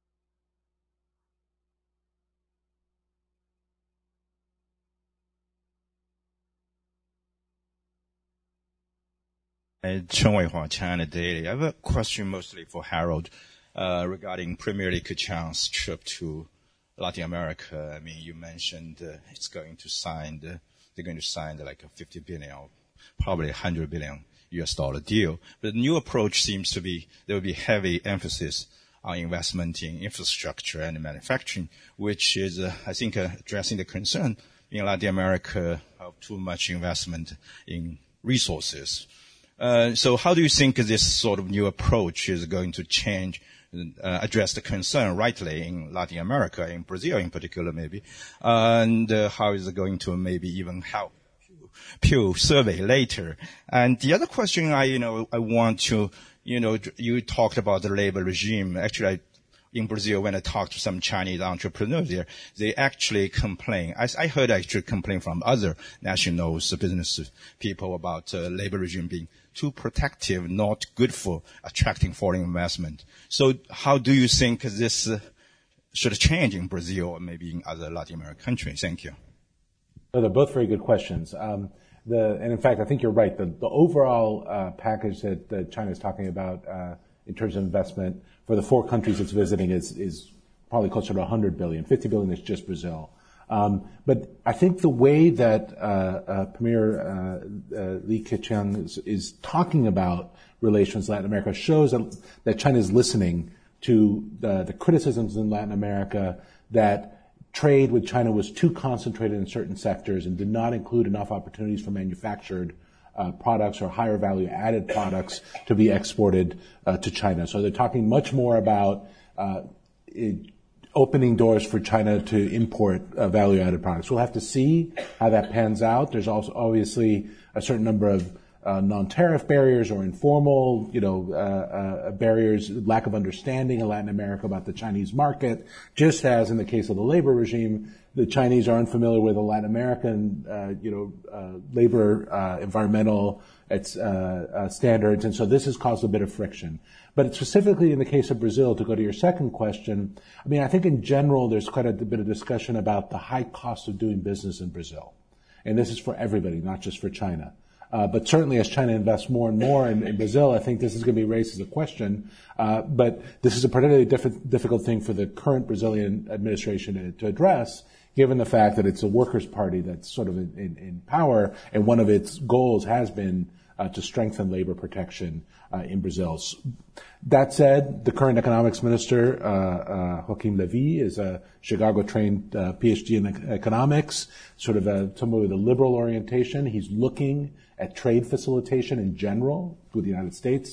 Chen Weihua, China Daily. I have a question mostly for Harold uh, regarding Premier Li Keqiang's trip to Latin America. I mean, you mentioned uh, it's going to sign, the, they're going to sign like a fifty billion or probably one hundred billion U S dollar deal. But the new approach seems to be there will be heavy emphasis on investment in infrastructure and manufacturing, which is, uh, I think, uh, addressing the concern in Latin America of too much investment in resources. Uh, so how do you think this sort of new approach is going to change, uh, address the concern rightly in Latin America, in Brazil in particular maybe, uh, and uh, how is it going to maybe even help Pew survey later? And the other question I, you know, I want to, you know, you talked about the labor regime. Actually, I, in Brazil, when I talked to some Chinese entrepreneurs there, they actually complain. I, I heard actually complain from other nationals, business people about uh, labor regime being too protective, not good for attracting foreign investment. So how do you think this uh, should change in Brazil or maybe in other Latin American countries? Thank you. So they're both very good questions. Um, the, and in fact, I think you're right. The, the overall uh, package that, that China is talking about uh, in terms of investment for the four countries it's visiting is, is probably closer to one hundred billion. fifty billion is just Brazil. Um, but I think the way that uh, uh, Premier uh, uh, Li Keqiang is, is talking about relations with Latin America shows that, that China is listening to the, the criticisms in Latin America that trade with China was too concentrated in certain sectors and did not include enough opportunities for manufactured uh, products or higher value added products to be exported uh, to China. So they're talking much more about uh, it, opening doors for China to import uh, value-added products. We'll have to see how that pans out. There's also obviously a certain number of uh, non-tariff barriers or informal, you know, uh, uh, barriers, lack of understanding in Latin America about the Chinese market. Just as in the case of the labor regime, the Chinese are unfamiliar with the Latin American, uh, you know, uh, labor, uh, environmental it's, uh, uh, standards, and so this has caused a bit of friction. But specifically in the case of Brazil, to go to your second question, I mean, I think in general there's quite a bit of discussion about the high cost of doing business in Brazil. And this is for everybody, not just for China. Uh, but certainly as China invests more and more in, in Brazil, I think this is going to be raised as a question. Uh, but this is a particularly diff- difficult thing for the current Brazilian administration to, to address, given the fact that it's a workers' party that's sort of in, in, in power, and one of its goals has been uh, to strengthen labor protection uh, in Brazil. That said, the current economics minister, uh, uh, Joaquim Levy, is a Chicago-trained uh, P H D in economics, sort of a, somebody with a liberal orientation. He's looking at trade facilitation in general with the United States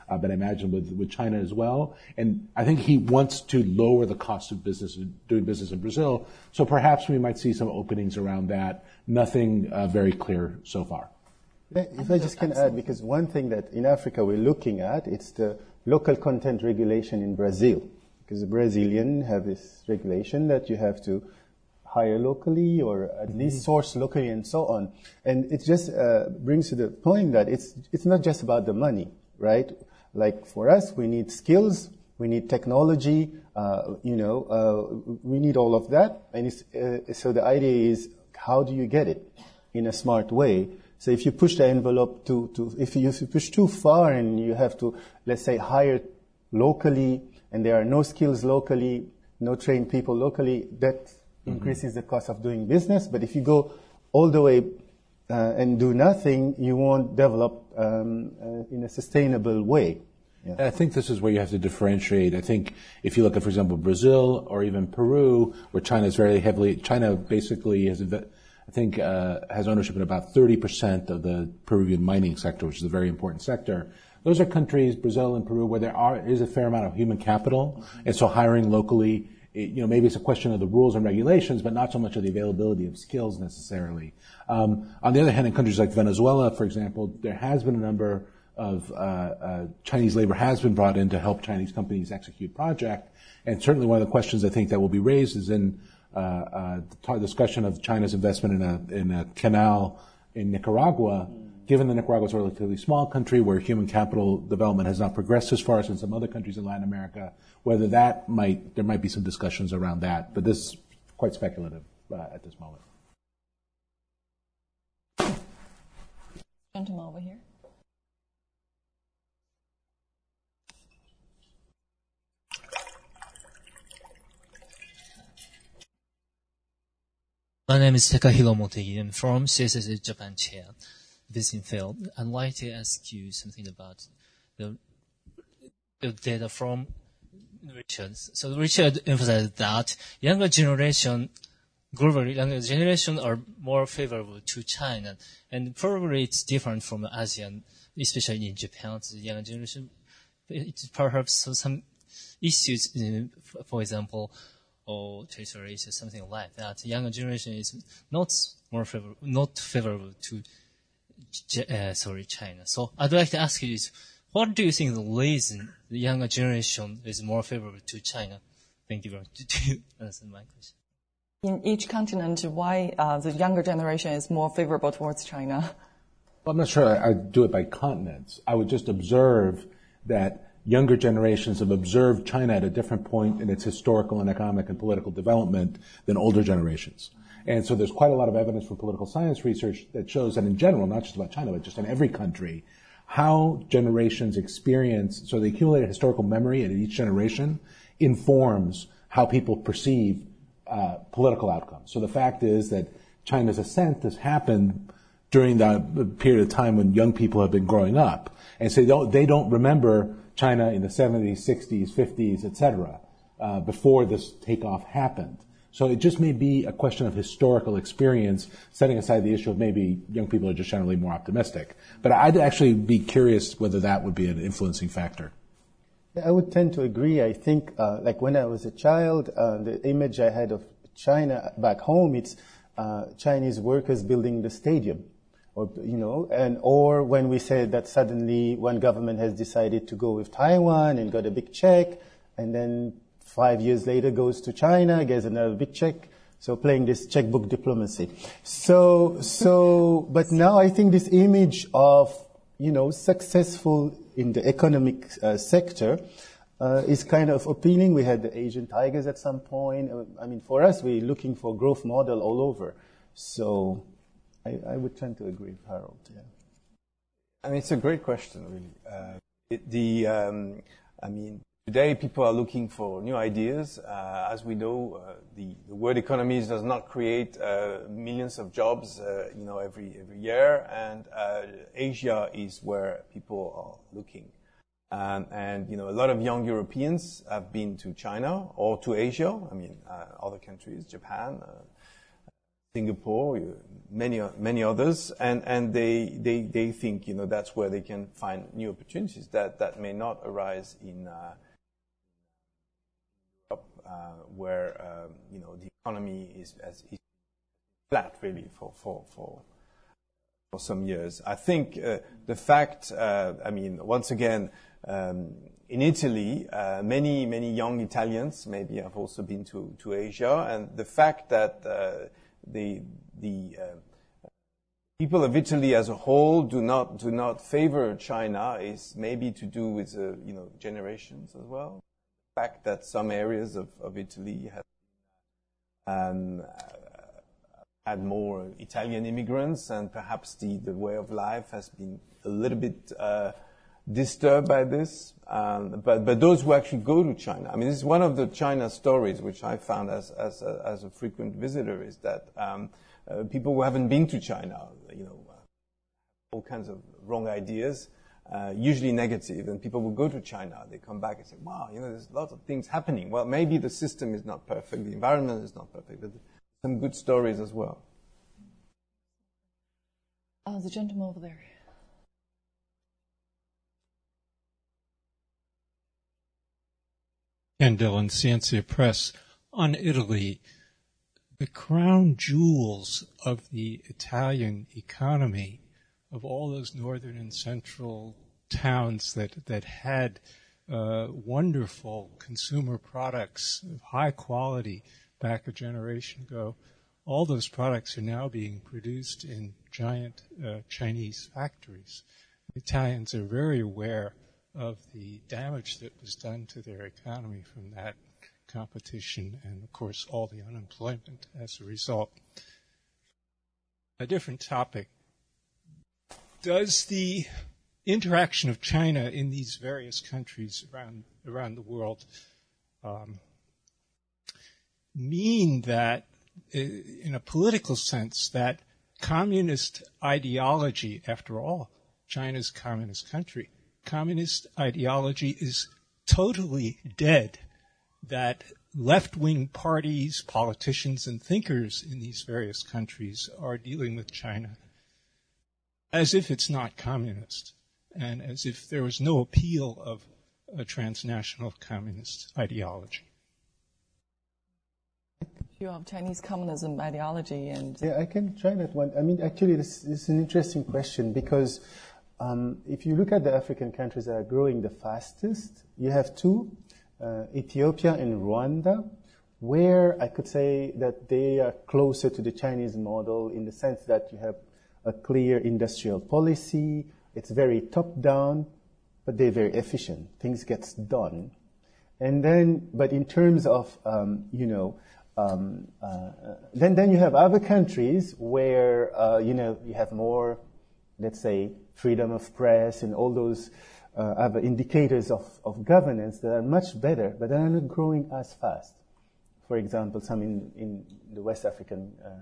uh, but I imagine with, with China as well. And I think he wants to lower the cost of business, doing business in Brazil. So perhaps we might see some openings around that. Nothing uh, very clear so far. If I just can add, because one thing that in Africa we're looking at, it's the local content regulation in Brazil. Because the Brazilians have this regulation that you have to hire locally or at least source locally and so on. And it just uh, brings to the point that it's it's not just about the money, right? Like for us, we need skills, we need technology, uh, you know, uh, we need all of that. And it's, uh, so the idea is, how do you get it in a smart way? So if you push the envelope too, too if, you, if you push too far and you have to, let's say, hire locally and there are no skills locally, no trained people locally, that mm-hmm. increases the cost of doing business. But if you go all the way uh, and do nothing, you won't develop um, uh, in a sustainable way. Yeah. I think this is where you have to differentiate. I think if you look at, for example, Brazil or even Peru, where China is very heavily, China basically has I think, uh, has ownership in about thirty percent of the Peruvian mining sector, which is a very important sector. Those are countries, Brazil and Peru, where there are, is a fair amount of human capital. And so hiring locally, it, you know, maybe it's a question of the rules and regulations, but not so much of the availability of skills necessarily. Um, on the other hand, in countries like Venezuela, for example, there has been a number of, uh, uh, Chinese labor has been brought in to help Chinese companies execute projects. And certainly one of the questions I think that will be raised is in Uh, uh, the discussion of China's investment in a in a canal in Nicaragua, given that Nicaragua is a relatively small country where human capital development has not progressed as far as in some other countries in Latin America, whether that might, there might be some discussions around that, but this is quite speculative uh, at this moment. Gentleman over here. My name is Takahiro Motegi. I'm from C S S Japan Chair, visiting field. I'd like to ask you something about the, the data from Richard. So Richard emphasized that younger generation, globally, younger generation are more favorable to China, and probably it's different from ASEAN, especially in Japan. The younger generation, it's perhaps some issues, for example, or territory or something like that. The younger generation is not more favorable, not favorable to, uh, sorry, China. So I'd like to ask you this: what do you think the reason the younger generation is more favorable to China? Thank you very much. Do you answer my question? In each continent, why uh, the younger generation is more favorable towards China? Well, I'm not sure I, I'd do it by continents. I would just observe that younger generations have observed China at a different point in its historical and economic and political development than older generations. And so there's quite a lot of evidence from political science research that shows that in general, not just about China, but just in every country, how generations experience, so the accumulated historical memory at each generation informs how people perceive uh, political outcomes. So the fact is that China's ascent has happened during the period of time when young people have been growing up. And so they don't, they don't remember China in the seventies, sixties, fifties, et cetera, uh, before this takeoff happened. So it just may be a question of historical experience, setting aside the issue of maybe young people are just generally more optimistic. But I'd actually be curious whether that would be an influencing factor. I would tend to agree. I think, uh, like when I was a child, uh, the image I had of China back home, it's uh, Chinese workers building the stadium. Or, you know, and, or when we said that suddenly one government has decided to go with Taiwan and got a big check, and then five years later goes to China, gets another big check. So playing this checkbook diplomacy. So, so, but now I think this image of, you know, successful in the economic uh, sector, uh, is kind of appealing. We had the Asian tigers at some point. I mean, for us, we're looking for growth model all over. So, I, I would tend to agree with Harold. Yeah. I mean, it's a great question, really. Uh, it, the, um, I mean, today people are looking for new ideas. Uh, as we know, uh, the, the world economy does not create uh, millions of jobs, uh, you know, every every year, and uh, Asia is where people are looking. Um, and you know, a lot of young Europeans have been to China or to Asia. I mean, uh, other countries, Japan, uh, Singapore. many many others, and and they they they think, you know, that's where they can find new opportunities that that may not arise in uh, Europe, uh, where um, you know, the economy is as is flat really for for for for some years. I think uh, the fact, uh, I mean, once again. Um, in Italy, uh, many, many young Italians maybe have also been to, to Asia, and the fact that uh, the, the uh, people of Italy as a whole do not, do not favor China is maybe to do with, uh, you know, generations as well. The fact that some areas of, of Italy have um, had more Italian immigrants, and perhaps the, the way of life has been a little bit uh, disturbed by this, um, but but those who actually go to China, I mean, this is one of the China stories which I found as as a, as a frequent visitor, is that um, uh, people who haven't been to China, you know, uh, all kinds of wrong ideas, uh, usually negative, and people will go to China, they come back and say, wow, you know, there's lots of things happening. Well, maybe the system is not perfect, the environment is not perfect, but some good stories as well. Oh, the gentleman over there. Ken Dillon, Scientia Press. On Italy, the crown jewels of the Italian economy, of all those northern and central towns that, that had uh, wonderful consumer products of high quality back a generation ago, all those products are now being produced in giant uh, Chinese factories. The Italians are very aware of the damage that was done to their economy from that competition, and of course all the unemployment as a result. A different topic. Does the interaction of China in these various countries around around the world um, mean that, in a political sense, that communist ideology, after all, China's a communist country, communist ideology is totally dead, that left-wing parties, politicians, and thinkers in these various countries are dealing with China as if it's not communist, and as if there was no appeal of a transnational communist ideology. You have Chinese communism ideology, and yeah, I can try that one. I mean, actually, this, this is an interesting question, because um, if you look at the African countries that are growing the fastest, you have two, uh, Ethiopia and Rwanda, where I could say that they are closer to the Chinese model in the sense that you have a clear industrial policy. It's very top-down, but they're very efficient. Things get done. And then, but in terms of, um, you know, Um, uh, then, then you have other countries where, uh, you know, you have more, let's say, freedom of press and all those uh, other indicators of, of governance that are much better, but they are not growing as fast. For example, some in, in the West African uh,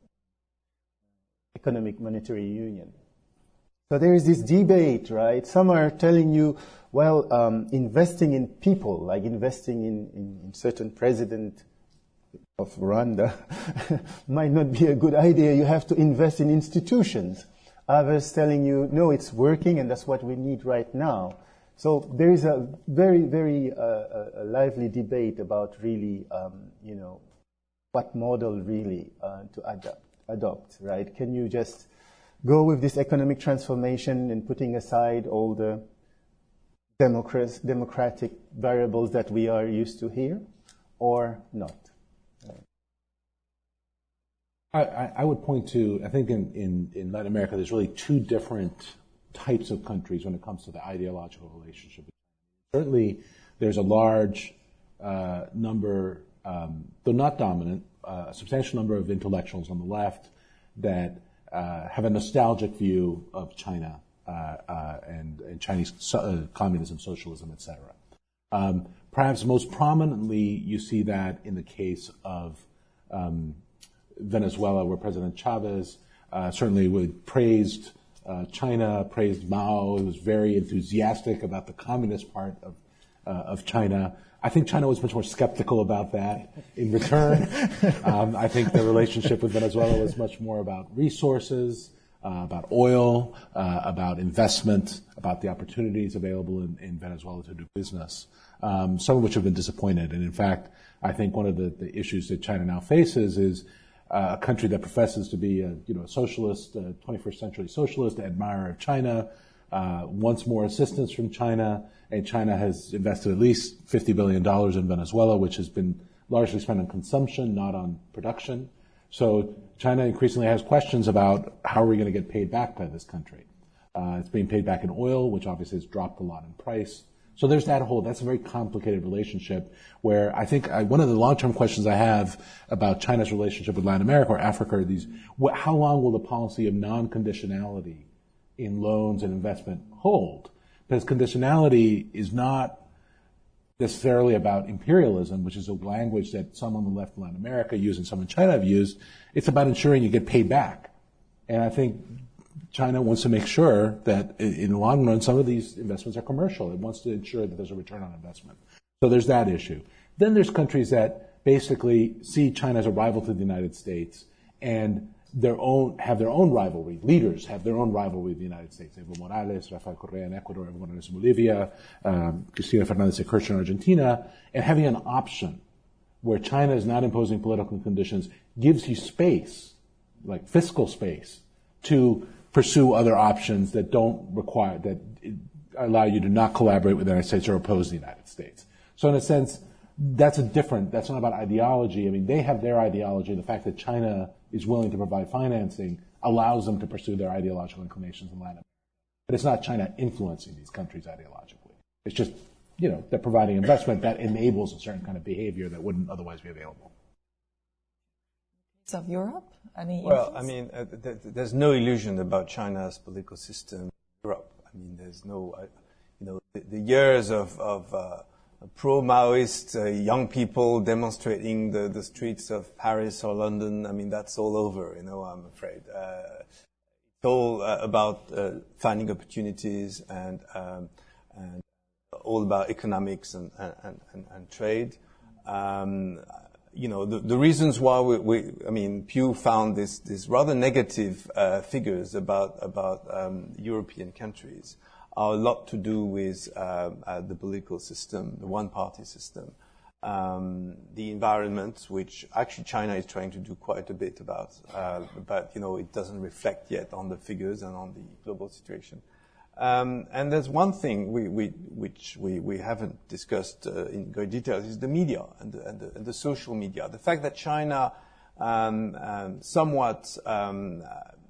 Economic Monetary Union. So there is this debate, right? Some are telling you, well, um, investing in people, like investing in, in, in certain president of Rwanda might not be a good idea. You have to invest in institutions. Others telling you, no, it's working and that's what we need right now. So there is a very, very uh, a lively debate about really, um, you know, what model really uh, to adapt, adopt, right? Can you just go with this economic transformation and putting aside all the democratic, democratic variables that we are used to here, or not? I, I would point to, I think in, in, in Latin America, there's really two different types of countries when it comes to the ideological relationship. Certainly, there's a large uh, number, um, though not dominant, uh, a substantial number of intellectuals on the left that uh, have a nostalgic view of China uh, uh, and, and Chinese so, uh, communism, socialism, et cetera. Um, perhaps most prominently, you see that in the case of um, Venezuela, where President Chavez uh, certainly would praised uh, China, praised Mao, was very enthusiastic about the communist part of uh, of China. I think China was much more skeptical about that in return. um, I think the relationship with Venezuela was much more about resources, uh, about oil, uh, about investment, about the opportunities available in, in Venezuela to do business, um, some of which have been disappointed. And in fact, I think one of the, the issues that China now faces is uh, a country that professes to be a, you know, a socialist, a twenty-first century socialist, admirer of China, uh, wants more assistance from China, and China has invested at least fifty billion dollars in Venezuela, which has been largely spent on consumption, not on production. So China increasingly has questions about how are we going to get paid back by this country. Uh, it's being paid back in oil, which obviously has dropped a lot in price. So there's that whole, that's a very complicated relationship where I think I, one of the long-term questions I have about China's relationship with Latin America or Africa are these, what, how long will the policy of non-conditionality in loans and investment hold? Because conditionality is not necessarily about imperialism, which is a language that some on the left in Latin America use and some in China have used. It's about ensuring you get paid back. And I think China wants to make sure that in the long run, some of these investments are commercial. It wants to ensure that there's a return on investment. So there's that issue. Then there's countries that basically see China as a rival to the United States and their own, have their own rivalry. Leaders have their own rivalry with the United States. Evo Morales, Rafael Correa in Ecuador, Evo Morales in Bolivia, um, Cristina Fernandez de Kirchner in Argentina, and having an option where China is not imposing political conditions gives you space, like fiscal space, to pursue other options that don't require, that allow you to not collaborate with the United States or oppose the United States. So in a sense, that's a different, that's not about ideology. I mean, they have their ideology. The fact that China is willing to provide financing allows them to pursue their ideological inclinations in Latin America. But it's not China influencing these countries ideologically. It's just, you know, they're providing investment that enables a certain kind of behavior that wouldn't otherwise be available. Of Europe? Any well, influence? I mean, uh, th- th- there's no illusion about China's political system in Europe. I mean, there's no, uh, you know, the, the years of, of uh, pro-Maoist uh, young people demonstrating the, the streets of Paris or London, I mean, that's all over, you know, I'm afraid. Uh, it's all uh, about uh, finding opportunities and, um, and all about economics and, and, and, and trade. Um, You know, the, the reasons why we, we, I mean, Pew found this, this rather negative uh, figures about, about um, European countries are a lot to do with uh, uh, the political system, the one-party system, um, the environment, which actually China is trying to do quite a bit about, uh, but, you know, it doesn't reflect yet on the figures and on the global situation. Um, and there's one thing we, we, which we, we haven't discussed uh, in great detail is the media and the, and the, and the social media. The fact that China um, um, somewhat um,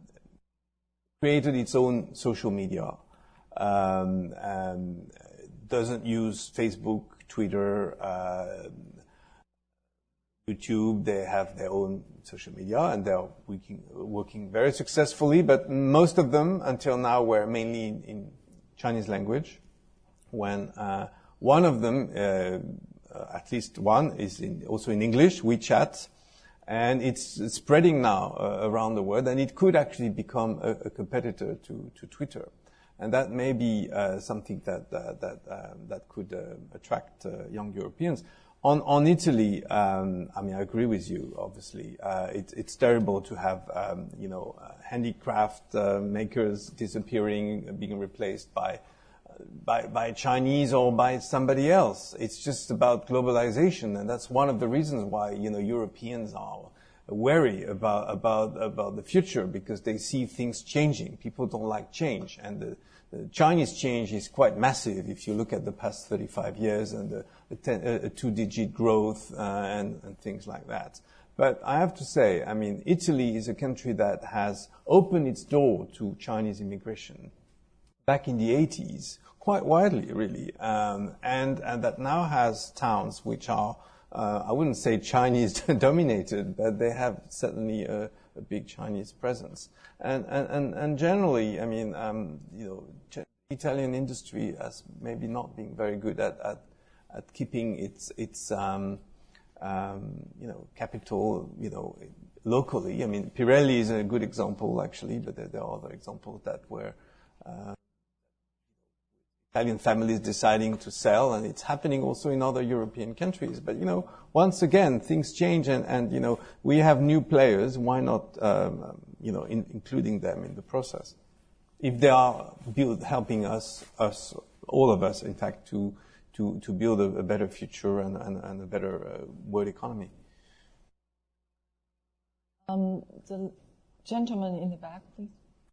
created its own social media, um, um, doesn't use Facebook, Twitter, uh, YouTube. They have their own social media and they're working, working very successfully, but most of them until now were mainly in, in Chinese language. When uh, one of them, uh, at least one, is in, also in English, WeChat, and it's spreading now uh, around the world, and it could actually become a, a competitor to, to Twitter. And that may be uh, something that uh, that uh, that could uh, attract uh, young Europeans. On, on Italy, um, I mean, I agree with you, obviously. Uh, it, it's terrible to have, um, you know, uh, handicraft uh, makers disappearing, being replaced by, uh, by, by Chinese or by somebody else. It's just about globalization, and that's one of the reasons why, you know, Europeans are wary about, about, about the future, because they see things changing. People don't like change, and the, the Chinese change is quite massive if you look at the past thirty-five years and the, the ten, uh, two-digit growth uh, and, and things like that. But I have to say, I mean, Italy is a country that has opened its door to Chinese immigration back in the eighties, quite widely, really, um, and, and that now has towns which are, uh, I wouldn't say Chinese dominated, but they have certainly a, a big Chinese presence. And, and, and generally, I mean, um, you know, Italian industry has maybe not been very good at, at, at keeping its, its, um, um, you know, capital, you know, locally. I mean, Pirelli is a good example, actually, but there, there are other examples that were, uh, Italian families deciding to sell, and it's happening also in other European countries. But, you know, once again, things change, and, and you know, we have new players. Why not, um, you know, in, including them in the process? If they are build, helping us, us, all of us, in fact, to to, to build a, a better future and, and, and a better uh, world economy. Um, the gentleman in the back, please.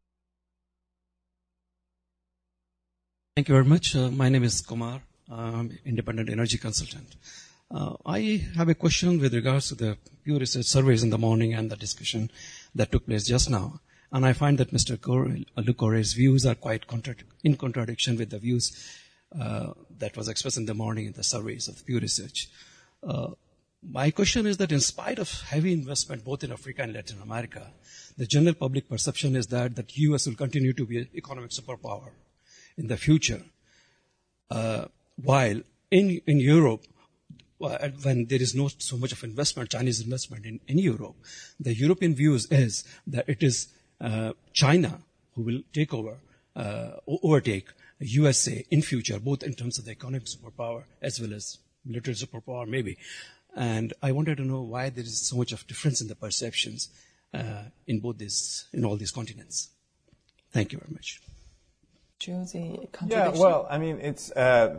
Thank you very much. Uh, my name is Kumar. I'm independent energy consultant. Uh, I have a question with regards to the Pew Research surveys in the morning and the discussion that took place just now. And I find that Mister Luc Corré's views are quite contra- in contradiction with the views uh, that was expressed in the morning in the surveys of Pew Research. Uh, my question is that in spite of heavy investment both in Africa and Latin America, the general public perception is that the U S will continue to be an economic superpower in the future. Uh, while in, in Europe, when there is not so much of investment, Chinese investment in, in Europe, the European views is that it is uh, China who will take over, uh, overtake U S A in future, both in terms of the economic superpower as well as military superpower, maybe. And I wanted to know why there is so much of difference in the perceptions uh, in both these, in all these continents. Thank you very much. Yeah, well, I mean, it's. Uh,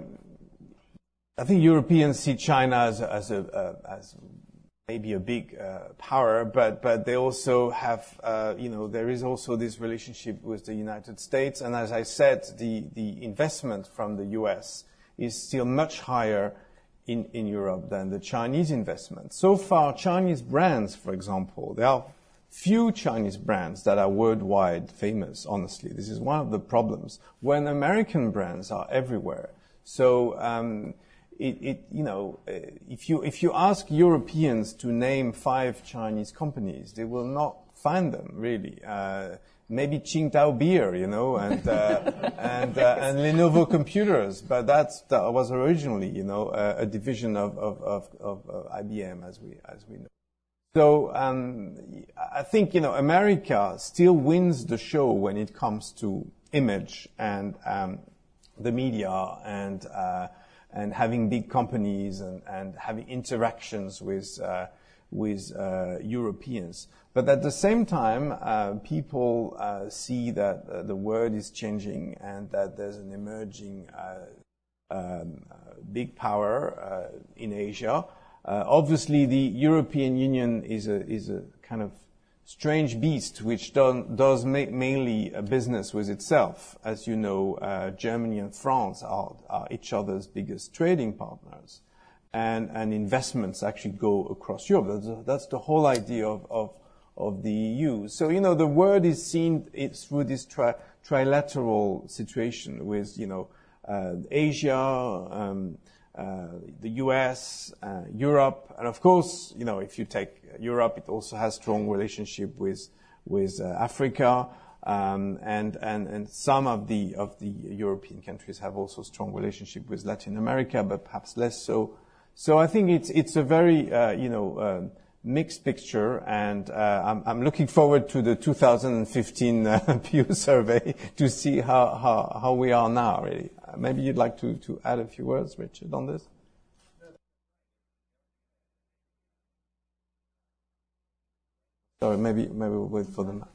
I think Europeans see China as a, as, a, uh, as maybe a big uh, power, but but they also have, uh, you know, there is also this relationship with the United States, and as I said, the the investment from the U S is still much higher in in Europe than the Chinese investment. So far, Chinese brands, for example, there are few Chinese brands that are worldwide famous, honestly. This is one of the problems, when American brands are everywhere. So, um, it, it, you know, if you, if you ask Europeans to name five Chinese companies, they will not find them, really. Uh, maybe Qingdao Beer, you know, and, uh, and, uh, and Lenovo Computers, but that's, that was originally, you know, a, a division of, of, of, of uh, I B M, as we, as we know. So um, I think, you know, America still wins the show when it comes to image and um, the media and uh, and having big companies and, and having interactions with uh, with uh, Europeans. But at the same time, uh, people uh, see that uh, the world is changing and that there's an emerging uh, um, big power uh, in Asia. Uh, obviously, the European Union is a is a kind of strange beast which don, does ma- mainly a business with itself. As you know, uh, Germany and France are, are each other's biggest trading partners, and and investments actually go across Europe. That's, that's the whole idea of, of of the E U. So you know, the world is seen it's through this tri- trilateral situation with you know uh, Asia. Um, Uh, the U S, uh, Europe, and of course, you know, if you take Europe, it also has strong relationship with with uh, Africa, um, and and and some of the of the European countries have also strong relationship with Latin America, but perhaps less so. So I think it's it's a very uh, you know uh, mixed picture, and uh, I'm, I'm looking forward to the two thousand fifteen uh, Pew survey to see how how how we are now, really. Maybe you'd like to, to add a few words, Richard, on this? Sorry, maybe maybe we'll wait for them.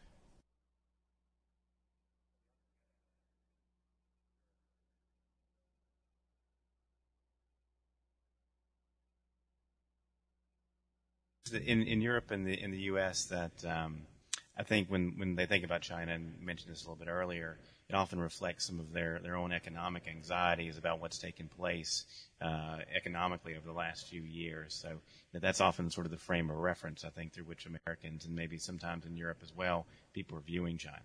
In in Europe and the in the U S, that um, I think when, when they think about China, and you mentioned this a little bit earlier, it often reflects some of their, their own economic anxieties about what's taken place uh, economically over the last few years. So that's often sort of the frame of reference, I think, through which Americans, and maybe sometimes in Europe as well, people are viewing China.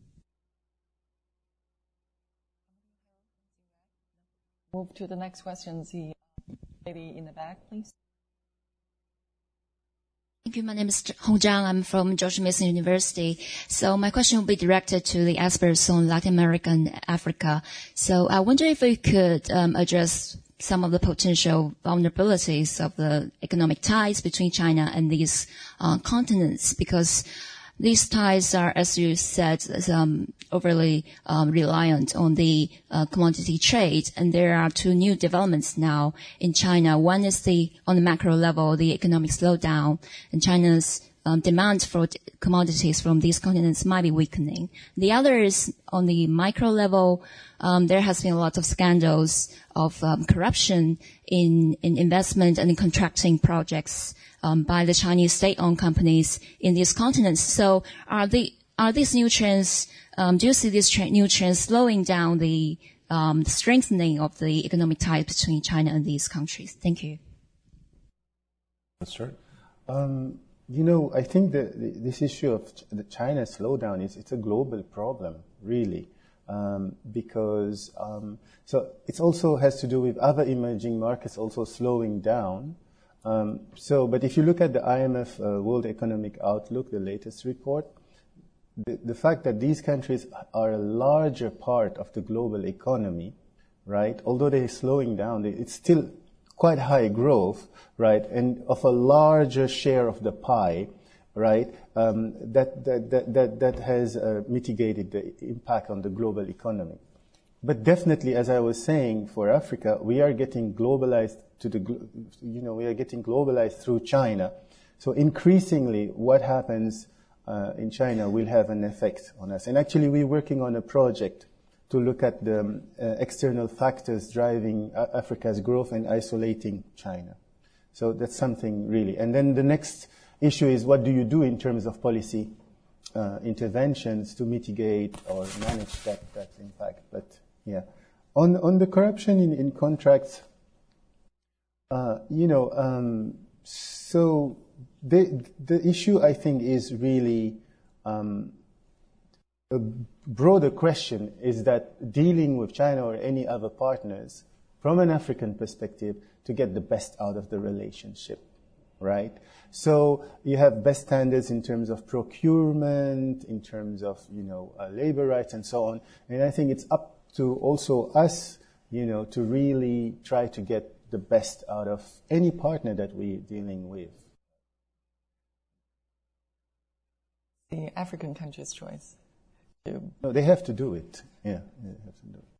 Move to the next question. The lady in the back, please. Thank you. My name is Hong Zhang. I'm from George Mason University. So my question will be directed to the experts on Latin America and Africa. So I wonder if we could um, address some of the potential vulnerabilities of the economic ties between China and these uh, continents, because these ties are, as you said, um, overly um, reliant on the uh, commodity trade, and there are two new developments now in China. One is the, on the macro level, the economic slowdown, and China's um, demand for t- commodities from these continents might be weakening. The other is on the micro level. Um, there has been a lot of scandals of um, corruption in, in investment and in contracting projects um, by the Chinese state-owned companies in these continents. So, are the are these new trends? Um, do you see these tra- new trends slowing down the um, strengthening of the economic ties between China and these countries? Thank you. Let's start. Um, you know, I think that this issue of ch- the China slowdown is it's a global problem, really. Um, because um, so it also has to do with other emerging markets also slowing down. Um, so, but if you look at the I M F uh, World Economic Outlook, the latest report, the, the fact that these countries are a larger part of the global economy, right? Although they're slowing down, they, it's still quite high growth, right? And of a larger share of the pie. Right, um, that, that that that that has uh, mitigated the impact on the global economy. But definitely, as I was saying, for Africa, we are getting globalized to the, you know, we are getting globalized through China. So increasingly, what happens uh, in China will have an effect on us. And actually, we're working on a project to look at the um, uh, external factors driving uh, Africa's growth and isolating China. So that's something really. And then the next issue is what do you do in terms of policy uh, interventions to mitigate or manage that, that impact. But yeah, on on the corruption in, in contracts, uh, you know, um, so the the issue I think is really um, a broader question is that dealing with China or any other partners from an African perspective to get the best out of the relationship. Right? So you have best standards in terms of procurement, in terms of, you know, uh, labor rights and so on. And I think it's up to also us, you know, to really try to get the best out of any partner that we're dealing with. The African country's choice. No, they have to do it. Yeah, they have to do it.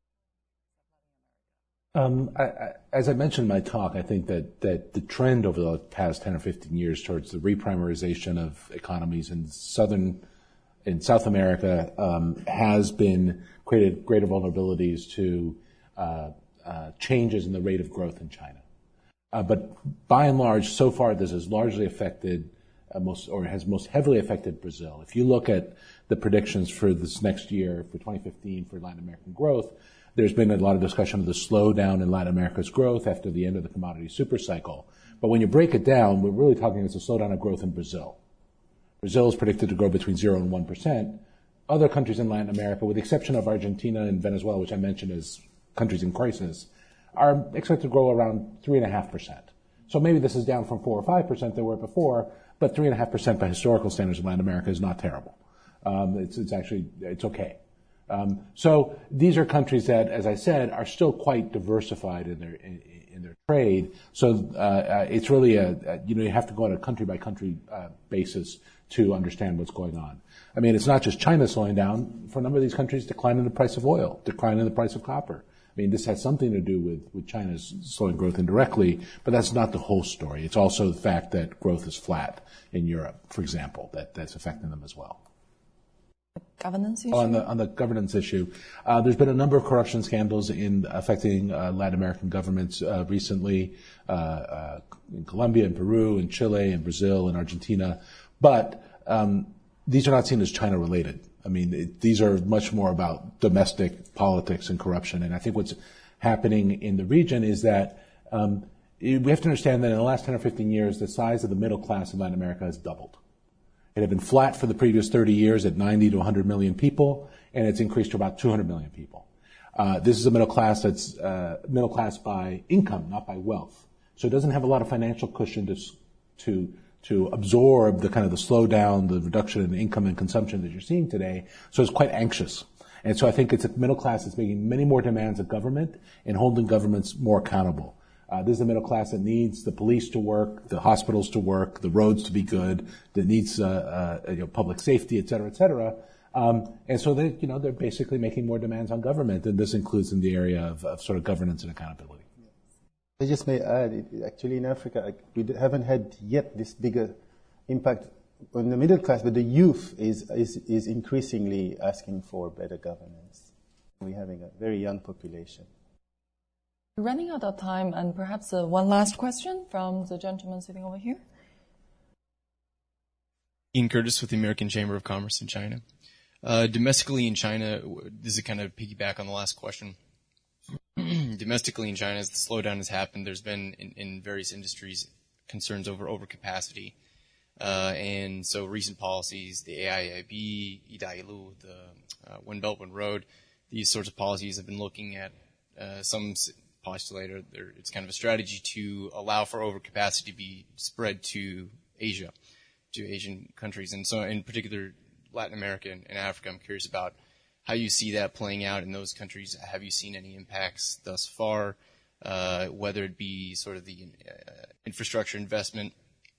Um, I, I, as I mentioned in my talk, I think that, that the trend over the past ten or fifteen years towards the reprimarization of economies in southern, in South America, um, has been created greater vulnerabilities to uh, uh, changes in the rate of growth in China. Uh, but by and large, so far, this has largely affected uh, most, or has most heavily affected Brazil. If you look at the predictions for this next year, for twenty fifteen, for Latin American growth, there's been a lot of discussion of the slowdown in Latin America's growth after the end of the commodity supercycle. But when you break it down, we're really talking it's a slowdown of growth in Brazil. Brazil is predicted to grow between zero and one percent. Other countries in Latin America, with the exception of Argentina and Venezuela, which I mentioned as countries in crisis, are expected to grow around three point five percent. So maybe this is down from four or five percent they were before, but three point five percent by historical standards in Latin America is not terrible. Um, it's, it's actually, it's okay. Um, so these are countries that, as I said, are still quite diversified in their in, in their trade. So uh, uh, it's really a, a you know you have to go on a country by country uh, basis to understand what's going on. I mean, it's not just China slowing down. For a number of these countries, decline in the price of oil, decline in the price of copper. I mean, this has something to do with, with China's slowing growth indirectly, but that's not the whole story. It's also the fact that growth is flat in Europe, for example, that, that's affecting them as well. Governance issue? On the, on the governance issue, uh, there's been a number of corruption scandals in affecting uh, Latin American governments uh, recently, uh, uh, in Colombia, and Peru, and Chile, and Brazil, and Argentina. But um, these are not seen as China related. I mean, it, these are much more about domestic politics and corruption. And I think what's happening in the region is that um, we have to understand that in the last ten or fifteen years, the size of the middle class in Latin America has doubled. It had been flat for the previous thirty years at ninety to one hundred million people, and it's increased to about two hundred million people. Uh, this is a middle class that's uh, middle class by income, not by wealth. So it doesn't have a lot of financial cushion to to to absorb the kind of the slowdown, the reduction in income and consumption that you're seeing today. So it's quite anxious. And so I think it's a middle class that's making many more demands of government and holding governments more accountable. Uh, this is a middle class that needs the police to work, the hospitals to work, the roads to be good, that needs uh, uh, you know, public safety, et cetera, et cetera. Um, and so they, you know, they're basically making more demands on government, and this includes in the area of, of sort of governance and accountability. I just may add, it, actually in Africa, we haven't had yet this bigger impact on the middle class, but the youth is, is, is increasingly asking for better governance. We're having a very young population. We're running out of time, and perhaps uh, one last question from the gentleman sitting over here. Ian Curtis with the American Chamber of Commerce in China. Uh, domestically in China, this is kind of piggyback on the last question. Domestically in China, as the slowdown has happened, there's been in, in various industries concerns over overcapacity. Uh, and so recent policies, the A I I B, Yidailu, the uh, One Belt, One Road, these sorts of policies have been looking at uh, some postulator. It's kind of a strategy to allow for overcapacity to be spread to Asia, to Asian countries. And so in particular, Latin America and, and Africa, I'm curious about how you see that playing out in those countries. Have you seen any impacts thus far, uh, whether it be sort of the uh, infrastructure investment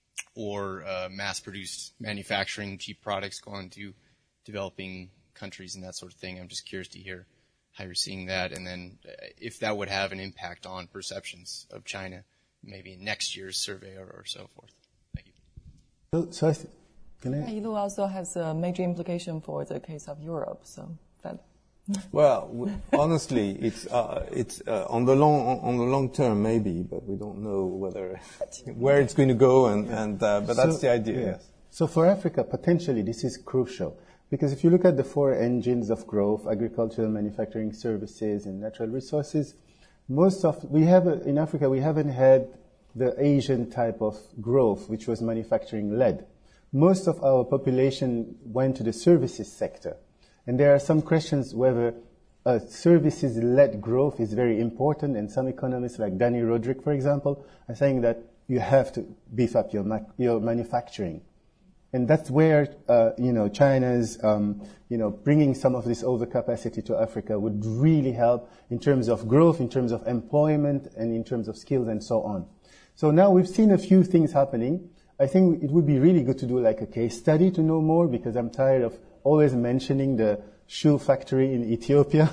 or uh, mass-produced manufacturing, cheap products going to developing countries and that sort of thing? I'm just curious to hear how you're seeing that, and then if that would have an impact on perceptions of China, maybe in next year's survey or, or so forth. Thank you. So, so I th- can I? Yidailu also has a major implication for the case of Europe, so that. Well, w- honestly, it's uh, it's uh, on the long on the long term maybe, but we don't know whether where it's going to go, and and uh, but that's so, the idea. Yeah. Yes. So for Africa, potentially this is crucial. Because if you look at the four engines of growth, agricultural, manufacturing, services, and natural resources, most of, we have, a, in Africa, we haven't had the Asian type of growth, which was manufacturing led. Most of our population went to the services sector. And there are some questions whether uh, services led growth is very important, and some economists like Danny Roderick, for example, are saying that you have to beef up your, ma- your manufacturing. And that's where, uh, you know, China's, um, you know, bringing some of this overcapacity to Africa would really help in terms of growth, in terms of employment, and in terms of skills and so on. So now we've seen a few things happening. I think it would be really good to do like a case study to know more, because I'm tired of always mentioning the shoe factory in Ethiopia.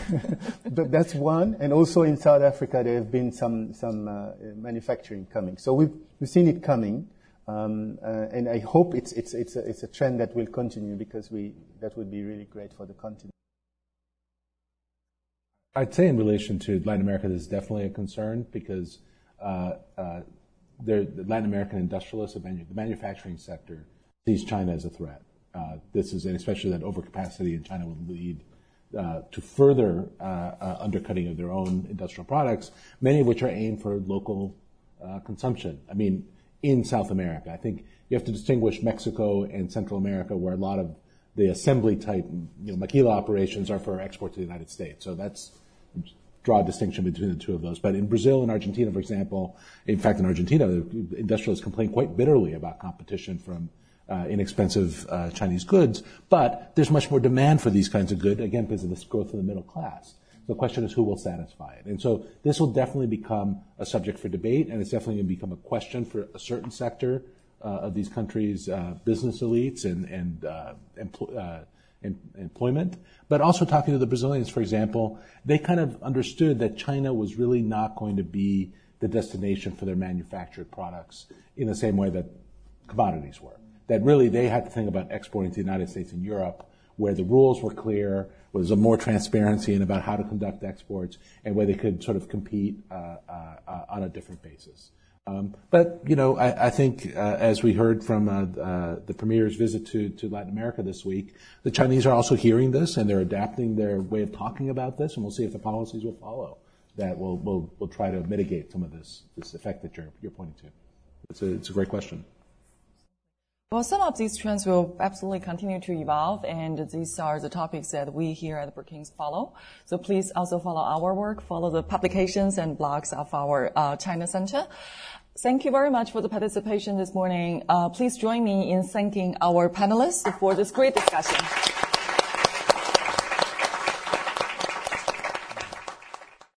But that's one. And also in South Africa, there have been some, some uh, manufacturing coming. So we've, we've seen it coming. Um, uh, and I hope it's it's it's a, it's a trend that will continue, because we that would be really great for the continent. I'd say in relation to Latin America, this is definitely a concern, because uh, uh, the Latin American industrialists, the manufacturing sector, sees China as a threat. Uh, this is, and especially that overcapacity in China will lead uh, to further uh, uh, undercutting of their own industrial products, many of which are aimed for local uh, consumption. I mean, in South America, I think you have to distinguish Mexico and Central America, where a lot of the assembly type, you know, maquila operations are for export to the United States. So that's, draw a distinction between the two of those. But in Brazil and Argentina, for example, in fact, in Argentina, the industrialists complain quite bitterly about competition from uh, inexpensive uh, Chinese goods. But there's much more demand for these kinds of goods, again, because of this growth of the middle class. The question is who will satisfy it. And so this will definitely become a subject for debate, and it's definitely going to become a question for a certain sector uh, of these countries' uh, business elites and, and uh, empl- uh, em- employment. But also talking to the Brazilians, for example, they kind of understood that China was really not going to be the destination for their manufactured products in the same way that commodities were. That really they had to think about exporting to the United States and Europe, where the rules were clear, where there was more transparency in about how to conduct exports, and where they could sort of compete uh, uh, uh, on a different basis. Um, but, you know, I, I think, uh, as we heard from uh, uh, the Premier's visit to, to Latin America this week, the Chinese are also hearing this, and they're adapting their way of talking about this, and we'll see if the policies will follow that will will will try to mitigate some of this this effect that you're you're pointing to. It's a, it's a great question. Well, some of these trends will absolutely continue to evolve, and these are the topics that we here at Brookings follow. So please also follow our work, follow the publications and blogs of our uh, China Center. Thank you very much for the participation this morning. Uh, please join me in thanking our panelists for this great discussion.